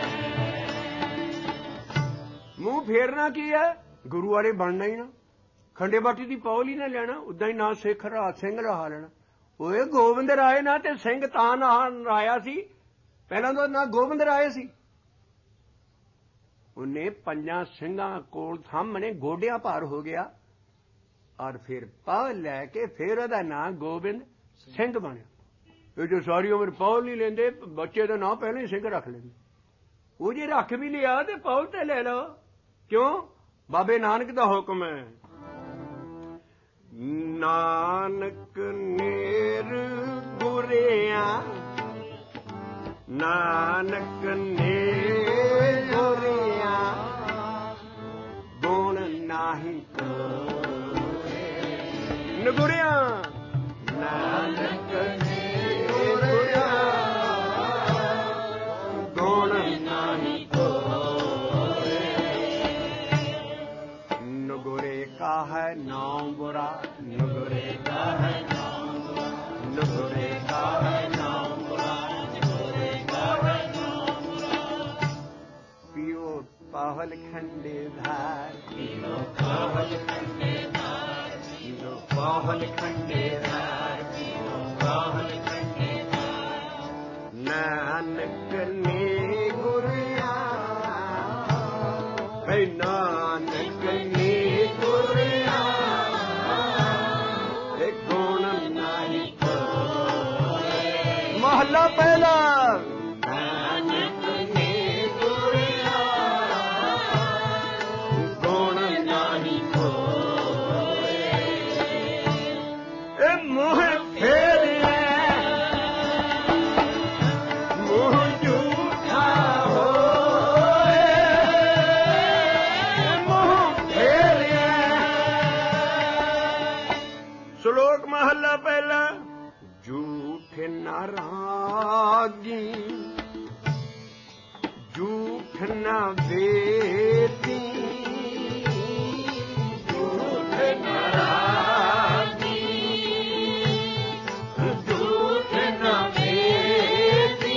A: ਮੂੰਹ ਫੇਰਨਾ ਕੀ ਹੈ? ਗੁਰੂ ਵਾਲੇ ਬਣਨਾ ਹੀ ਨਾ, ਖੰਡੇ ਬਾਟੀ ਦੀ ਪੌਲ ਹੀ ਨਾ ਲੈਣਾ, ਉਦਾਂ ਹੀ ਨਾ ਸਿੱਖ ਸਿੰਘ ਰਹਾ ਲੈਣਾ। ਓਏ ਗੋਬਿੰਦ ਰਾਏ ਨਾ ਤੇ ਸਿੰਘ ਤਾਂ ਨਾ ਰਾਇਆ ਸੀ, ਪਹਿਲਾਂ ਤਾਂ ਨਾ ਗੋਬਿੰਦ ਰਾਏ ਸੀ। ਉਹਨੇ ਪੰਜਾਂ ਸਿੰਘਾਂ ਕੋਲ ਸਾਹਮਣੇ ਗੋਡਿਆਂ ਭਾਰ ਹੋ ਗਿਆ ਔਰ ਫਿਰ ਪੌਲ ਲੈ ਕੇ ਫਿਰ ਉਹਦਾ ਨਾਂ ਗੋਬਿੰਦ ਸਿੰਘ ਬਣਿਆ। ਇਹ ਜੋ ਸਾਰੀ ਉਮਰ ਪੌਲ ਨਹੀਂ ਲੈਂਦੇ, ਬੱਚੇ ਦਾ ਨਾਂ ਪਹਿਲਾਂ ਹੀ ਸਿੰਘ ਰੱਖ ਲੈਂਦੇ। ਉਹ ਜੇ ਰੱਖ ਵੀ ਲਿਆ ਤੇ ਪੌਲ ਤੇ ਲੈ ਲਓ। ਕਿਉਂ? ਬਾਬੇ ਨਾਨਕ ਦਾ ਹੁਕਮ ਹੈ। ਨਾਨਕ ਨੇਰ ਗੁਰਿਆਂ, ਨਾਨਕ ਨੇਰ ਗੁਰਿਆਂ, ਗੁਣ ਨਾਹੀ ਕੋਏ। ਨਗੁਰਿਆਂ ਨਾਨਕ ਨੇਰ ਗੁਰਿਆਂ, ਗੁਣ ਨਾਹੀ ਕੋਏ। ਨਗੁਰੇ ਕਾ ਹੈ ਨਾਮ ਬੁਰਾ, ਨਗੁਰੇ ਕਾ ਹੈ ਨਾਮ ਬੁਰਾ, ਨਗੁਰੇ ਕਾ ਹੈ ਨਾਮ ਬੁਰਾ, ਨਗੁਰੇ ਕਾ ਹੈ ਨਾਮ ਬੁਰਾ। ਪਿਓ ਪਾਹਲ ਖੰਡੇ ਧਾਰ, ਪਿਓ ਪਾਹਲ ਖੰਡੇ ਧਾਰ, ਪਿਓ ਪਾਹਲ ਖੰਡੇ ਧਾਰ, ਪਿਓ ਪਾਹਲ ਖੰਡੇ ਧਾਰ। ਨਾਨਕ ਨੇ ਗੁਰਿਆ, ਭਈ ਨਾਨਕ ਨੇ ਗੁਰਿਆ, ਇਹ ਗੁਣ ਨਾਹੀ ਕੋਏ। ਮਹਲਾ ਪਹਿਲਾ। ਨਾਨਕ ਨੇ ਗੁਰਿਆ, ਗੁਣ ਨਾਹੀ ਕੋਏ। ਇਹ ਮੋਹ ਫੇਰਿਆ, ਮੋਹ ਝੂਠਾ ਹੋਏ। ਮੋਹ ਫੇਰਿਆ। ਸ਼ਲੋਕ ਮਹਲਾ ਪਹਿਲਾ। ਝੂਠ ਨਾ ਰਾਗੀ, ਝੂਠ ਨਾ ਵੇਦੀ, ਝੂਠ ਨਾ ਰਾਗੀ, ਝੂਠ ਨਾ ਵੇਦੀ।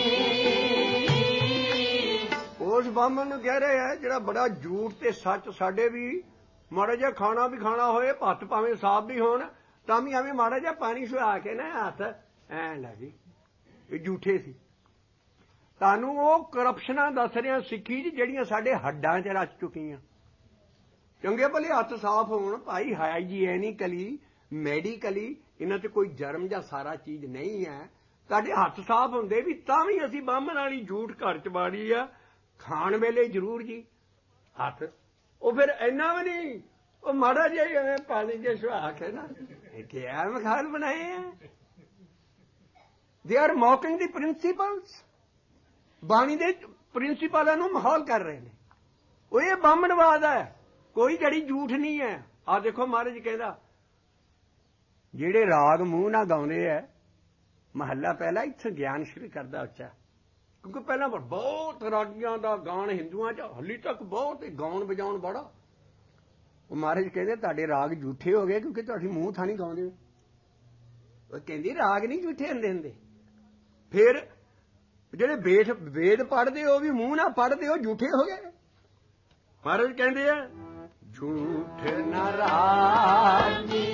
A: ਉਸ ਬਾਮਣ ਨੂੰ ਕਹਿ ਰਹੇ ਆ ਜਿਹੜਾ ਬੜਾ ਝੂਠ ਤੇ ਸੱਚ, ਸਾਡੇ ਵੀ ਮਾੜਾ ਜਿਹਾ ਖਾਣਾ ਵੀ ਖਾਣਾ ਹੋਏ, ਹੱਥ ਭਾਵੇਂ ਸਾਫ਼ ਵੀ ਹੋਣ ਤਾਂ ਵੀ ਐਵੇਂ ਮਾੜਾ ਜਿਹਾ ਪਾਣੀ ਸੁਆ ਕੇ ਨਾ ਹੱਥ ਐਂ ਲੈ ਜੀ, ਇਹ ਝੂਠੇ ਸੀ। ਤੁਹਾਨੂੰ ਉਹ ਕਰਪਸ਼ਨਾਂ ਦੱਸ ਰਿਹਾ ਸਿੱਖੀ 'ਚ ਜਿਹੜੀਆਂ ਸਾਡੇ ਹੱਡਾਂ 'ਚ ਰਚ ਚੁੱਕੀਆਂ। ਚੰਗੇ ਭਲੇ ਹੱਥ ਸਾਫ਼ ਹੋਣ ਭਾਈ, ਹਾਈਜੀਨਿਕਲੀ ਮੈਡੀਕਲੀ ਇਹਨਾਂ 'ਚ ਕੋਈ ਜਰਮ ਜਾਂ ਸਾਰਾ ਚੀਜ਼ ਨਹੀਂ ਹੈ। ਤੁਹਾਡੇ ਹੱਥ ਸਾਫ਼ ਹੁੰਦੇ ਵੀ ਤਾਂ ਵੀ ਅਸੀਂ ਬਾਹਮਣ ਵਾਲੀ ਝੂਠ ਘਰ 'ਚ ਬਾੜੀ ਆ। ਖਾਣ ਵੇਲੇ ਜ਼ਰੂਰ ਜੀ ਹੱਥ, ਉਹ ਫਿਰ ਇੰਨਾ ਵੀ ਨਹੀਂ, ਉਹ ਮਾੜਾ ਜਿਹਾ ਐਵੇਂ ਪਾਣੀ 'ਚ ਸੁਆ ਕੇ ਨਾ ਕਿਆ ਮਖਾਲ ਬਣਾਏ ਆ। They are ਮੌਕਿੰਗ the principals. ਬਾਣੀ ਦੇ ਪ੍ਰਿੰਸੀਪਲਾਂ ਨੂੰ ਮਾਹੌਲ ਕਰ ਰਹੇ ਨੇ। ਉਹ ਇਹ ਬਾਹਮਣਵਾਦ ਹੈ, ਕੋਈ ਜੜੀ ਝੂਠ ਨਹੀਂ ਹੈ। ਆਹ ਦੇਖੋ ਮਹਾਰਾਜ ਕਹਿੰਦਾ ਜਿਹੜੇ ਰਾਗ ਮੂੰਹ ਨਾਲ ਗਾਉਂਦੇ ਹੈ, ਮਹੱਲਾ ਪਹਿਲਾ ਇੱਥੇ ਗਿਆਨ ਸ਼ੁਰੂ ਕਰਦਾ ਉੱਚਾ, ਕਿਉਂਕਿ ਪਹਿਲਾਂ ਬਹੁਤ ਰਾਗੀਆਂ ਦਾ ਗਾਣ ਹਿੰਦੂਆਂ 'ਚ ਹਾਲੀ ਤੱਕ ਬਹੁਤ ਗਾਉਣ ਵਜਾਉਣ ਬੜਾ। ਉਹ ਮਹਾਰਾਜ ਕਹਿੰਦੇ ਤੁਹਾਡੇ ਰਾਗ ਝੂਠੇ ਹੋ ਗਏ ਕਿਉਂਕਿ ਤੁਹਾਡੀ ਮੂੰਹ ਥਾਂ ਨਹੀਂ ਗਾਉਂਦੇ। ਉਹ ਕਹਿੰਦੀ ਰਾਗ ਨਹੀਂ ਝੂਠੇ ਹੁੰਦੇ। ਫਿਰ ਜਿਹੜੇ ਵੇਦ ਪੜ੍ਹਦੇ ਉਹ ਵੀ ਮੂੰਹ ਨਾਲ ਪੜ੍ਹਦੇ, ਉਹ ਝੂਠੇ ਹੋ ਗਏ। ਮਹਾਰਾਜ ਕਹਿੰਦੇ ਆ ਝੂਠ ਨਾ ਰਾਗੀ,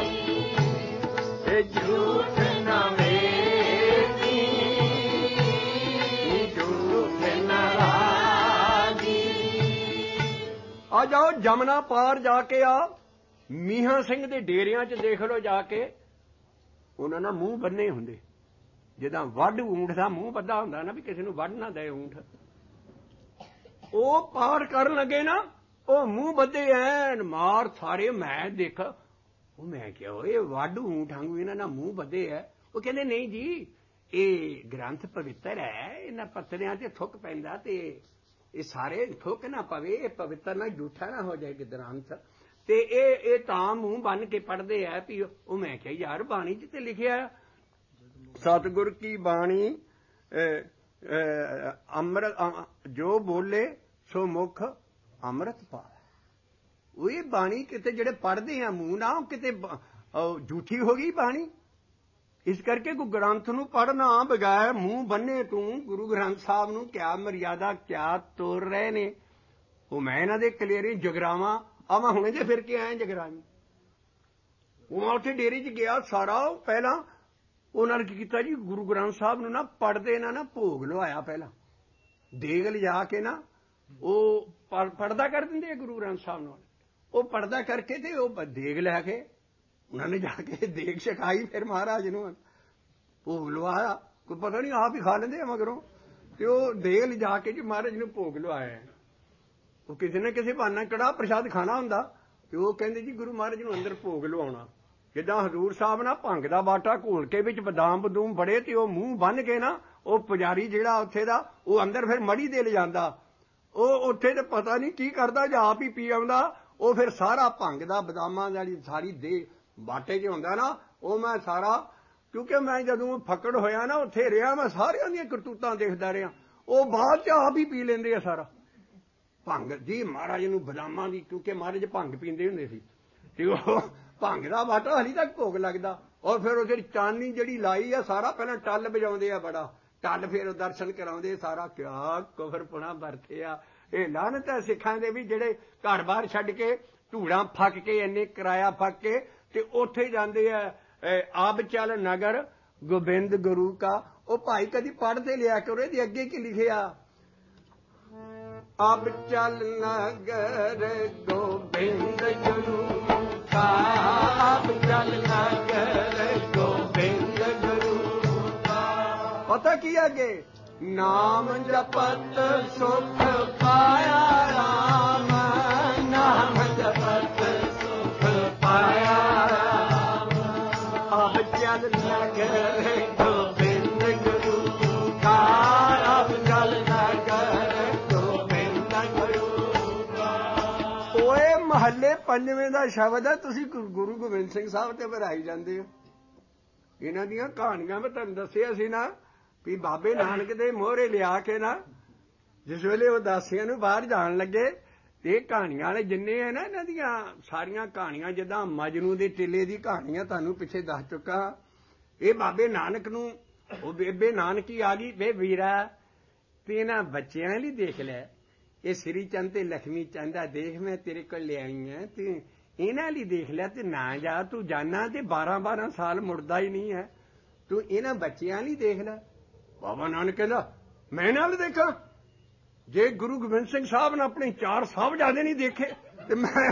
A: ਇਹ ਝੂਠ ਨਾ ਵੇਦੀ, ਝੂਠ ਨਾ ਰਾਗੀ। ਆ ਜਾਓ ਜਮਨਾ ਪਾਰ ਜਾ ਕੇ ਆ ਮੀਹਾਂ ਸਿੰਘ ਦੇ ਡੇਰਿਆਂ 'ਚ ਦੇਖ ਲਓ ਜਾ ਕੇ, ਉਹਨਾਂ ਨਾਲ ਮੂੰਹ ਬੰਨੇ ਹੁੰਦੇ। ਜਿੱਦਾਂ ਵੱਢ ਊਂਠ ਦਾ ਮੂੰਹ ਬੱਧਾ ਹੁੰਦਾ ਨਾ ਵੀ ਕਿਸੇ ਨੂੰ ਵੱਢ ਨਾ ਦੇ ਊਂਠ, ਉਹ ਪਾਰ ਕਰਨ ਲੱਗੇ ਨਾ ਉਹ ਮੂੰਹ ਬੱਧੇ ਐਨ ਮਾਰ ਸਾਰੇ। ਮੈਂ ਦੇਖ, ਉਹ ਮੈਂ ਕਿਹਾ ਇਹ ਵੱਢ ਊਂਠ ਵਾਂਗੂ ਇਹਨਾਂ ਨਾਲ ਮੂੰਹ ਬੱਧੇ ਹੈ। ਉਹ ਕਹਿੰਦੇ ਨਹੀਂ ਜੀ ਇਹ ਗ੍ਰੰਥ ਪਵਿੱਤਰ ਹੈ, ਇਹਨਾਂ ਪੱਤਰਿਆਂ 'ਤੇ ਥੁੱਕ ਪੈਂਦਾ ਤੇ ਇਹ ਸਾਰੇ ਥੁੱਕ ਨਾ ਪਵੇ, ਇਹ ਪਵਿੱਤਰ ਨਾ ਝੂਠਾ ਨਾ ਹੋ ਜਾਏ ਗ੍ਰੰਥ, ਤੇ ਇਹ ਤਾਂ ਮੂੰਹ ਬੰਨ ਕੇ ਪੜ੍ਹਦੇ ਆ ਵੀ। ਉਹ ਮੈਂ ਕਿਹਾ ਯਾਰ ਬਾਣੀ 'ਚ ਤੇ ਲਿਖਿਆ ਸਤਿਗੁਰ ਕੀ ਬਾਣੀ ਅੰਮ੍ਰਿਤ ਜੋ ਬੋਲੇ ਸੋ ਮੁਖ ਅੰਮ੍ਰਿਤ ਪਾਵੇ। ਉਹ ਇਹ ਬਾਣੀ ਕਿਤੇ ਜਿਹੜੇ ਪੜ੍ਹਦੇ ਆ ਮੂੰਹ ਨਾਲ, ਕਿਤੇ ਝੂਠੀ ਹੋ ਗਈ ਬਾਣੀ। ਇਸ ਕਰਕੇ ਕੋਈ ਗ੍ਰੰਥ ਨੂੰ ਪੜ੍ਹਨਾ ਬਗੈਰ ਮੂੰਹ ਬੰਨੇ ਤੂੰ ਗੁਰੂ ਗ੍ਰੰਥ ਸਾਹਿਬ ਨੂੰ ਕਿਆ ਮਰਿਆਦਾ ਕਿਆ ਤੋਰ ਰਹੇ ਨੇ। ਉਹ ਮੈਂ ਇਹਨਾਂ ਦੇ ਕਲੇਰੀ ਜਗਰਾਵਾਂ ਆ, ਮੈਂ ਹੁਣੇ ਜੇ ਫਿਰ ਕੇ ਆਇਆ ਜਗਰਾਵੀ। ਉਹ ਮੈਂ ਉੱਥੇ ਡੇਰੇ 'ਚ ਗਿਆ ਸਾਰਾ। ਪਹਿਲਾਂ ਉਹਨਾਂ ਨੇ ਕੀ ਕੀਤਾ ਜੀ, ਗੁਰੂ ਗ੍ਰੰਥ ਸਾਹਿਬ ਨੂੰ ਨਾ ਪੜ੍ਹਦੇ ਨਾ ਭੋਗ ਲਵਾਇਆ। ਪਹਿਲਾਂ ਦੇਗ ਲਿਜਾ ਕੇ ਨਾ ਉਹ ਪੜਦਾ ਕਰ ਦਿੰਦੇ ਆ ਗੁਰੂ ਗ੍ਰੰਥ ਸਾਹਿਬ ਨਾਲ। ਉਹ ਪੜਦਾ ਕਰਕੇ ਤੇ ਉਹ ਦੇਗ ਲੈ ਕੇ ਉਹਨਾਂ ਨੇ ਜਾ ਕੇ ਦੇਗ ਛਕਾਈ, ਫਿਰ ਮਹਾਰਾਜ ਨੂੰ ਭੋਗ ਲਵਾਇਆ। ਕੋਈ ਪਤਾ ਨਹੀਂ ਆਪ ਹੀ ਖਾ ਲੈਂਦੇ ਆ ਮਗਰੋਂ, ਤੇ ਉਹ ਦੇਗ ਲਿਜਾ ਕੇ ਜੀ ਮਹਾਰਾਜ ਨੂੰ ਭੋਗ ਲਵਾਇਆ। ਉਹ ਕਿਸੇ ਨਾ ਕਿਸੇ ਬਹਾਨੇ ਕੜਾਹ ਪ੍ਰਸ਼ਾਦ ਖਾਣਾ ਹੁੰਦਾ, ਤੇ ਉਹ ਕਹਿੰਦੇ ਜੀ ਗੁਰੂ ਮਹਾਰਾਜ ਨੂੰ ਅੰਦਰ ਭੋਗ ਲਵਾਉਣਾ। ਜਿੱਦਾਂ ਹਜ਼ੂਰ ਸਾਹਿਬ ਨਾ ਭੰਗ ਦਾ ਬਾਟਾ ਘੋਲ ਕੇ ਵਿੱਚ ਬਦਾਮ ਬਦੂਮ ਬੜੇ, ਤੇ ਉਹ ਮੂੰਹ ਬੰਨ ਕੇ ਨਾ ਉਹ ਪੁਜਾਰੀ ਜਿਹੜਾ ਉੱਥੇ ਦਾ ਉਹ ਅੰਦਰ ਫਿਰ ਮੜੀ ਦੇ ਲਿਜਾਂਦਾ। ਉਹ ਉੱਥੇ ਤੇ ਪਤਾ ਨਹੀਂ ਕੀ ਕਰਦਾ, ਜਾਂ ਆਪ ਹੀ ਪੀ ਆਉਂਦਾ। ਉਹ ਫਿਰ ਸਾਰਾ ਭੰਗ ਦਾ ਬਦਾਮਾਂ ਵਾਲੀ ਸਾਰੀ ਦੇ ਬਾਟੇ 'ਚ ਹੁੰਦਾ ਨਾ, ਉਹ ਮੈਂ ਸਾਰਾ, ਕਿਉਂਕਿ ਮੈਂ ਜਦੋਂ ਫੱਕੜ ਹੋਇਆ ਨਾ ਉੱਥੇ ਰਿਹਾ, ਮੈਂ ਸਾਰਿਆਂ ਦੀਆਂ ਕਰਤੂਤਾਂ ਦੇਖਦਾ ਰਿਹਾ। ਉਹ ਬਾਅਦ 'ਚ ਆਪ ਹੀ ਪੀ ਲੈਂਦੇ ਆ ਸਾਰਾ ਭੰਗ ਜੀ ਮਹਾਰਾਜ ਨੂੰ ਬਦਾਮਾਂ ਦੀ, ਕਿਉਂਕਿ ਮਹਾਰਾਜ ਭੰਗ ਪੀਂਦੇ ਹੁੰਦੇ ਸੀ। ਤੇ ਉਹ ਭੰਗ ਦਾ ਬਾਟਾ ਹਾਲੀ ਤੱਕ ਭੋਗ ਲੱਗਦਾ। ਔਰ ਫਿਰ ਉਹ ਜਿਹੜੀ ਚਾਨੀ ਜਿਹੜੀ ਲਾਈ ਆ, ਸਾਰਾ ਪਹਿਲਾਂ ਟੱਲ ਵਜਾਉਂਦੇ ਆ ਬੜਾ, ਟੱਲ ਫਿਰ ਦਰਸ਼ਨ ਕਰਾਉਂਦੇ ਸਾਰਾ। ਕਿਆ ਕੁਫਰਪੁਣਾ ਵਰਤਿਆ। ਇਹ ਲਾਹਨਤ ਹੈ ਸਿੱਖਾਂ ਦੇ ਵੀ, ਜਿਹੜੇ ਘਰ ਬਾਹਰ ਛੱਡ ਕੇ ਧੂੜਾਂ ਫੱਕ ਕੇ ਇੰਨੇ ਕਿਰਾਇਆ ਫੱਕ ਕੇ ਤੇ ਉੱਥੇ ਜਾਂਦੇ ਆ ਆਬ ਚਲ ਨਗਰ ਗੋਬਿੰਦ ਗੁਰੂ ਕਾ। ਉਹ ਭਾਈ ਕਦੀ ਪੜ੍ਹਦੇ ਲਿਆ ਕਰੋ, ਇਹਦੇ ਅੱਗੇ ਕੀ ਲਿਖਿਆ? ਅਬ ਚਲ ਨਗਰ ਗੋਬਿੰਦ ਗੁਰੂ ਕਾ, ਅਬ ਚਲ ਨਗਰ ਗੋਬਿੰਦ ਗੁਰੂ ਕਾ। ਪਤਾ ਕੀ ਅੱਗੇ? ਨਾਮ ਜਪਤ ਸੁਖ ਪਾਇਆ ਰਾਮ, ਨਾਮ ਜਪਤ ਸੁਖ ਪਾਇਆ ਰਾਮ। ਅਬ ਚਲ ਨਗਰ ਗੋਬਿੰਦ ਗੁਰੂ ਕਾ, ਅਬ ਚਲ ਨਗਰ ਗੋਬਿੰਦ ਗੁਰੂ ਕਾ। ਓਏ ਮਹੱਲੇ ਪੰਜਵੇਂ ਦਾ ਸ਼ਬਦ ਹੈ, ਤੁਸੀਂ ਗੁਰੂ ਗੋਬਿੰਦ ਸਿੰਘ ਸਾਹਿਬ ਤੇ ਵਧਾਈ ਜਾਂਦੇ ਹੋ। ਇਹਨਾਂ ਦੀਆਂ ਕਹਾਣੀਆਂ ਮੈਂ ਤੁਹਾਨੂੰ ਦੱਸਿਆ ਸੀ ਨਾ ਵੀ ਬਾਬੇ ਨਾਨਕ ਦੇ ਮੋਹਰੇ ਲਿਆ ਕੇ ਨਾ, ਜਿਸ ਵੇਲੇ ਉਹ ਦਾਸੀਆਂ ਨੂੰ ਬਾਹਰ ਜਾਣ ਲੱਗੇ, ਇਹ ਕਹਾਣੀਆਂ ਵਾਲੇ ਜਿੰਨੇ ਹੈ ਨਾ, ਇਹਨਾਂ ਦੀਆਂ ਸਾਰੀਆਂ ਕਹਾਣੀਆਂ, ਜਿੱਦਾਂ ਮਜਨੂ ਦੇ ਟਿੱਲੇ ਦੀ ਕਹਾਣੀਆਂ ਤੁਹਾਨੂੰ ਪਿੱਛੇ ਦੱਸ ਚੁੱਕਾ। ਇਹ ਬਾਬੇ ਨਾਨਕ ਨੂੰ ਉਹ ਬੇਬੇ ਨਾਨਕੀ ਆ ਗਈ, ਵੇ ਵੀਰਾ ਤੇ ਇਹਨਾਂ ਬੱਚਿਆਂ ਲਈ ਦੇਖ ਲੈ, ਇਹ ਸ੍ਰੀ ਚੰਦ ਤੇ ਲక్ష్ਮੀ ਚੰਦ ਆ, ਦੇਖ ਮੈਂ ਤੇਰੇ ਕੋਲ ਲਿਆਈ ਆ, ਤੇ ਇਹਨਾਂ ਲਈ ਦੇਖ ਲਿਆ। ਤੇ ਨਾ ਜਾ, ਤੂੰ ਜਾਣਾ ਤੇ 12-12 ਸਾਲ ਮੁੜਦਾ ਹੀ ਨਹੀਂ ਹੈ, ਤੂੰ ਇਹਨਾਂ ਬੱਚਿਆਂ ਲਈ ਦੇਖ ਲੈ। ਬਾਬਾ ਨਾਨਕ ਕਹਿੰਦਾ ਮੈਂ ਨਾਲ ਦੇਖਾਂ? ਜੇ ਗੁਰੂ ਗੋਬਿੰਦ ਸਿੰਘ ਸਾਹਿਬ ਨੇ ਆਪਣੇ 4 ਸਾਹਿਬਜ਼ਾਦੇ ਨਹੀਂ ਦੇਖੇ ਤੇ ਮੈਂ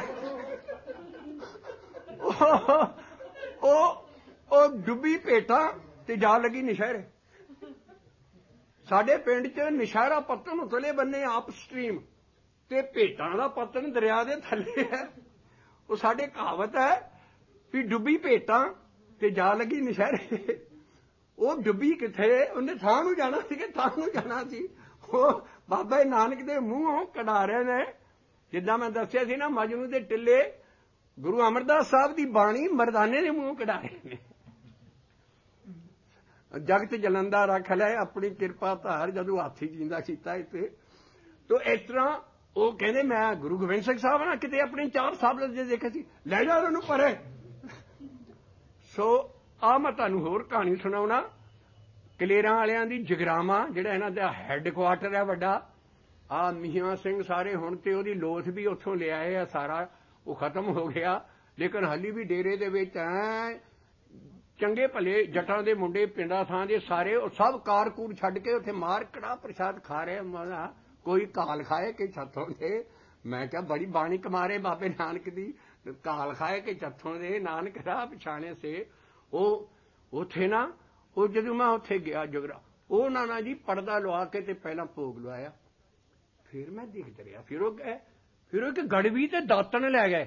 A: ਉਹ ਡੁੱਬੀ ਭੇਟਾਂ ਤੇ ਜਾ ਲੱਗੀ ਨਸ਼ਹਿਰੇ। ਸਾਡੇ ਪਿੰਡ 'ਚ ਨਸ਼ਹਿਰਾ ਪੱਤਨ ਉਤਲੇ ਬੰਨੇ ਆਪ ਸਟਰੀਮ, ਤੇ ਭੇਟਾਂ ਦਾ ਪੱਤਨ ਦਰਿਆ ਦੇ ਥੱਲੇ ਹੈ। ਉਹ ਸਾਡੇ ਕਹਾਵਤ ਹੈ ਵੀ ਡੁੱਬੀ ਭੇਟਾਂ ਤੇ ਜਾ ਲੱਗੀ ਨਸ਼ਹਿਰੇ। ਉਹ ਡੁੱਬੀ ਕਿੱਥੇ? ਉਹਨੇ ਥਾਂ ਨੂੰ ਜਾਣਾ ਸੀ ਕਿ ਥਾਂ ਨੂੰ ਜਾਣਾ ਸੀ। ਉਹ ਬਾਬਾ ਨਾਨਕ ਦੇ ਮੂੰਹੋਂ ਕਢਾ ਰਹੇ ਨੇ, ਜਿੱਦਾਂ ਮੈਂ ਦੱਸਿਆ ਸੀ ਨਾ ਮਜਨੂ ਦੇ ਟਿੱਲੇ, ਗੁਰੂ ਅਮਰਦਾਸ ਸਾਹਿਬ ਦੀ ਬਾਣੀ ਮਰਦਾਨੇ ਦੇ ਮੂੰਹੋਂ ਕਢਾ ਰਹੇ ਨੇ। ਜਗਤ ਜਲੰਦਾ ਰੱਖ ਲੈ ਆਪਣੀ ਕਿਰਪਾ ਧਾਰ, ਜਦੋਂ ਹਾਥੀ ਜਿੰਦਾ ਕੀਤਾ ਇੱਥੇ। ਤੋ ਇਸ ਤਰ੍ਹਾਂ ਉਹ ਕਹਿੰਦੇ ਮੈਂ ਗੁਰੂ ਗੋਬਿੰਦ ਸਿੰਘ ਸਾਹਿਬ ਨਾਲ ਕਿਤੇ ਆਪਣੇ 4 ਸਾਹਿਬਜ਼ਾਦੇ ਦੇਖੇ ਸੀ, ਲੈ ਜਾ ਉਹਨੂੰ ਪਰੇ। ਸੋ ਆ ਮੈਂ ਤੁਹਾਨੂੰ ਹੋਰ ਕਹਾਣੀ ਸੁਣਾਉਣਾ, ਕਲੇਰਾਂ ਵਾਲਿਆਂ ਦੀ ਜਗਰਾਵਾਂ, ਜਿਹੜਾ ਇਹਨਾਂ ਦਾ ਹੈੱਡਕੁਆਟਰ ਹੈ ਵੱਡਾ। ਆ ਮੀਆਂ ਸਿੰਘ ਸਾਰੇ ਹੁਣ ਤੇ ਉਹਦੀ ਲੋਥ ਵੀ ਉੱਥੋਂ ਲਿਆਏ ਆ, ਸਾਰਾ ਉਹ ਖਤਮ ਹੋ ਗਿਆ। ਲੇਕਿਨ ਹਾਲੀ ਵੀ ਡੇਰੇ ਦੇ ਵਿੱਚ ਚੰਗੇ ਭਲੇ ਜੱਟਾਂ ਦੇ ਮੁੰਡੇ ਪਿੰਡਾਂ ਥਾਂ ਦੇ ਸਾਰੇ, ਉਹ ਸਭ ਕਾਰਕੂਰ ਛੱਡ ਕੇ ਉੱਥੇ ਮਾਰ ਕੜਾ ਪ੍ਰਸ਼ਾਦ ਖਾ ਰਹੇ। ਮਾਰਾ ਕੋਈ ਕਾਲ ਖਾਏ ਕਿ ਛੱਥੋਂ ਦੇ। ਮੈਂ ਕਿਹਾ ਬੜੀ ਬਾਣੀ ਕਮਾਰੇ ਬਾਬੇ ਨਾਨਕ ਦੀ, ਕਾਲ ਖਾਏ ਕਿ ਛੱਥੋਂ ਦੇ, ਨਾਨਕ ਰਾਹ ਪਛਾਣੇ ਸੇ। ਉਹ ਉੱਥੇ ਨਾ, ਉਹ ਜਦੋਂ ਮੈਂ ਉੱਥੇ ਗਿਆ ਜਗਰਾ, ਉਹ ਨਾ ਜੀ ਪਰਦਾ ਲਵਾ ਕੇ ਤੇ ਪਹਿਲਾਂ ਭੋਗ ਲਵਾਇਆ। ਫਿਰ ਮੈਂ ਦੇਖਦਾ ਰਿਹਾ, ਫਿਰ ਉਹ ਇੱਕ ਗੜਵੀ ਤੇ ਦਾਤਣ ਲੈ ਗਏ।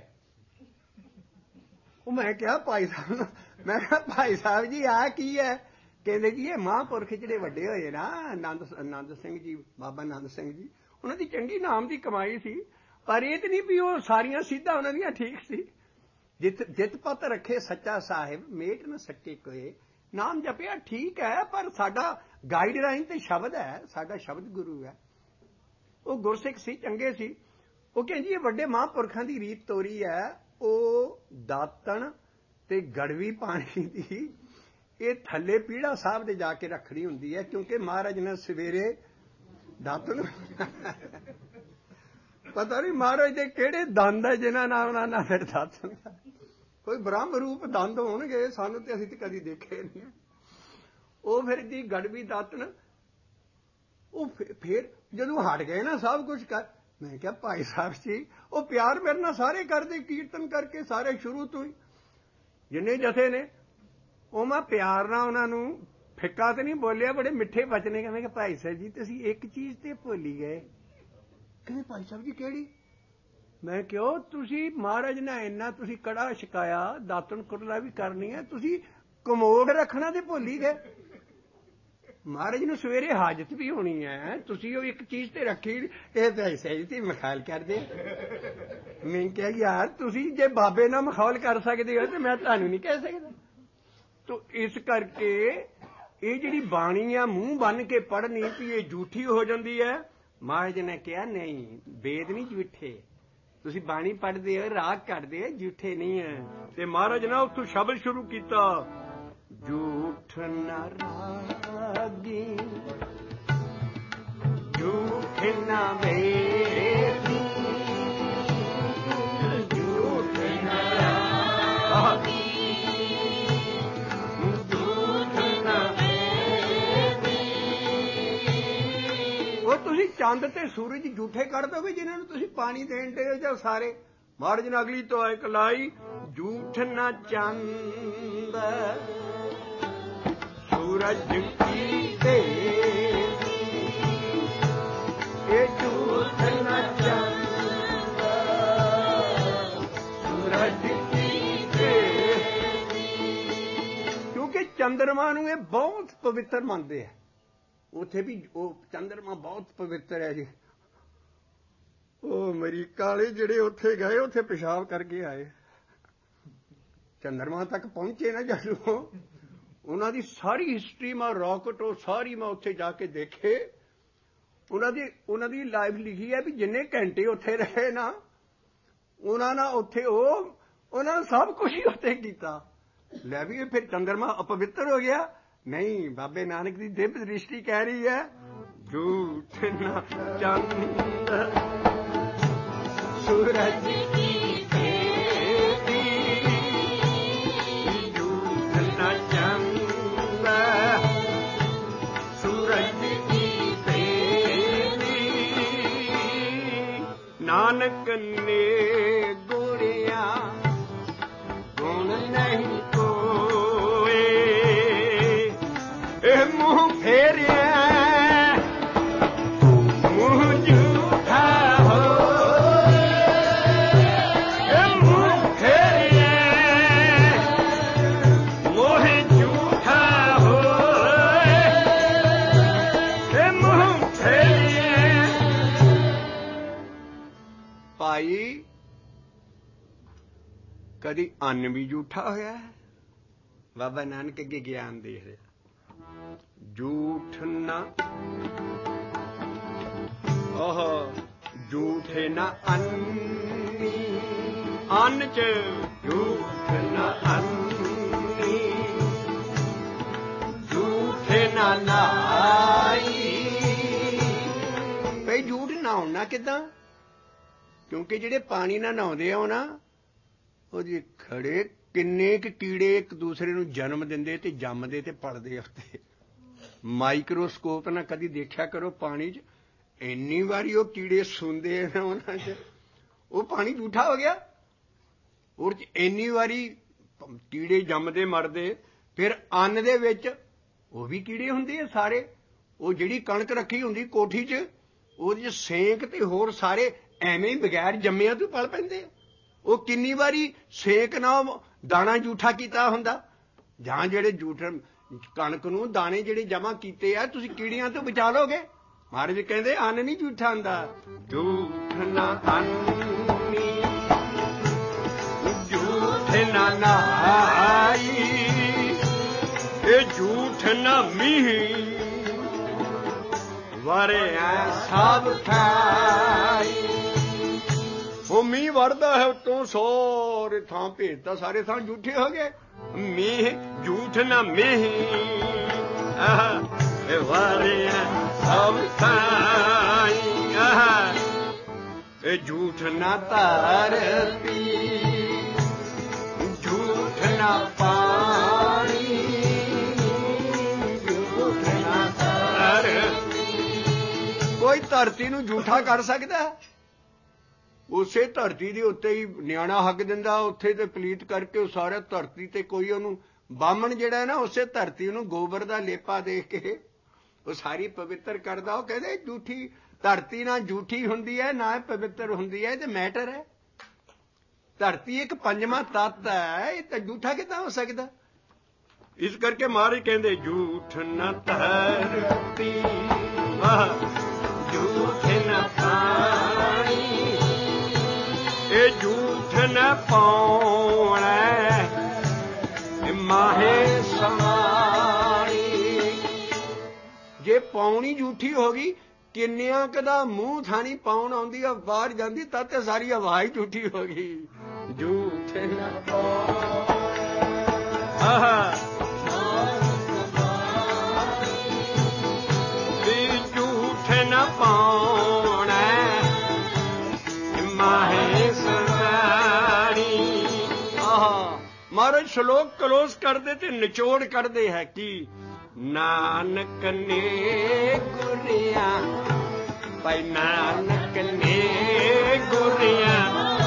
A: ਉਹ ਮੈਂ ਕਿਹਾ ਭਾਈ ਸਾਹਿਬ, ਮੈਂ ਕਿਹਾ ਭਾਈ ਸਾਹਿਬ ਜੀ ਆਹ ਕੀ ਹੈ? ਕਹਿੰਦੇ ਜੀ ਇਹ ਮਹਾਂਪੁਰਖ ਜਿਹੜੇ ਵੱਡੇ ਹੋਏ ਨਾ, ਆਨੰਦ ਸਿੰਘ ਜੀ, ਬਾਬਾ ਆਨੰਦ ਸਿੰਘ ਜੀ, ਉਹਨਾਂ ਦੀ ਚੰਗੀ ਨਾਮ ਦੀ ਕਮਾਈ ਸੀ। ਪਰ ਇਹ ਤੇ ਨਹੀਂ ਵੀ ਉਹ ਸਾਰੀਆਂ ਸਿੱਧਾ ਉਹਨਾਂ ਦੀਆਂ ਠੀਕ ਸੀ। ਜਿਤ ਪਤ ਰੱਖੇ ਸੱਚਾ ਸਾਹਿਬ, ਮੇਟ ਨ ਸੱਚੇ ਕੋਏ। ਨਾਮ ਜਪਿਆ ਠੀਕ ਹੈ, ਪਰ ਸਾਡਾ ਗਾਈਡ ਲਾਈਨ ਤੇ ਸ਼ਬਦ ਹੈ, ਸਾਡਾ ਸ਼ਬਦ ਗੁਰੂ ਹੈ। ਉਹ ਗੁਰਸਿੱਖ ਸੀ, ਚੰਗੇ ਸੀ। ਉਹ ਕਹਿੰਦੀ ਇਹ ਵੱਡੇ ਮਹਾਂਪੁਰਖਾਂ ਦੀ ਰੀਤ ਤੋਰੀ ਹੈ। ਉਹ ਦਾਤਣ ਤੇ ਗੜਵੀ ਪਾਣੀ ਦੀ ਇਹ ਥੱਲੇ ਪੀੜਾ ਸਾਹਿਬ ਦੇ ਜਾ ਕੇ ਰੱਖਣੀ ਹੁੰਦੀ ਹੈ, ਕਿਉਂਕਿ ਮਹਾਰਾਜ ਨੇ ਸਵੇਰੇ ਦਾਤਣ ਪਤਾ ਨਹੀਂ ਮਹਾਰਾਜ ਦੇ ਕਿਹੜੇ ਦੰਦ ਹੈ ਜਿਨ੍ਹਾਂ ਨਾਲ ਉਹਨਾਂ ਨਾਲ ਫਿਰ ਦਾਤਣ, ਕੋਈ ਬ੍ਰਹਮ ਰੂਪ ਦੰਦ ਹੋਣਗੇ, ਸਾਨੂੰ ਤੇ ਅਸੀਂ ਤੇ ਕਦੀ ਦੇਖੇ ਨਹੀਂ। ਉਹ ਫਿਰ ਦੀ ਗੜਵੀ ਦਾਤਣ, ਉਹ ਫਿਰ ਜਦੋਂ ਹਟ ਗਏ ਨਾ ਸਭ ਕੁਝ ਕਰ, ਮੈਂ ਕਿਹਾ ਭਾਈ ਸਾਹਿਬ ਜੀ ਉਹ ਪਿਆਰ ਮੇਰੇ ਨਾਲ ਸਾਰੇ ਕਰਦੇ, ਕੀਰਤਨ ਕਰਕੇ ਸਾਰੇ ਸ਼ੁਰੂ ਤੋਂ ਹੀ ਜਿੰਨੇ ਜਥੇ ਨੇ, ਉਹ ਮੈਂ ਪਿਆਰ ਨਾਲ ਉਹਨਾਂ ਨੂੰ ਫਿੱਕਾ ਤੇ ਨਹੀਂ ਬੋਲਿਆ, ਬੜੇ ਮਿੱਠੇ ਬਚਨੇ। ਕਹਿੰਦੇ ਕਿ ਭਾਈ ਸਾਹਿਬ ਜੀ ਤੁਸੀਂ ਇੱਕ ਚੀਜ਼ ਤੇ ਭੁੱਲ ਹੀ ਗਏ। ਕਹਿੰਦੇ ਭਾਈ ਸਾਹਿਬ ਜੀ ਕਿਹੜੀ? ਮੈਂ ਕਿਹਾ ਤੁਸੀਂ ਮਹਾਰਾਜ ਨੇ ਇੰਨਾ ਤੁਸੀਂ ਕੜਾ ਛਕਾਇਆ, ਦਾਤਣ ਕੁਰਲਾ ਵੀ ਕਰਨੀ ਹੈ, ਤੁਸੀਂ ਕਮੋਡ ਰੱਖਣਾ ਤੇ ਭੁੱਲ ਹੀ ਗਏ। ਮਹਾਰਾਜ ਨੂੰ ਸਵੇਰੇ ਹਾਜ਼ਤ ਵੀ ਹੋਣੀ ਹੈ, ਤੁਸੀਂ ਉਹ ਇੱਕ ਚੀਜ਼ ਤੇ ਰੱਖੀ। ਇਹ ਭਾਈ ਸਾਹਿਬ ਜੀ ਮਖੌਲ ਕਰਦੇ। ਮੈਂ ਕਿਹਾ ਯਾਰ ਤੁਸੀਂ ਜੇ ਬਾਬੇ ਨਾਲ ਮਖੌਲ ਕਰ ਸਕਦੇ ਹੋ ਤੇ ਮੈਂ ਤੁਹਾਨੂੰ ਨਹੀਂ ਕਹਿ ਸਕਦਾ। ਤੋ ਇਸ ਕਰਕੇ ਇਹ ਜਿਹੜੀ ਬਾਣੀ ਆ ਮੂੰਹ ਬੰਨ ਕੇ ਪੜ੍ਹਨੀ ਵੀ ਇਹ ਝੂਠੀ ਹੋ ਜਾਂਦੀ ਹੈ। ਮਹਾਰਾਜ ਨੇ ਕਿਹਾ ਨਹੀਂ, ਵੇਦ ਨਹੀਂ ਝੂਠੇ, ਤੁਸੀਂ ਬਾਣੀ ਪੜ੍ਹਦੇ ਹੋ, ਰਾਗ ਕਰਦੇ ਹੋ, ਝੂਠੇ ਨਹੀਂ ਹੈ। ਤੇ ਮਹਾਰਾਜ ਨੇ ਉੱਥੋਂ ਸ਼ਬਦ ਸ਼ੁਰੂ ਕੀਤਾ, ਝੂਠ ਨਾ ਰਾਗੀ ਝੂਠ ਨਾ ਵੇਦੀ, ਝੂਠ ਨਾ ਰਾਗੀ ਝੂਠ ਨਾ ਵੇਦੀ। ਉਹ ਤੁਸੀਂ ਚੰਦ ਤੇ ਸੂਰਜ ਝੂਠੇ ਕਰ ਦੋਗੇ ਜਿਨ੍ਹਾਂ ਨੂੰ ਤੁਸੀਂ ਪਾਣੀ ਦੇਣ ਦੇ ਹੋ ਜਾਂ ਸਾਰੇ। ਮਹਾਰਾਜ ਨੇ ਅਗਲੀ ਤੋਂ ਇੱਕ ਲਾਈ, ਝੂਠ ਨਾ ਚੰਦ ਸੂਰਜ ਕੀ ਤੇਰੀ, ਇਹ ਝੂਠ ਨਾ ਚੰਦ ਸੂਰਜ ਕੀ ਤੇਰੀ। ਕਿਉਂਕਿ ਚੰਦਰਮਾ ਨੂੰ ਇਹ ਬਹੁਤ ਪਵਿੱਤਰ ਮੰਨਦੇ ਆ। ਉੱਥੇ ਵੀ ਉਹ ਚੰਦਰਮਾ ਬਹੁਤ ਪਵਿੱਤਰ ਹੈ ਜੀ। ਉਹ ਅਮਰੀਕਾ ਵਾਲੇ ਜਿਹੜੇ ਉੱਥੇ ਗਏ, ਉੱਥੇ ਪਿਸ਼ਾਬ ਕਰਕੇ ਆਏ। ਚੰਦਰਮਾ ਤੱਕ ਪਹੁੰਚੇ ਨਾ ਜਦੋਂ, ਉਹਨਾਂ ਦੀ ਸਾਰੀ ਹਿਸਟਰੀ ਮੈਂ ਰਾਕਟ ਉਹ ਸਾਰੀ ਮੈਂ ਉੱਥੇ ਜਾ ਕੇ ਦੇਖੇ। ਉਹਨਾਂ ਦੀ ਲਾਈਫ ਲਿਖੀ ਹੈ ਵੀ ਜਿੰਨੇ ਘੰਟੇ ਉੱਥੇ ਰਹੇ ਨਾ, ਉਹਨਾਂ ਨਾਲ ਉੱਥੇ ਉਹਨਾਂ ਨੇ ਸਭ ਕੁਝ ਹੀ ਉੱਥੇ ਕੀਤਾ। ਲੈ ਵੀ ਫਿਰ ਚੰਦਰਮਾ ਅਪਵਿੱਤਰ ਹੋ ਗਿਆ? ਨਹੀਂ, ਬਾਬੇ ਨਾਨਕ ਦੀ ਦਿਵ ਦ੍ਰਿਸ਼ਟੀ ਕਹਿ ਰਹੀ ਹੈ, ਝੂਠ ਨਾ ਚੰਦ ਸੂਰਜ ਕੀ ਤੇਰੀ, ਝੂਠ ਨਾ ਚੰਦ ਸੂਰਜ ਕੀ ਤੇਰੀ। ਨਾਨਕ ਨੇ ਗੁਣਿਆ ਗੁਣ ਨਹੀਂ ਕੋਏ, ਇਹ ਮੂੰਹ ਫੇਰਿਆ ਮੂੰਹ ਝੂਠਾ ਹੋਏ, ਇਹ ਮੂੰਹ ਫੇਰਿਆ ਮੂੰਹ ਝੂਠਾ ਹੋਏ, ਇਹ ਮੂੰਹ ਫੇਰਿਆ। ਭਾਈ ਕਦੀ ਅੰਨ ਵੀ ਝੂਠਾ ਹੋਇਆ ਹੈ? ਬਾਬਾ ਨਾਨਕ ਅੱਗੇ ਗਿਆਨ ਦੇ ਰਿਹਾ, ਝੂਠ ਨਾ ਝੂਠੇ ਨਾ ਅੰਨੀ, ਅੰਨ ਚ ਝੂਠ ਨਾ ਅੰਨੀ, ਝੂਠੇ ਨਾ ਨਾਈ। ਭਈ ਝੂਠ ਨਹਾਉਣਾ ਕਿੱਦਾਂ? ਕਿਉਂਕਿ ਜਿਹੜੇ ਪਾਣੀ ਨਾਲ ਨਹਾਉਂਦੇ ਆ ਨਾ, ਉਹ ਜੀ ਖੜੇ ਕਿੰਨੇ ਕੁ ਕੀੜੇ ਇੱਕ ਦੂਸਰੇ ਨੂੰ ਜਨਮ ਦਿੰਦੇ ਤੇ ਜੰਮਦੇ ਤੇ ਪਲਦੇ ਉੱਤੇ। ਮਾਈਕਰੋਸਕੋਪ ਨਾਲ ਕਦੀ ਦੇਖਿਆ ਕਰੋ ਪਾਣੀ 'ਚ, ਇੰਨੀ ਵਾਰੀ ਉਹ ਕੀੜੇ ਸੁੰਦੇ ਆ ਉਹਨਾਂ 'ਚ, ਉਹ ਪਾਣੀ ਝੂਠਾ ਹੋ ਗਿਆ। ਉਹਦੇ 'ਚ ਇੰਨੀ ਵਾਰੀ ਕੀੜੇ ਜੰਮਦੇ ਮਰਦੇ। ਫਿਰ ਅੰਨ ਦੇ ਵਿੱਚ ਉਹ ਵੀ ਕੀੜੇ ਹੁੰਦੇ ਆ ਸਾਰੇ। ਉਹ ਜਿਹੜੀ ਕਣਕ ਰੱਖੀ ਹੁੰਦੀ ਕੋਠੀ 'ਚ, ਉਹਦੇ 'ਚ ਸੇਕ ਤੇ ਹੋਰ ਸਾਰੇ ਐਵੇਂ ਹੀ ਬਗੈਰ ਜੰਮਿਆਂ ਤੋਂ ਪਲ ਪੈਂਦੇ ਆ। ਉਹ ਕਿੰਨੀ ਵਾਰੀ ਸੇਕ ਨਾਲ ਦਾਣਾ ਝੂਠਾ ਕੀਤਾ ਹੁੰਦਾ। ਜਾਂ ਜਿਹੜੇ ਝੂਠ ਕਣਕ ਨੂੰ ਦਾਣੇ ਜਿਹੜੇ ਜਮ੍ਹਾਂ ਕੀਤੇ ਆ, ਤੁਸੀਂ ਕੀੜੀਆਂ ਤੋਂ ਬਚਾ ਲੋਗੇ। ਮਹਾਰਾਜ ਕਹਿੰਦੇ ਅੰਨ ਨਹੀਂ ਝੂਠਾ ਹੁੰਦਾ। ਝੂਠ ਨਾ ਅੰਨੀ ਝੂਠ ਨਾ ਨਾਈ, ਇਹ ਝੂਠ ਨਾ ਮੀਂਹ ਵਰਿਆ ਸਭ ਖਾਈ। ਉਹ ਮੀਂਹ ਵਰਦਾ ਹੈ ਉਤੋਂ ਸਾਰੇ ਥਾਂ ਭੇਜਦਾ, ਸਾਰੇ ਥਾਂ ਝੂਠੇ ਹੋ ਗਏ। ਮੀਂਹ ਝੂਠ ਨਾ ਮੀਂਹ ਵਰਿਆ ਸਭ ਖਾਈ, ਇਹ ਝੂਠ ਨਾ ਧਰਤੀ ਝੂਠ ਨਾ ਪਾਣੀ, ਝੂਠ ਨਾ ਧਰਤੀ। ਕੋਈ ਧਰਤੀ ਨੂੰ ਝੂਠਾ ਕਰ ਸਕਦਾ? ਉਸੇ ਧਰਤੀ ਦੇ ਉੱਤੇ ਹੀ ਨਿਆਣਾ ਹੱਕ ਦਿੰਦਾ, ਉੱਥੇ ਤੇ ਪਲੀਤ ਕਰਕੇ ਉਹ ਸਾਰਾ ਧਰਤੀ ਤੇ ਕੋਈ ਉਹਨੂੰ ਬਾਹਮਣ ਜਿਹੜਾ ਹੈ ਨਾ, ਉਸੇ ਧਰਤੀ ਨੂੰ ਗੋਬਰ ਦਾ ਲੇਪਾ ਦੇ ਕੇ ਉਹ ਸਾਰੀ ਪਵਿੱਤਰ ਕਰਦਾ। ਉਹ ਕਹਿੰਦੇ ਝੂਠੀ ਧਰਤੀ ਨਾ ਝੂਠੀ ਹੁੰਦੀ ਹੈ ਨਾ ਪਵਿੱਤਰ ਹੁੰਦੀ ਹੈ, ਇਹ ਤੇ ਮੈਟਰ ਹੈ। ਧਰਤੀ ਇੱਕ ਪੰਜਵਾਂ ਤੱਤ ਹੈ, ਇਹ ਤਾਂ ਝੂਠਾ ਕਿੱਦਾਂ ਹੋ ਸਕਦਾ। ਇਸ ਕਰਕੇ ਮਹਾਰਾਜ ਕਹਿੰਦੇ ਝੂਠ ਨ ਧਰਤੀ ਝੂਠ ਨ ਪਾਣੀ, ਇਹ ਝੂਠ ਨ ਪਾਉਣਾ ਮਾਹੇ ਸਮਾਣੀ। ਜੇ ਪਾਉਣੀ ਝੂਠੀ ਹੋ ਗਈ, ਕਿੰਨਿਆਂ ਕਦਾ ਮੂੰਹ ਥਾਣੀ ਪਾਉਣ ਆਉਂਦੀ ਆ, ਬਾਹਰ ਜਾਂਦੀ ਤਦ ਤੇ ਸਾਰੀ ਹਵਾ ਹੀ ਝੂਠੀ ਹੋ ਗਈ। ਝੂਠ ਨ ਪਾਉਣਾ ਝੂਠ ਨ ਪਾਉਣਾ ਮਾਹੇ ਸਮਾਣੀ। ਮਹਾਰਾਜ ਸ਼ਲੋਕ ਕਲੋਜ਼ ਕਰਦੇ ਤੇ ਨਿਚੋੜ ਕਰਦੇ ਹੈ ਕਿ ਨਾਨਕ ਨੇ ਗੁਰਿਆ, ਭਾਈ ਨਾਨਕ ਨੇ ਗੁਰਿਆ,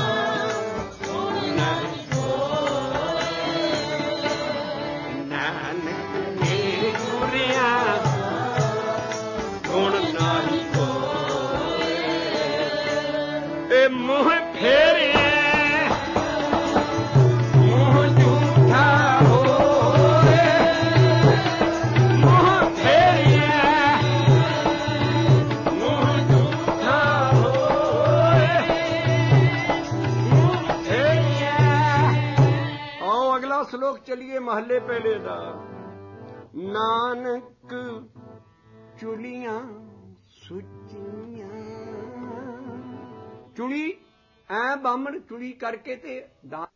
A: ਨਾਨਕ ਨੇ ਗੁਰਿਆ ਗੁਣ ਨਾਹੀ ਕੋਇ, ਇਹ ਮੂੰਹ ਫੇਰੇ ਸ਼ਲੋਕ ਚਲੀਏ ਮਹੱਲੇ ਪਹਿਲੇ ਦਾ। ਨਾਨਕ ਚੁਲੀਆਂ ਸੁੱਚੀਆਂ, ਚੁਲੀ ਐ ਬਾਹਮਣ ਚੁਲੀ ਕਰਕੇ ਤੇ